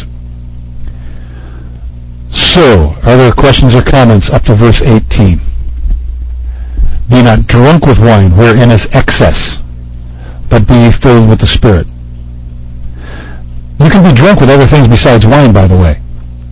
So, are there questions or comments up to verse eighteen? Be not drunk with wine, wherein is excess, but be ye filled with the Spirit. You can be drunk with other things besides wine, by the way.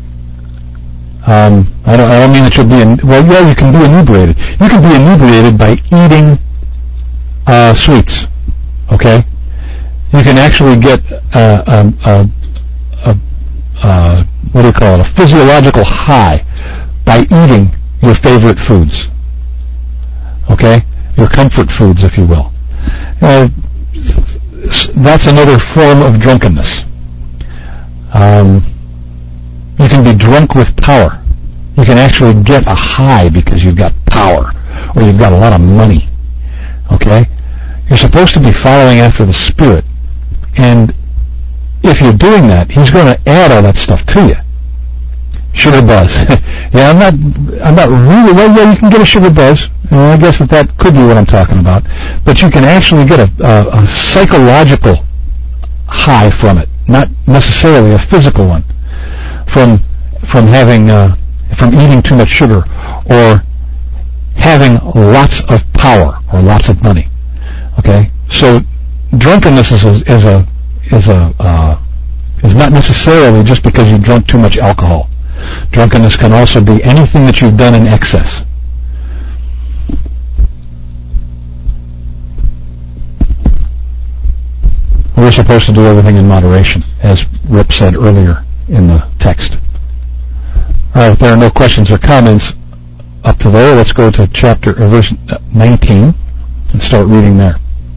Um, I don't, I don't mean that you'll be, in, well, yeah, you can be inebriated. You can be inebriated by eating uh, sweets, okay? You can actually get uh, um, uh, uh, uh, what do you call it, a physiological high by eating your favorite foods, okay? Your comfort foods, if you will. Uh, that's another form of drunkenness. Um, you can be drunk with power. You can actually get a high because you've got power, or you've got a lot of money. Okay? You're supposed to be following after the Spirit. And if you're doing that, He's going to add all that stuff to you. Sugar buzz. yeah, I'm not, I'm not really, well, yeah, you can get a sugar buzz. And I guess that that could be what I'm talking about. But you can actually get a, a, a psychological high from it, not necessarily a physical one, from from having uh, from eating too much sugar, or having lots of power or lots of money. Okay, so drunkenness is a is a is a uh, is not necessarily just because you drunk too much alcohol. Drunkenness can also be anything that you've done in excess. We're supposed to do everything in moderation, as Rip said earlier in the text. All right, if there are no questions or comments up to there, let's go to chapter or verse nineteen and start reading there.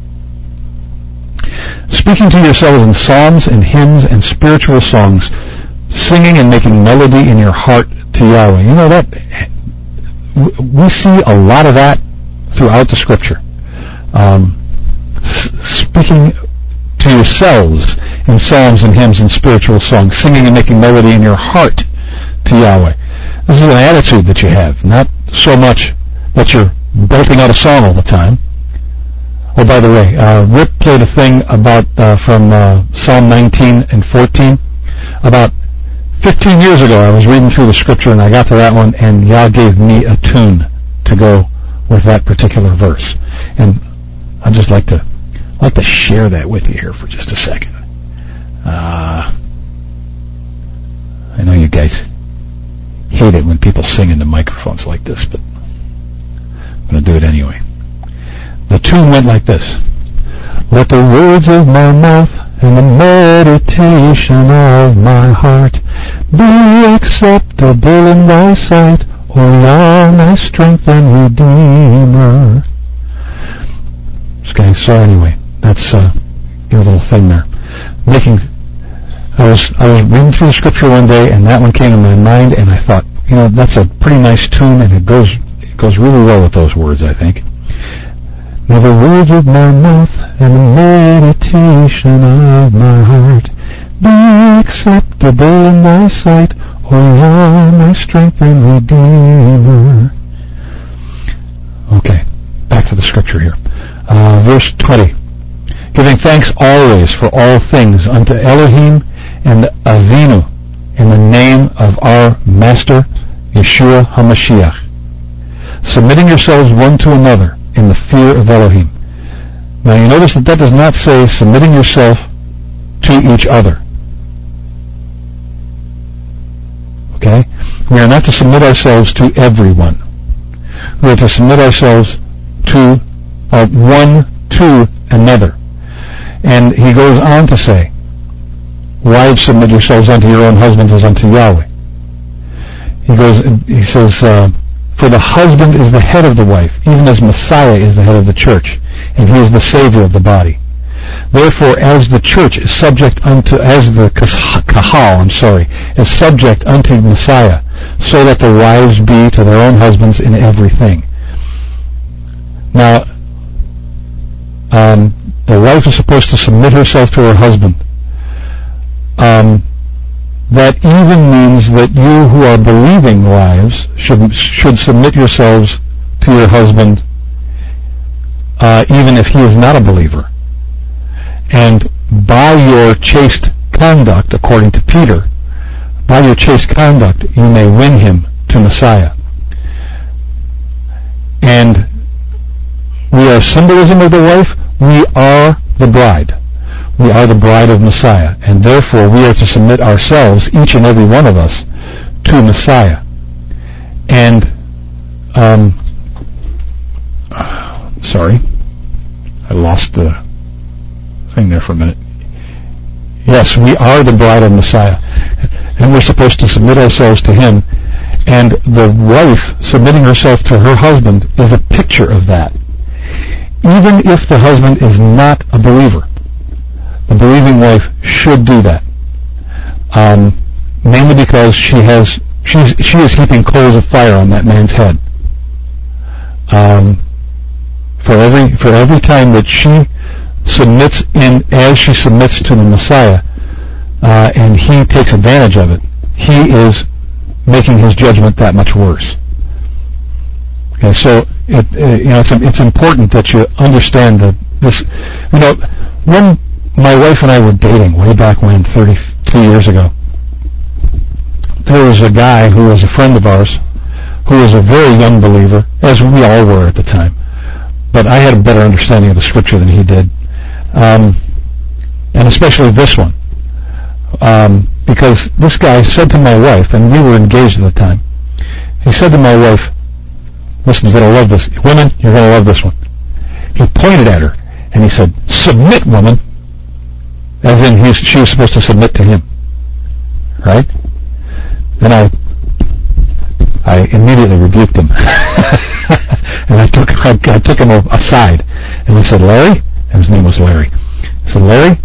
Speaking to yourselves in psalms and hymns and spiritual songs, singing and making melody in your heart to Yahweh. You know that we see a lot of that throughout the Scripture. Um, speaking to yourselves in psalms and hymns and spiritual songs, singing and making melody in your heart to Yahweh. This is an attitude that you have, not so much that you're belting out a song all the time. Oh, by the way, uh, Rip played a thing about uh, from uh, Psalm nineteen and fourteen. About fifteen years ago, I was reading through the Scripture and I got to that one, and Yah gave me a tune to go with that particular verse. And I'd just like to I'd like to share that with you here for just a second. Uh, I know you guys hate it when people sing into microphones like this, but I'm going to do it anyway. The tune went like this. Let the words of my mouth and the meditation of my heart be acceptable in thy sight, O Yah, my strength and Redeemer. Okay, so anyway, that's uh, your little thing there. Making, I was I was reading through the Scripture one day, and that one came in my mind, and I thought, you know, that's a pretty nice tune, and it goes It goes really well with those words, I think. May the words of my mouth and the meditation of my heart be acceptable in thy sight, O Lord, my strength and Redeemer. Okay, back to the scripture here. Uh, verse twenty. Giving thanks always for all things unto Elohim and Avinu in the name of our Master, Yeshua HaMashiach. Submitting yourselves one to another in the fear of Elohim. Now you notice that that does not say submitting yourself to each other. Okay? We are not to submit ourselves to everyone. We are to submit ourselves to uh, one to another. And he goes on to say, wives, submit yourselves unto your own husbands as unto Yahweh. He goes, he says, uh, for the husband is the head of the wife, even as Messiah is the head of the church, and he is the Savior of the body. Therefore, as the church is subject unto, as the kahal, I'm sorry, is subject unto Messiah, so that the wives be to their own husbands in everything. Now, um, the wife is supposed to submit herself to her husband. Um, that even means that you who are believing wives should should submit yourselves to your husband, uh, even if he is not a believer. And by your chaste conduct, according to Peter, by your chaste conduct, you may win him to Messiah. And we are symbolism of the wife. We are the bride. We are the bride of Messiah, and therefore we are to submit ourselves, each and every one of us, to Messiah. And, um, sorry, I lost the thing there for a minute. Yes, we are the bride of Messiah, and we're supposed to submit ourselves to him, and the wife submitting herself to her husband is a picture of that. Even if the husband is not a believer, the believing wife should do that, um, mainly because she has she's she is heaping coals of fire on that man's head. Um, for every for every time that she submits in, as she submits to the Messiah, uh, and he takes advantage of it, he is making his judgment that much worse. Okay, so it, uh, you know it's it's important that you understand that this. You know, when my wife and I were dating way back when, thirty-two years ago, there was a guy who was a friend of ours who was a very young believer, as we all were at the time. But I had a better understanding of the scripture than he did, um, and especially this one, um, because this guy said to my wife, and we were engaged at the time. He said to my wife, "Listen, you're going to love this. Women, you're going to love this one." He pointed at her and he said, "Submit, woman." As in, he, she was supposed to submit to him, right? Then I, I immediately rebuked him, and I took, I, I took him aside, and I said, "Larry," and his name was Larry. I said, "Larry,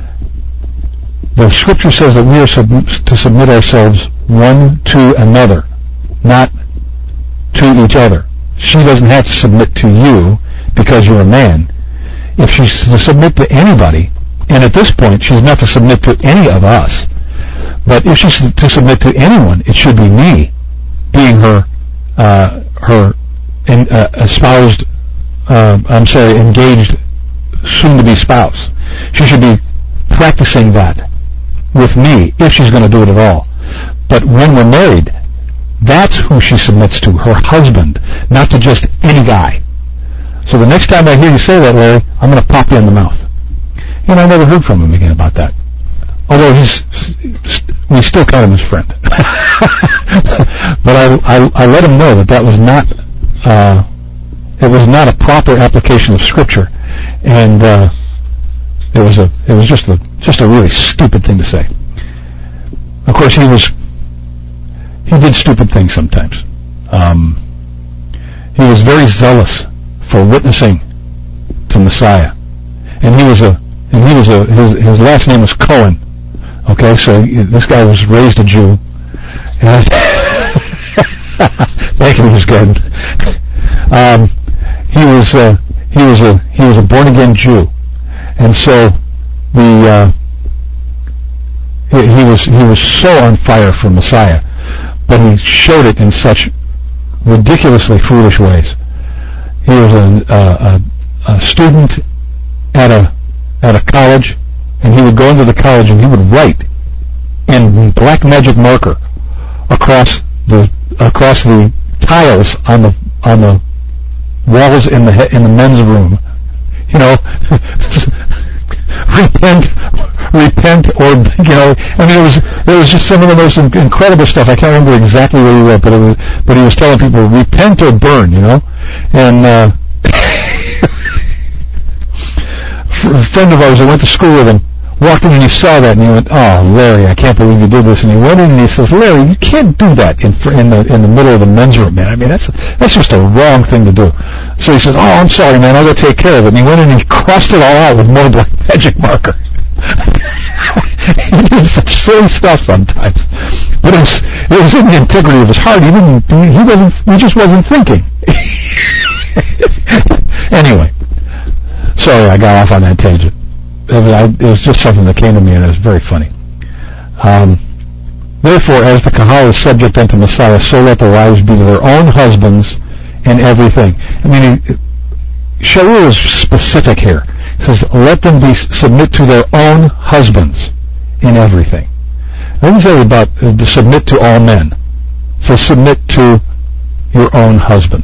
the scripture says that we are sub- to submit ourselves one to another, not to each other. She doesn't have to submit to you because you're a man. If she's to submit to anybody." And at this point, she's not to submit to any of us. But if she's to submit to anyone, it should be me, being her, uh, her in, uh, espoused, uh, I'm sorry, engaged, soon-to-be spouse. She should be practicing that with me, if she's going to do it at all. But when we're married, that's who she submits to, her husband, not to just any guy. So the next time I hear you say that, Larry, I'm going to pop you in the mouth. And I never heard from him again about that. Although he's, we still count him as friend. But I, I, I let him know that that was not, uh, it was not a proper application of Scripture, and uh, it was a, it was just a, just a really stupid thing to say. Of course, he was, he did stupid things sometimes. Um, he was very zealous for witnessing to Messiah, and he was a And he was a, his, his last name was Cohen. Okay, so this guy was raised a Jew. And thank you, Miz Gordon. Um, he was uh, he was a he was a born again Jew, and so the uh, he, he was he was so on fire for Messiah, but he showed it in such ridiculously foolish ways. He was a, a, a student at a at a college, and he would go into the college and he would write in black magic marker across the across the tiles on the on the walls in the in the men's room. You know, repent, repent, or you know. I mean, it was it was just some of the most incredible stuff. I can't remember exactly what he wrote, but it was but he was telling people repent or burn. You know, and uh, a friend of ours that went to school with him walked in and he saw that and he went, "Oh, Larry, I can't believe you did this." And he went in and he says, "Larry, you can't do that in in the in the middle of the men's room, man. I mean, that's that's just a wrong thing to do." So he says, "Oh, I'm sorry, man. I'll go take care of it." And he went in and he crossed it all out with more black magic marker. He did such silly stuff sometimes, but it was it was in the integrity of his heart. He didn't. He wasn't. He just wasn't thinking. Anyway, sorry, I got off on that tangent. It was, I, it was just something that came to me, and it was very funny. Um, Therefore, as the Kahal is subject unto Messiah, so let the wives be to their own husbands in everything. I mean, Shaul is specific here. He says, let them be submit to their own husbands in everything. It doesn't say about uh, to submit to all men. It says submit to your own husband.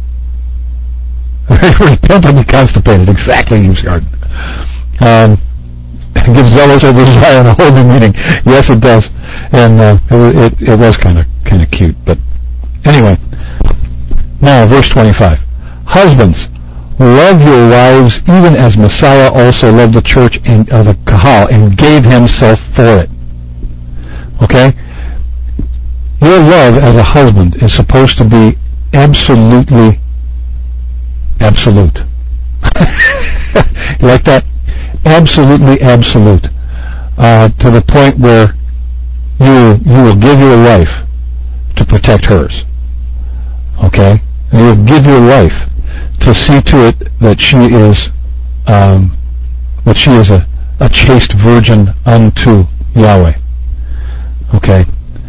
Repent and be constipated. Exactly, Eve's garden. Um, give zealous over Zion a whole new meaning. Yes, it does, and uh, it, it, it was kind of kind of cute. But anyway, now verse twenty-five: Husbands, love your wives, even as Messiah also loved the church and uh, the Kahal and gave himself for it. Okay, your love as a husband is supposed to be absolutely absolute. You like that? Absolutely absolute, uh, to the point where you you will give your life to protect hers. Okay, and you will give your life to see to it that she is um, that she is a, a chaste virgin unto Yahweh. Okay,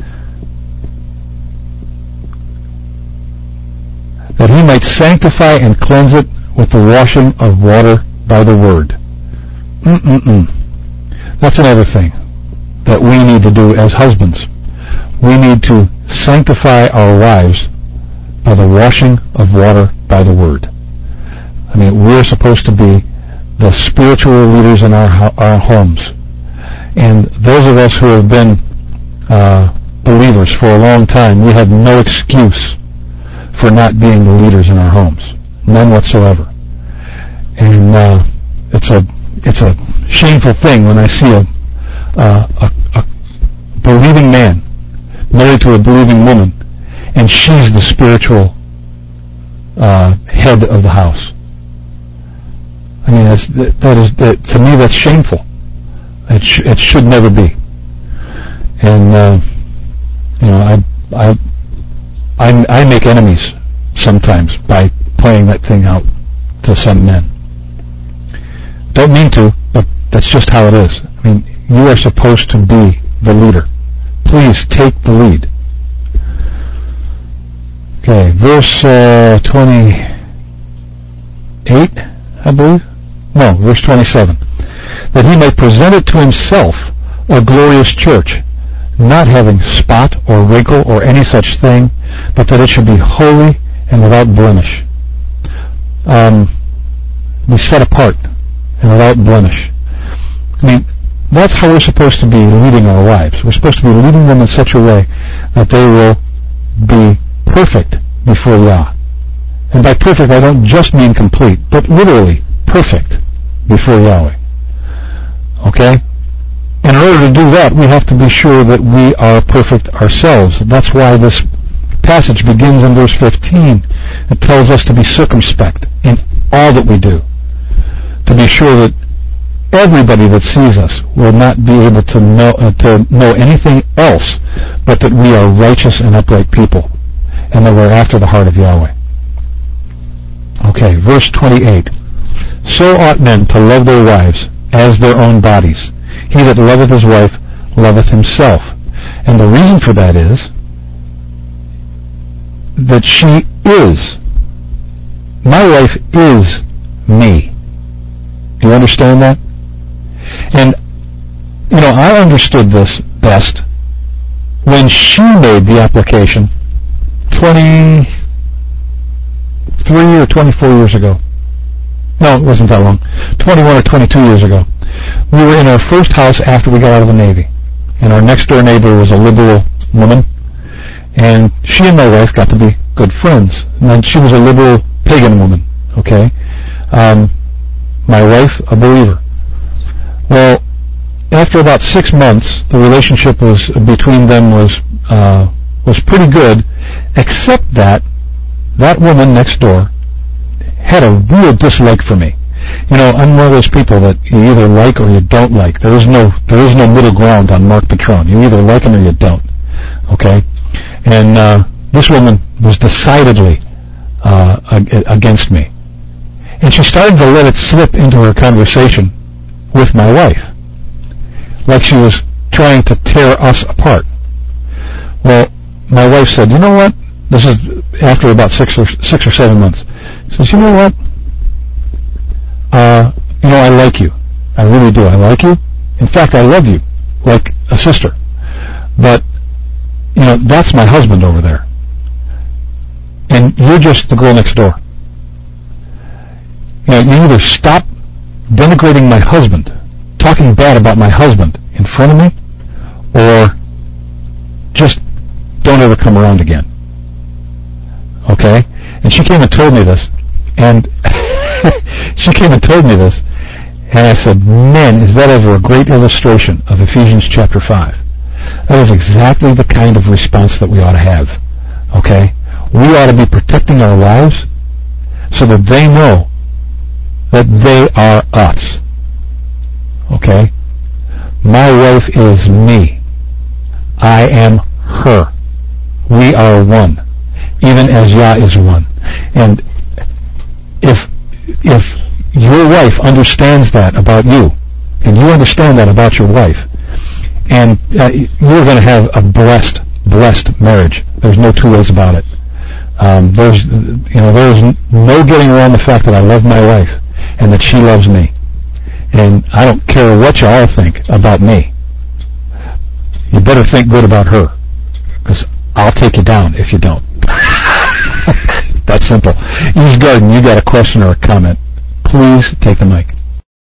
that he might sanctify and cleanse it with the washing of water by the word. Mm-mm-mm. That's another thing that we need to do as husbands. We need to sanctify our wives by the washing of water by the word. I mean, we're supposed to be the spiritual leaders in our our homes. And those of us who have been uh, believers for a long time, we have no excuse for not being the leaders in our homes. None whatsoever. And uh, it's a It's a shameful thing when I see a, uh, a, a believing man married to a believing woman, and she's the spiritual uh, head of the house. I mean, that's, that, that is that, to me that's shameful. It sh- it should never be. And uh, you know, I I I I make enemies sometimes by playing that thing out to some men. Don't mean to, but that's just how it is. I mean, you are supposed to be the leader. Please take the lead. Okay, verse uh, twenty-eight, I believe. No, verse twenty-seven. That he might present it to himself a glorious church, not having spot or wrinkle or any such thing, but that it should be holy and without blemish. Um, be set apart and without blemish. I mean, that's how we're supposed to be leading our wives. We're supposed to be leading them in such a way that they will be perfect before Yah. And by perfect, I don't just mean complete, but literally perfect before Yahweh. Okay? And in order to do that, we have to be sure that we are perfect ourselves. That's why this passage begins in verse fifteen. It tells us to be circumspect in all that we do, to be sure that everybody that sees us will not be able to know uh, to know anything else but that we are righteous and upright people, and that we're after the heart of Yahweh. Okay, verse twenty-eight. So ought men to love their wives as their own bodies. He that loveth his wife loveth himself. And the reason for that is that she is. My wife is me. Do you understand that? And, you know, I understood this best when she made the application twenty-three or twenty-four years ago. No, it wasn't that long. twenty-one or twenty-two years ago. We were in our first house after we got out of the Navy. And our next door neighbor was a liberal woman. And she and my wife got to be good friends. And then she was a liberal pagan woman. Okay? Um, my wife, a believer. Well, after about six months, the relationship was between them was uh, was pretty good, except that that woman next door had a real dislike for me. You know, I'm one of those people that you either like or you don't like. There is no there is no middle ground on Mark Patron. You either like him or you don't. Okay? And uh, this woman was decidedly uh, ag- against me. And she started to let it slip into her conversation with my wife, like she was trying to tear us apart. Well, my wife said, you know what? This is after about six or six or seven months. She says, you know what? Uh, you know, I like you. I really do. I like you. In fact, I love you like a sister. But, you know, that's my husband over there. And you're just the girl next door. You know, you either stop denigrating my husband, talking bad about my husband in front of me, or just don't ever come around again. Okay? And she came and told me this. And she came and told me this. And I said, man, is that ever a great illustration of Ephesians chapter five. That is exactly the kind of response that we ought to have. Okay? We ought to be protecting our wives so that they know that they are us. Okay? My wife is me. I am her. We are one. Even as Yah is one. And if if your wife understands that about you, and you understand that about your wife, and uh, you're going to have a blessed, blessed marriage. There's no two ways about it. Um, there's, you know, there's no getting around the fact that I love my wife and that she loves me. And I don't care what you all think about me. You better think good about her, because I'll take you down if you don't. That's simple. East Garden, you got a question or a comment? Please take the mic.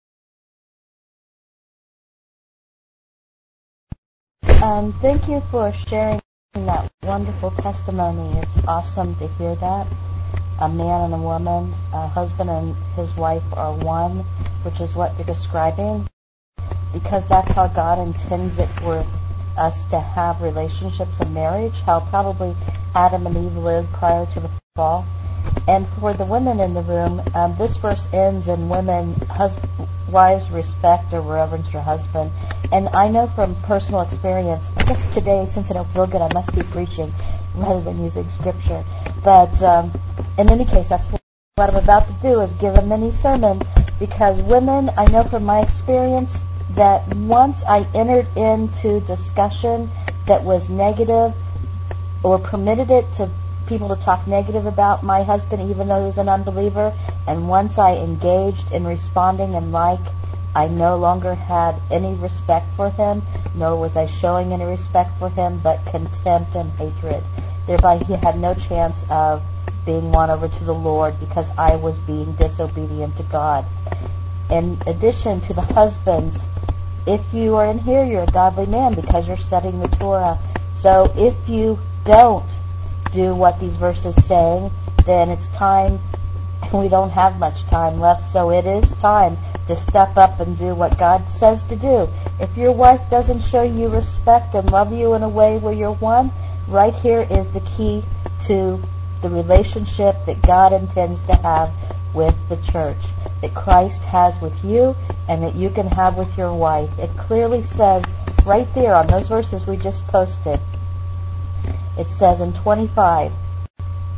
Um, thank you for sharing that wonderful testimony. It's awesome to hear that. A man and a woman, a husband and his wife are one, which is what you're describing, because that's how God intends it for us to have relationships and marriage, how probably Adam and Eve lived prior to the fall. And for the women in the room, um, this verse ends in women, hus- wives respect or reverence your husband. And I know from personal experience, I guess today, since I don't feel good, I must be preaching rather than using scripture. But um, in any case, that's what I'm about to do, is give a mini sermon, because women, I know from my experience that once I entered into discussion that was negative or permitted it to people to talk negative about my husband, even though he was an unbeliever, and once I engaged in responding in like, I no longer had any respect for him, nor was I showing any respect for him, but contempt and hatred. Thereby he had no chance of being won over to the Lord, because I was being disobedient to God. In addition to the husbands, if you are in here, you're a godly man because you're studying the Torah. So if you don't do what these verses say, then it's time, and we don't have much time left, so it is time to step up and do what God says to do. If your wife doesn't show you respect and love you in a way where you're one, right here is the key to the relationship that God intends to have with the church, that Christ has with you and that you can have with your wife. It clearly says right there on those verses we just posted, it says in twenty-five,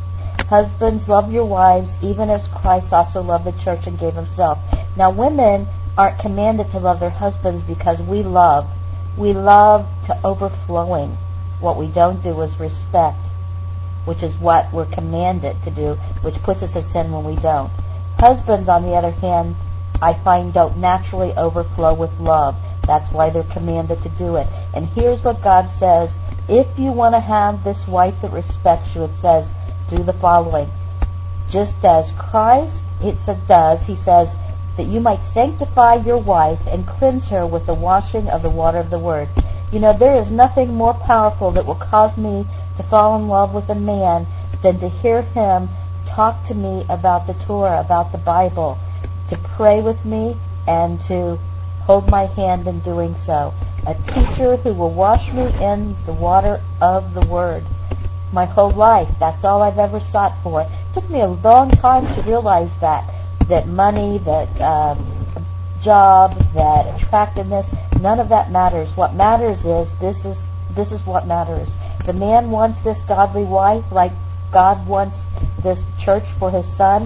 Husbands, love your wives, even as Christ also loved the church and gave himself. Now, women aren't commanded to love their husbands because we love. We love to overflowing. What we don't do is respect, which is what we're commanded to do, which puts us in sin when we don't. Husbands, on the other hand, I find don't naturally overflow with love. That's why they're commanded to do it. And here's what God says. If you want to have this wife that respects you, it says, do the following. Just as Christ, it does, he says, that you might sanctify your wife and cleanse her with the washing of the water of the word. You know, there is nothing more powerful that will cause me to fall in love with a man than to hear him talk to me about the Torah, about the Bible, to pray with me and to hold my hand in doing so. A teacher who will wash me in the water of the Word. My whole life, that's all I've ever sought for. It took me a long time to realize that. That money, that um, job, that attractiveness, none of that matters. What matters is, this is this is what matters. The man wants this godly wife like God wants this church for his son,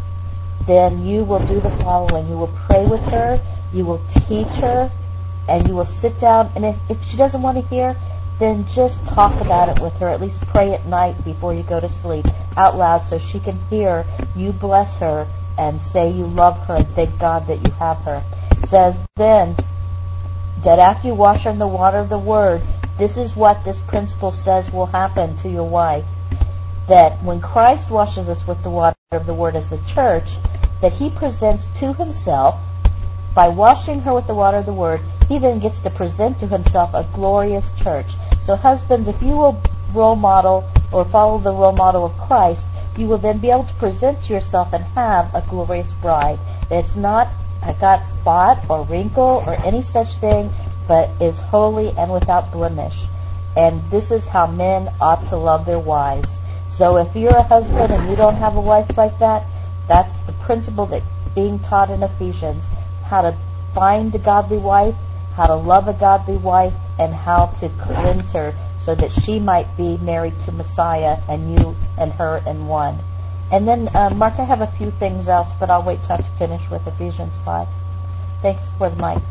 then you will do the following. You will pray with her, you will teach her, and you will sit down, and if, if she doesn't want to hear, then just talk about it with her. At least pray at night before you go to sleep out loud so she can hear you bless her and say you love her and thank God that you have her. It says then that after you wash her in the water of the Word, this is what this principle says will happen to your wife. That when Christ washes us with the water of the Word as a church, that he presents to himself, by washing her with the water of the Word, he then gets to present to himself a glorious church. So husbands, if you will role model or follow the role model of Christ, you will then be able to present to yourself and have a glorious bride. It's not got spot or wrinkle or any such thing, but is holy and without blemish. And this is how men ought to love their wives. So if you're a husband and you don't have a wife like that, that's the principle that's being taught in Ephesians. How to find a godly wife, how to love a godly wife, and how to cleanse her so that she might be married to Messiah and you and her in one. And then, uh, Mark, I have a few things else, but I'll wait till I finish with Ephesians five. Thanks for the mic.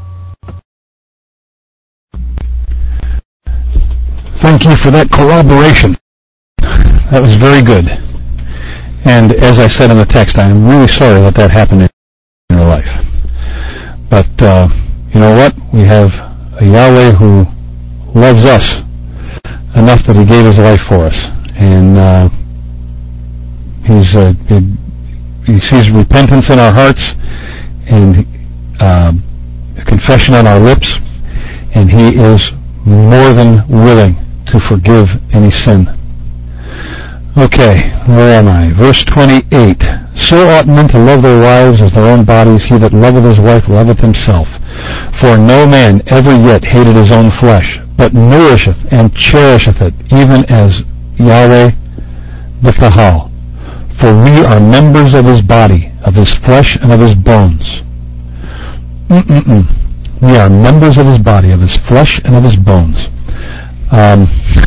Thank you for that corroboration. That was very good. And as I said in the text, I am really sorry that that happened in your life. But uh, you know what? We have a Yahweh who loves us enough that he gave his life for us. And uh, he's uh, he, he sees repentance in our hearts and uh, a confession on our lips. And he is more than willing to forgive any sin. Okay, where am I? Verse twenty-eight. So ought men to love their wives as their own bodies. He that loveth his wife loveth himself. For no man ever yet hated his own flesh, but nourisheth and cherisheth it, even as Yahweh the Kahal. For we are members of his body, of his flesh, and of his bones. Mm-mm-mm. We are members of his body, of his flesh, and of his bones. Um...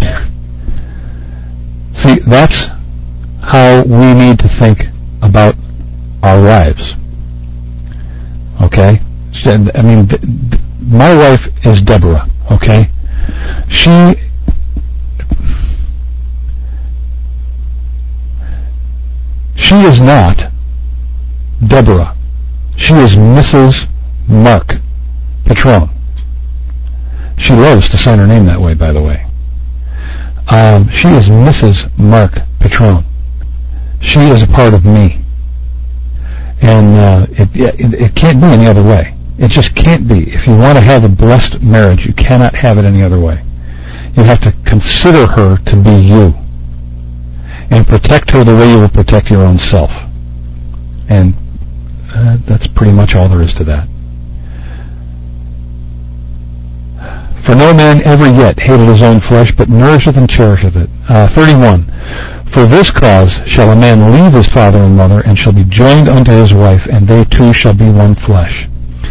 See, that's how we need to think about our wives. Okay? I mean, th- th- my wife is Deborah, okay? She... She is not Deborah. She is Missus Mark Patron. She loves to sign her name that way, by the way. Um, she is Missus Mark Patron. She is a part of me. And uh, it, it, it can't be any other way. It just can't be. If you want to have a blessed marriage, you cannot have it any other way. You have to consider her to be you. And protect her the way you will protect your own self. And uh, that's pretty much all there is to that. For no man ever yet hated his own flesh, but nourisheth and cherisheth it. Uh, thirty-one. For this cause shall a man leave his father and mother, and shall be joined unto his wife, and they two shall be one flesh.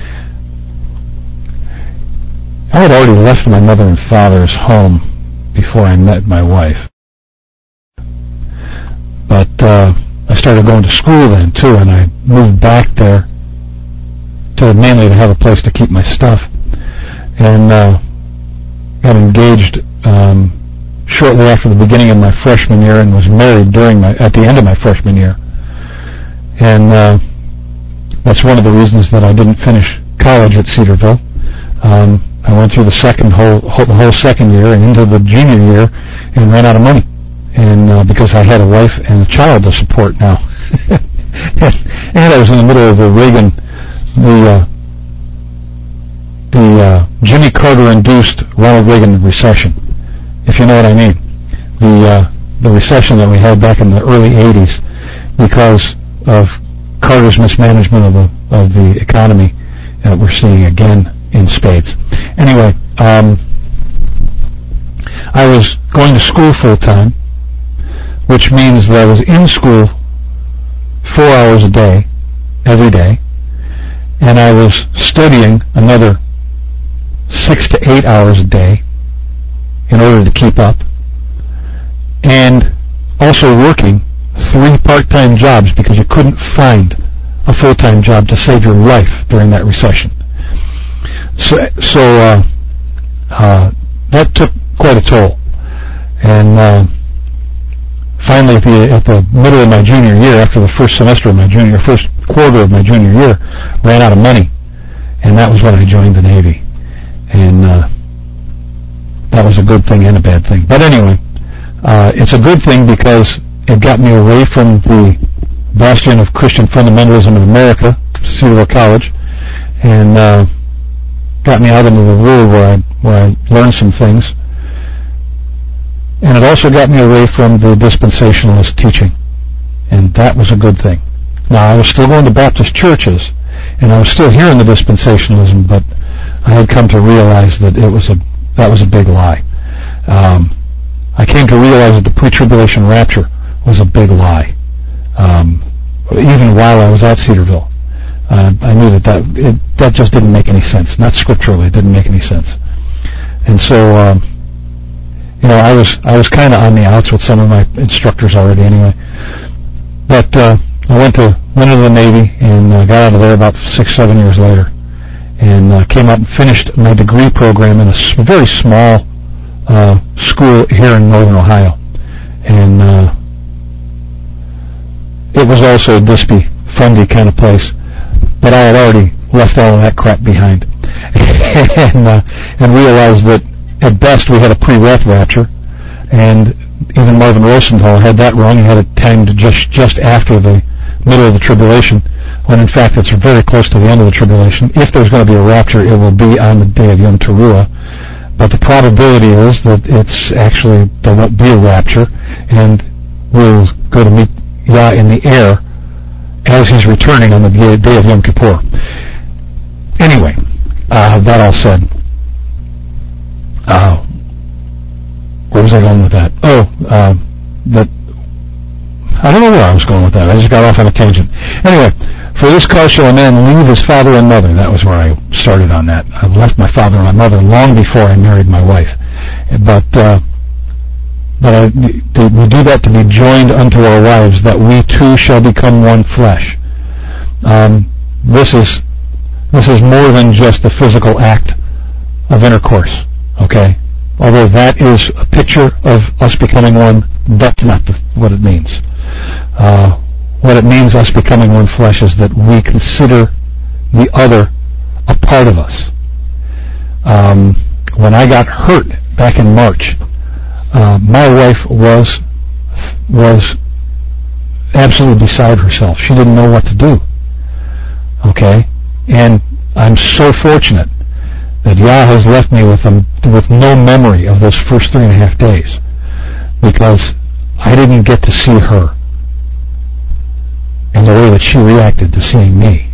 I had already left my mother and father's home before I met my wife. But uh, I started going to school then, too, and I moved back there to mainly to have a place to keep my stuff. And uh, got engaged um, shortly after the beginning of my freshman year and was married during my at the end of my freshman year. And uh, that's one of the reasons that I didn't finish college at Cedarville. Um, I went through the second whole, whole the whole second year and into the junior year and ran out of money. And uh, because I had a wife and a child to support now, and, and I was in the middle of the Reagan, the uh, the uh, Jimmy Carter-induced Ronald Reagan recession, if you know what I mean. The uh, the recession that we had back in the early eighties because of Carter's mismanagement of the of the economy that we're seeing again in spades. Anyway, um, I was going to school full time, which means that I was in school four hours a day, every day, and I was studying another six to eight hours a day in order to keep up, and also working three part-time jobs because you couldn't find a full-time job to save your life during that recession. So, so uh, uh, that took quite a toll. And uh, finally, at the, at the middle of my junior year, after the first semester of my junior, first quarter of my junior year, ran out of money, and that was when I joined the Navy. And uh, that was a good thing and a bad thing. But anyway, uh, it's a good thing because it got me away from the bastion of Christian fundamentalism in America, Cedarville College, and uh, got me out into the world where I where I learned some things. And it also got me away from the dispensationalist teaching, and that was a good thing. Now, I was still going to Baptist churches, and I was still hearing the dispensationalism, but I had come to realize that it was a that was a big lie. Um, I came to realize that the pre-tribulation rapture was a big lie. Um, even while I was at Cedarville, uh, I knew that that, it, that just didn't make any sense. Not scripturally, it didn't make any sense. And so, um, you know, I was I was kind of on the outs with some of my instructors already anyway. But uh, I went to went into the Navy and uh, got out of there about six, seven years later, and uh, came up and finished my degree program in a s- very small uh, school here in Northern Ohio, and uh, it was also a Dispy, fundy kind of place, but I had already left all of that crap behind, and uh, and realized that at best we had a pre-wrath rapture, and even Marvin Rosenthal had that wrong. He had it timed just just after the middle of the tribulation, when in fact it's very close to the end of the tribulation. If there's going to be a rapture, it will be on the day of Yom Teruah, but the probability is that it's actually, there won't be a rapture, and we'll go to meet Yah in the air as he's returning on the day of Yom Kippur. Anyway, uh, that all said, uh, where was I going with that? Oh, uh, that, I don't know where I was going with that. I just got off on a tangent. Anyway, for this cause shall a man leave his father and mother. That was where I started on that. I left my father and my mother long before I married my wife. But, uh, but I, we do that to be joined unto our wives, that we too shall become one flesh. Um, this is, this is more than just the physical act of intercourse, okay? Although that is a picture of us becoming one, that's not the, what it means. Uh, what it means, us becoming one flesh, is that we consider the other a part of us. Um, when I got hurt back in March, uh, my wife was was absolutely beside herself. She didn't know what to do. Okay, and I'm so fortunate that Yah has left me with a, with no memory of those first three and a half days, because I didn't get to see her and the way that she reacted to seeing me.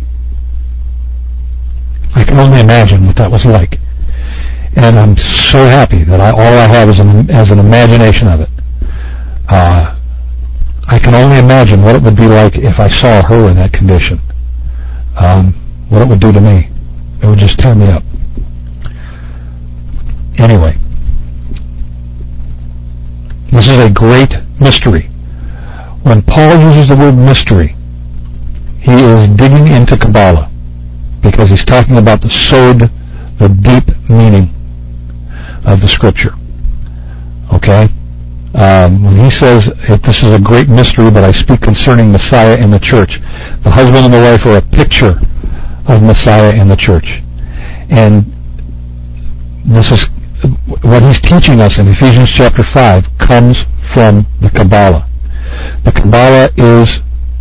I can only imagine what that was like. And I'm so happy that I, all I have is an, as an imagination of it. Uh, I can only imagine what it would be like if I saw her in that condition. Um, what it would do to me. It would just tear me up. Anyway, this is a great mystery. When Paul uses the word mystery, he is digging into Kabbalah, because he's talking about the sod, the deep meaning of the Scripture. Okay? Um, when he says, this is a great mystery, but I speak concerning Messiah and the church, the husband and the wife are a picture of Messiah and the church. And this is what he's teaching us in Ephesians chapter five comes from the Kabbalah. The Kabbalah is,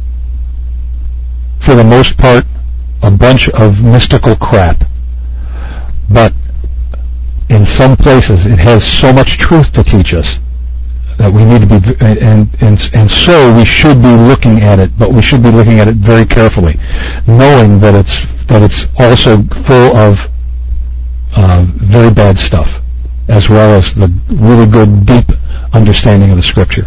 for the most part, a bunch of mystical crap. But in some places it has so much truth to teach us that we need to be, and, and, and so we should be looking at it, but we should be looking at it very carefully, knowing that it's, that it's also full of uh, very bad stuff, as well as the really good, deep understanding of the Scripture.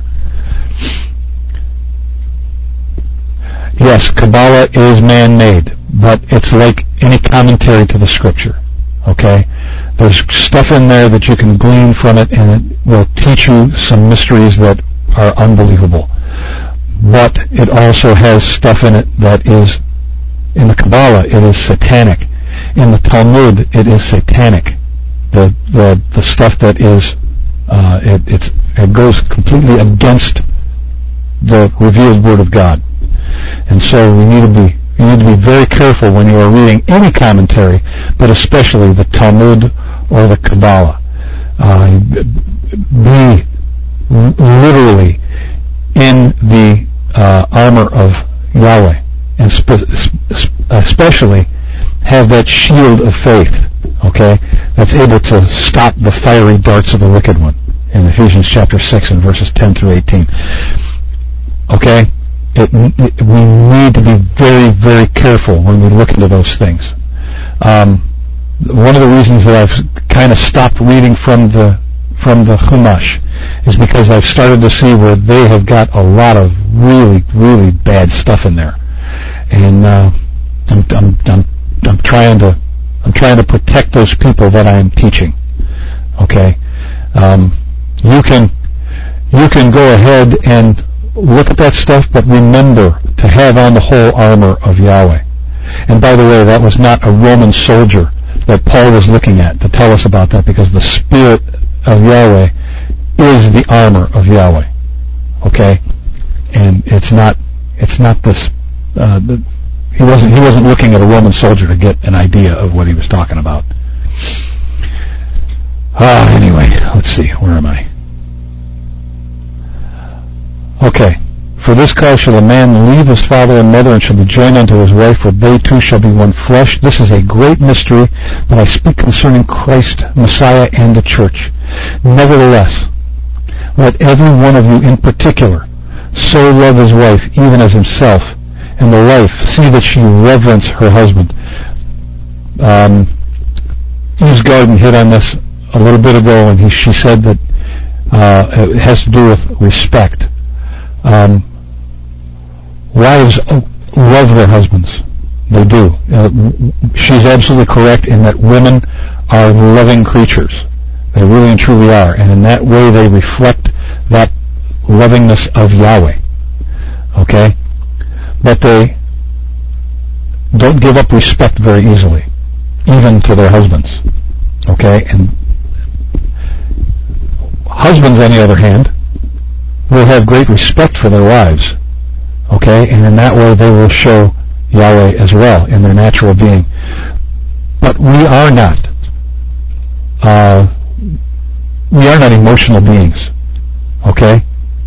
Yes, Kabbalah is man-made, but it's like any commentary to the Scripture. Okay? There's stuff in there that you can glean from it, and it will teach you some mysteries that are unbelievable. But it also has stuff in it that is, in the Kabbalah, it is satanic. In the Talmud, it is satanic. The the, the stuff that is, uh, it, it's, it goes completely against the revealed Word of God. And so we need to be you need to be very careful when you are reading any commentary, but especially the Talmud or the Kabbalah. Uh, be literally in the uh, armor of Yahweh, and spe- especially have that shield of faith, okay, that's able to stop the fiery darts of the wicked one, in Ephesians chapter six and verses ten through eighteen. Okay? It, it, we need to be very, very careful when we look into those things. Um, one of the reasons that I've kind of stopped reading from the from the Chumash is because I've started to see where they have got a lot of really, really bad stuff in there, and uh, I'm, I'm, I'm, I'm trying to I'm trying to protect those people that I am teaching. Okay, um, you can you can go ahead and look at that stuff, but remember to have on the whole armor of Yahweh. And by the way, that was not a Roman soldier that Paul was looking at to tell us about that, because the Spirit of Yahweh is the armor of Yahweh. Okay? And it's not, it's not this, uh, the, he wasn't, he wasn't looking at a Roman soldier to get an idea of what he was talking about. Ah, uh, anyway, let's see, where am I? Okay. For this cause shall a man leave his father and mother, and shall be joined unto his wife, for they two shall be one flesh. This is a great mystery, but I speak concerning Christ, Messiah, and the church. Nevertheless, let every one of you in particular so love his wife, even as himself, and the wife see that she reverence her husband. Um, Eve's Garden hit on this a little bit ago, and he, she said that uh, it has to do with respect. Um, wives love their husbands. They do. Uh, she's absolutely correct in that women are loving creatures. They really and truly are. And in that way they reflect that lovingness of Yahweh. Okay? But they don't give up respect very easily, even to their husbands. Okay? And husbands, on the other hand, will have great respect for their wives, okay, and in that way they will show Yahweh as well in their natural being. But we are not, uh, we are not emotional beings, okay?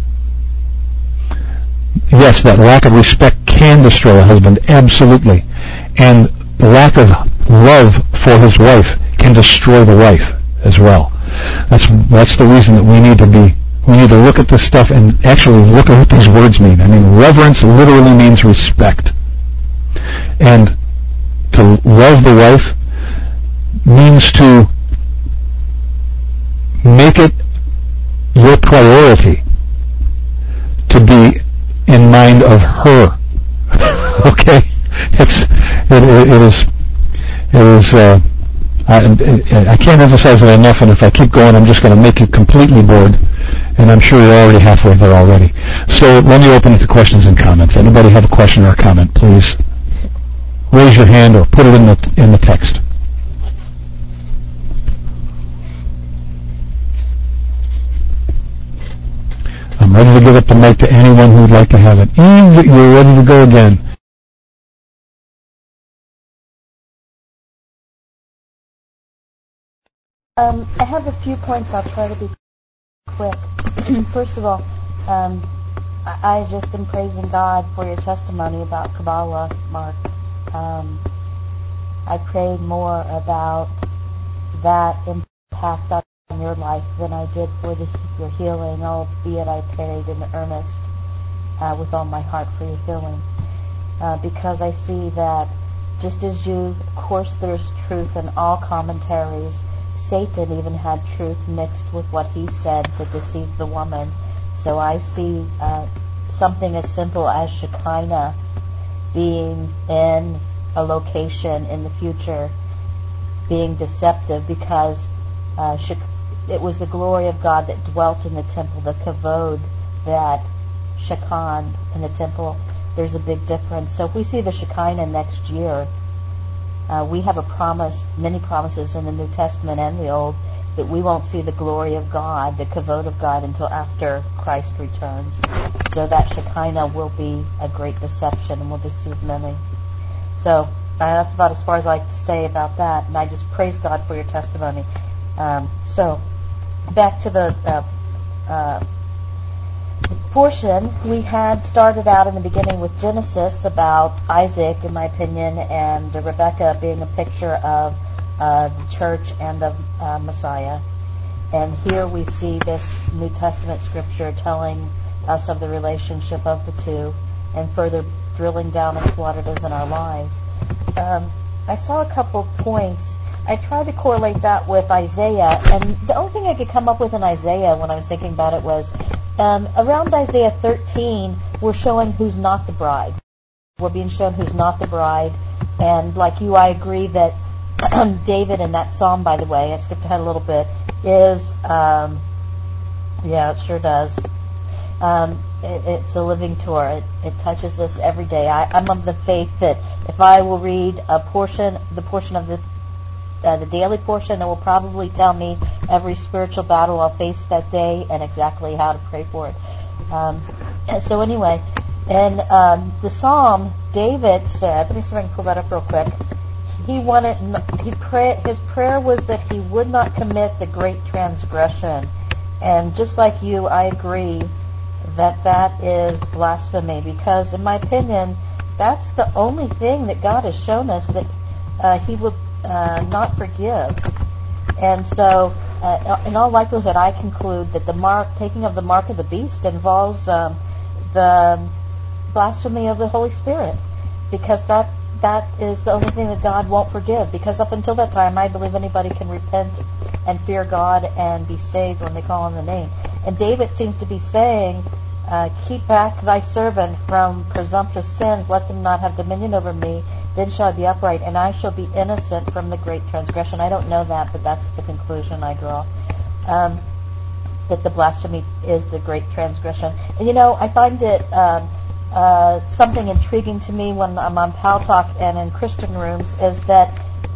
Yes, that lack of respect can destroy a husband, absolutely, and the lack of love for his wife can destroy the wife as well. That's that's the reason that we need to be We need to look at this stuff and actually look at what these words mean. I mean, reverence literally means respect. And to love the wife means to make it your priority to be in mind of her. Okay? It's, it, it is, it is, uh, I, I can't emphasize it enough, and if I keep going, I'm just going to make you completely bored. And I'm sure you're already halfway there already. So let me open it to questions and comments. Anybody have a question or a comment, please raise your hand or put it in the in the text. I'm ready to give up the mic to anyone who would like to have it. Eve, you're ready to go again. Um, I have a few points. I'll try to be quick. First of all, um, I, I just am praising God for your testimony about Kabbalah, Mark. Um, I prayed more about that impact on your life than I did for the, your healing, albeit I prayed in earnest uh, with all my heart for your healing. Uh, because I see that just as you, of course, there's truth in all commentaries. Satan even had truth mixed with what he said to deceive the woman. So I see uh, something as simple as Shekinah being in a location in the future being deceptive, because uh, it was the glory of God that dwelt in the temple, the kavod, that Shekinah in the temple. There's a big difference. So if we see the Shekinah next year, Uh, we have a promise, many promises in the New Testament and the Old, that we won't see the glory of God, the kavod of God, until after Christ returns. So that Shekinah will be a great deception and will deceive many. So uh, that's about as far as I like to say about that. And I just praise God for your testimony. Um, so back to the uh, uh, portion. We had started out in the beginning with Genesis about Isaac, in my opinion, and Rebecca being a picture of uh, the church and of uh, Messiah. And here we see this New Testament scripture telling us of the relationship of the two and further drilling down into what it is in our lives. Um, I saw a couple of points. I tried to correlate that with Isaiah, and the only thing I could come up with in Isaiah when I was thinking about it was Um, around Isaiah thirteen, we're showing who's not the bride. We're being shown who's not the bride. And like you, I agree that David in that psalm, by the way, I skipped ahead a little bit, is, um, yeah, it sure does. Um, it, it's a living Torah. It, it touches us every day. I, I'm of the faith that if I will read a portion, the portion of the Uh, the daily portion, it will probably tell me every spiritual battle I'll face that day and exactly how to pray for it. Um, so anyway, in um, the Psalm, David said, let me see if I can pull that up real quick. He wanted, he pray, his prayer was that he would not commit the great transgression. And just like you, I agree that that is blasphemy, because in my opinion, that's the only thing that God has shown us that uh, he will Uh, not forgive. And so uh, in all likelihood I conclude that the mark, taking of the mark of the beast involves um, the blasphemy of the Holy Spirit, because that that is the only thing that God won't forgive, because up until that time I believe anybody can repent and fear God and be saved when they call on the name. And David seems to be saying, uh, keep back thy servant from presumptuous sins, let them not have dominion over me. Then shall I be upright, and I shall be innocent from the great transgression. I don't know that, but that's the conclusion I draw. Um, that the blasphemy is the great transgression. And you know, I find it um, uh, something intriguing to me when I'm on Pal Talk and in Christian rooms, is that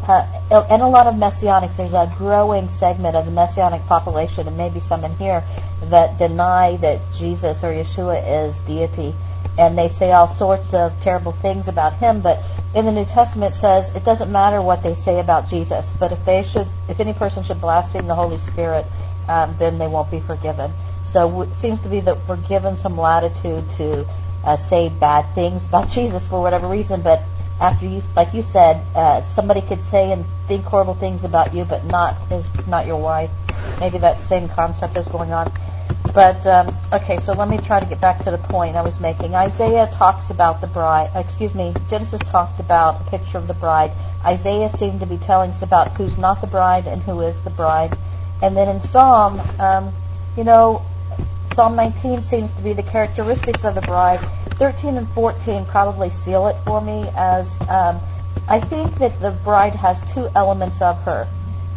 uh, and a lot of Messianics, there's a growing segment of the Messianic population, and maybe some in here, that deny that Jesus or Yeshua is deity. And they say all sorts of terrible things about him, but in the New Testament it says it doesn't matter what they say about Jesus, but if they should, if any person should blaspheme the Holy Spirit, um, then they won't be forgiven. So it seems to be that we're given some latitude to uh, say bad things about Jesus for whatever reason, but after you, like you said, uh, somebody could say and think horrible things about you, but not his, not your wife. Maybe that same concept is going on. But, um, okay, so let me try to get back to the point I was making. Isaiah talks about the bride, excuse me, Genesis talked about a picture of the bride. Isaiah seemed to be telling us about who's not the bride and who is the bride. And then in Psalm, um, you know, Psalm nineteen seems to be the characteristics of the bride. thirteen and fourteen probably seal it for me, as um, I think that the bride has two elements of her.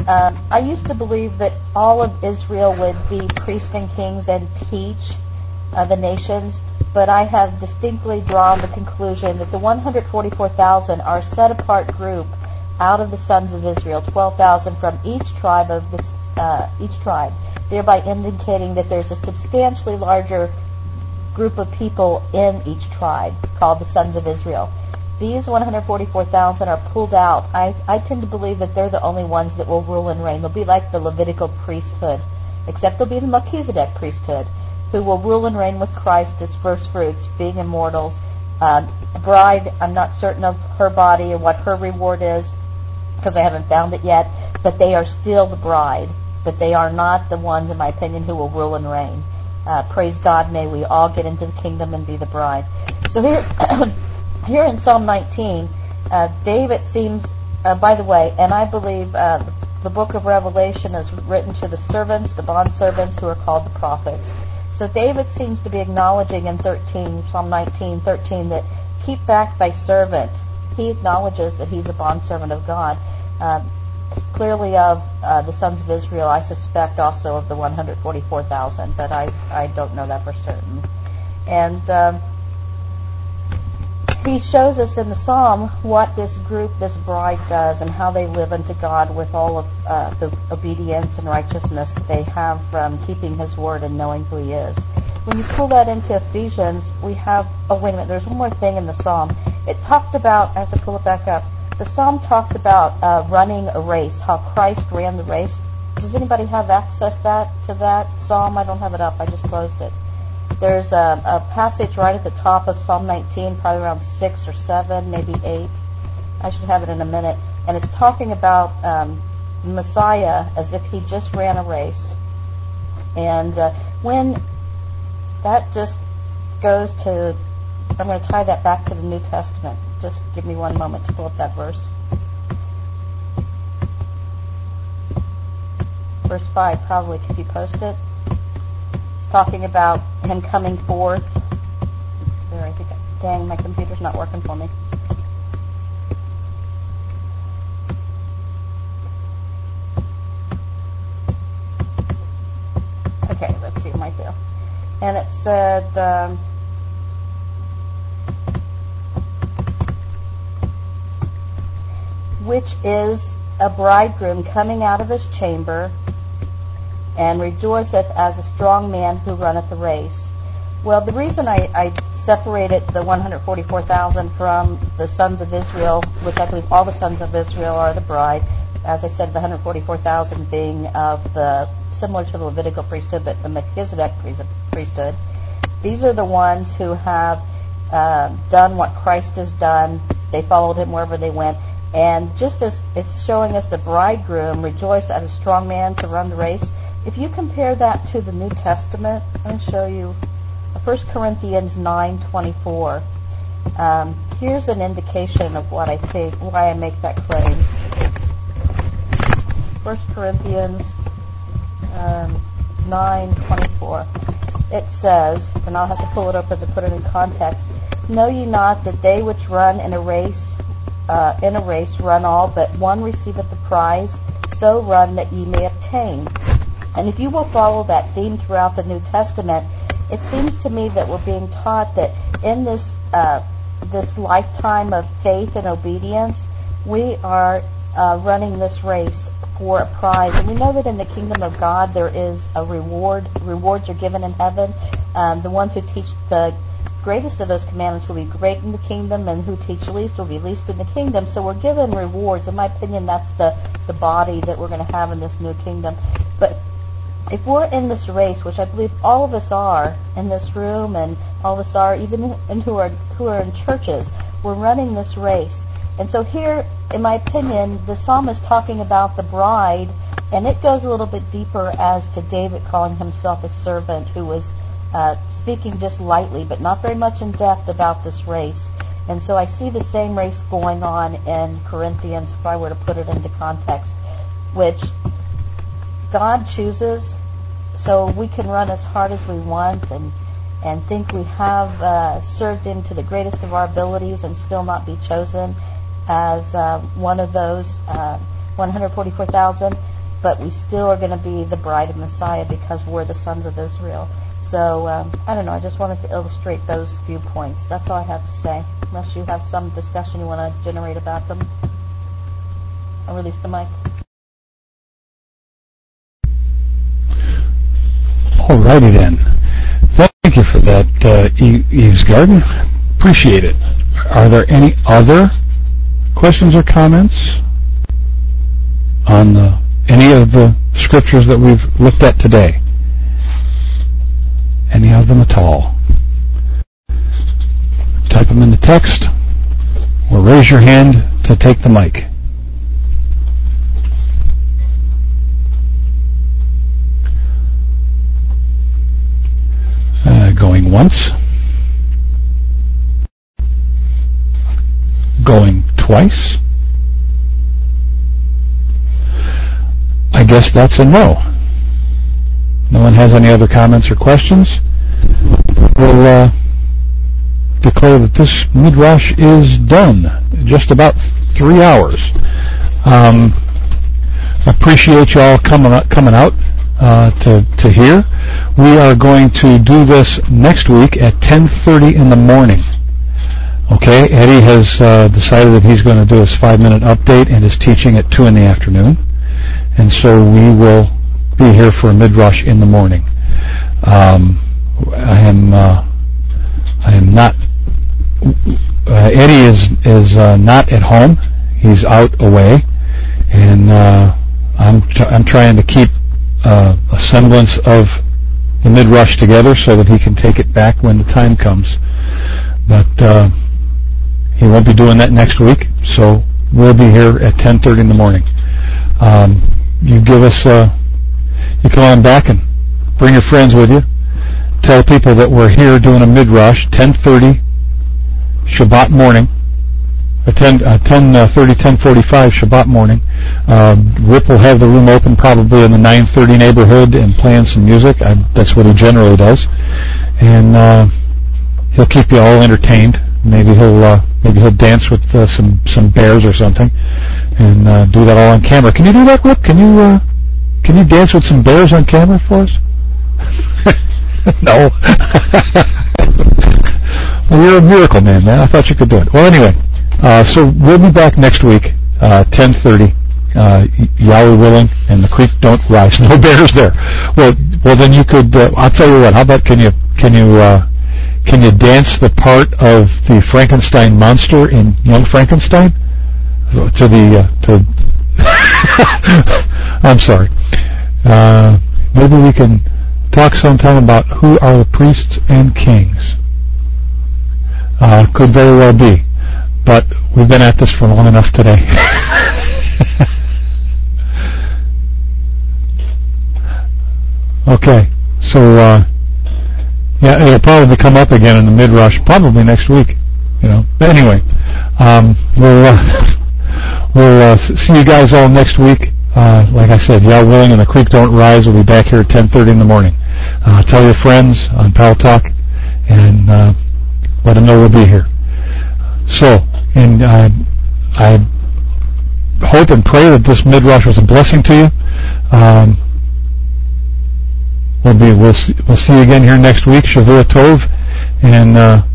Um, I used to believe that all of Israel would be priests and kings and teach uh, the nations, but I have distinctly drawn the conclusion that the one hundred forty-four thousand are a set-apart group out of the sons of Israel, twelve thousand from each tribe of this, uh, each tribe, thereby indicating that there's a substantially larger group of people in each tribe called the sons of Israel. These one hundred forty-four thousand are pulled out. I, I tend to believe that they're the only ones that will rule and reign. They'll be like the Levitical priesthood, except they'll be the Melchizedek priesthood, who will rule and reign with Christ as first fruits, being immortals. Uh, bride, I'm not certain of her body or what her reward is, because I haven't found it yet, but they are still the bride. But they are not the ones, in my opinion, who will rule and reign. Uh, praise God, may we all get into the kingdom and be the bride. So here... Here in Psalm nineteen, uh, David seems, uh, by the way, and I believe uh, the book of Revelation is written to the servants, the bondservants who are called the prophets. So David seems to be acknowledging in thirteen, Psalm nineteen, thirteen, that keep back thy servant. He acknowledges that he's a bondservant of God. Uh, clearly of uh, the sons of Israel, I suspect also of the one hundred forty-four thousand, but I, I don't know that for certain. And... Um, He shows us in the psalm what this group, this bride, does and how they live unto God with all of uh, the obedience and righteousness that they have from keeping His word and knowing who He is. When you pull that into Ephesians, we have, oh wait a minute, there's one more thing in the psalm. It talked about, I have to pull it back up, the psalm talked about uh, running a race, how Christ ran the race. Does anybody have access that to that psalm? I don't have it up, I just closed it. There's a, a passage right at the top of Psalm nineteen, probably around six or seven, maybe eight. I should have it in a minute. And it's talking about um, Messiah as if he just ran a race. And uh, when that just goes to, I'm going to tie that back to the New Testament. Just give me one moment to pull up that verse. Verse five, probably, could you post it? Talking about him coming forth. There, I think. Dang, my computer's not working for me. Okay, let's see, right there. And it said, um, which is a bridegroom coming out of his chamber, and rejoiceth as a strong man who runneth the race. Well, the reason I, I separated the one hundred forty-four thousand from the sons of Israel, which I believe all the sons of Israel are the bride, as I said, the one hundred forty-four thousand being of the, similar to the Levitical priesthood, but the Melchizedek priesthood. These are the ones who have uh, done what Christ has done. They followed him wherever they went. And just as it's showing us the bridegroom rejoice as a strong man to run the race, if you compare that to the New Testament, I'm going to show you First Corinthians nine twenty-four. Um, here's an indication of what I think, why I make that claim. First Corinthians um, nine twenty-four. It says, and I'll have to pull it up to put it in context, know ye not that they which run in a race, uh, in a race run all, but one receiveth the prize, so run that ye may obtain. And if you will follow that theme throughout the New Testament, it seems to me that we're being taught that in this uh, this lifetime of faith and obedience, we are uh, running this race for a prize. And we know that in the kingdom of God there is a reward. Rewards are given in heaven. Um, the ones who teach the greatest of those commandments will be great in the kingdom, and who teach least will be least in the kingdom. So we're given rewards. In my opinion, that's the, the body that we're going to have in this new kingdom. But if we're in this race, which I believe all of us are in this room, and all of us are even in who are who are in churches, we're running this race. And so here, in my opinion, the psalm is talking about the bride, and it goes a little bit deeper as to David calling himself a servant, who was uh, speaking just lightly, but not very much in depth about this race. And so I see the same race going on in Corinthians, if I were to put it into context, which God chooses, so we can run as hard as we want and and think we have uh, served Him to the greatest of our abilities and still not be chosen as uh, one of those uh, one hundred forty-four thousand. but we still are going to be the bride of Messiah because we're the sons of Israel. So, um, I don't know, I just wanted to illustrate those few points. That's all I have to say, unless you have some discussion you want to generate about them. I'll release the mic. Alrighty then. Thank you for that, uh, Eve's Garden. Appreciate it. Are there any other questions or comments on the, any of the scriptures that we've looked at today? Any of them at all? Type them in the text or raise your hand to take the mic. Uh, going once. Going twice. I guess that's a no. No one has any other comments or questions? We'll uh, declare that this Midrash is done. Just about three hours. Um, appreciate y'all coming coming out uh, to to hear. We are going to do this next week at ten thirty in the morning. Okay, Eddie has uh, decided that he's going to do his five-minute update and is teaching at two in the afternoon. And so we will be here for a Midrash in the morning. Um, I am uh, I am not. Uh, Eddie is is uh, not at home. He's out away, and uh, I'm t- I'm trying to keep uh, a semblance of the Midrash together so that he can take it back when the time comes. But uh, he won't be doing that next week, so we'll be here at ten thirty in the morning. Um, you give us. Uh, You come on back and bring your friends with you. Tell people that we're here doing a Midrash, ten thirty, Shabbat morning, uh, ten thirty, ten forty-five Shabbat morning. Uh, Rip will have the room open probably in the nine thirty neighborhood and playing some music. I, that's what he generally does. And uh, he'll keep you all entertained. Maybe he'll uh, maybe he'll dance with uh, some some bears or something, and uh, do that all on camera. Can you do that, Rip? Can you? Uh, Can you dance with some bears on camera for us? No. Well, you're a miracle man, man. I thought you could do it. Well, anyway, uh, so we'll be back next week, uh, ten thirty, uh, Yahweh willing, and the creek don't rise. No bears there. Well, well, then you could. Uh, I'll tell you what. How about can you can you uh, can you dance the part of the Frankenstein monster in Young Frankenstein to the uh, to. I'm sorry. Uh, maybe we can talk sometime about who are the priests and kings. Uh, could very well be. But we've been at this for long enough today. Okay. So, uh, yeah, it'll probably come up again in the Midrash, probably next week. You know. But anyway, um, we'll, uh, we'll uh, see you guys all next week. Uh, like I said, Yah willing and the creek don't rise. We'll be back here at ten thirty in the morning. Uh, tell your friends on Pal Talk and uh, let them know we'll be here. So, and uh, I hope and pray that this Midrash was a blessing to you. Um, we'll be we'll see, we'll see you again here next week. Shavua Tov, and uh,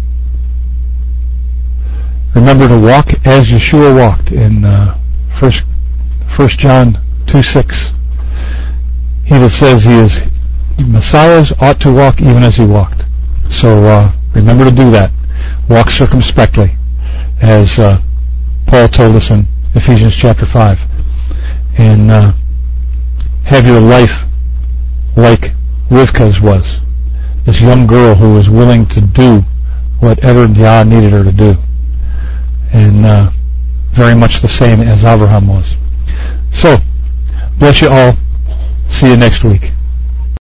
remember to walk as Yeshua walked in uh, First First John two six. He that says he is Messiah's ought to walk even as he walked. So uh, remember to do that. Walk circumspectly, as uh, Paul told us in Ephesians chapter five, and uh, have your life like Rivka's was, this young girl who was willing to do whatever Yah needed her to do, and uh, very much the same as Abraham was. So, bless you all. See you next week.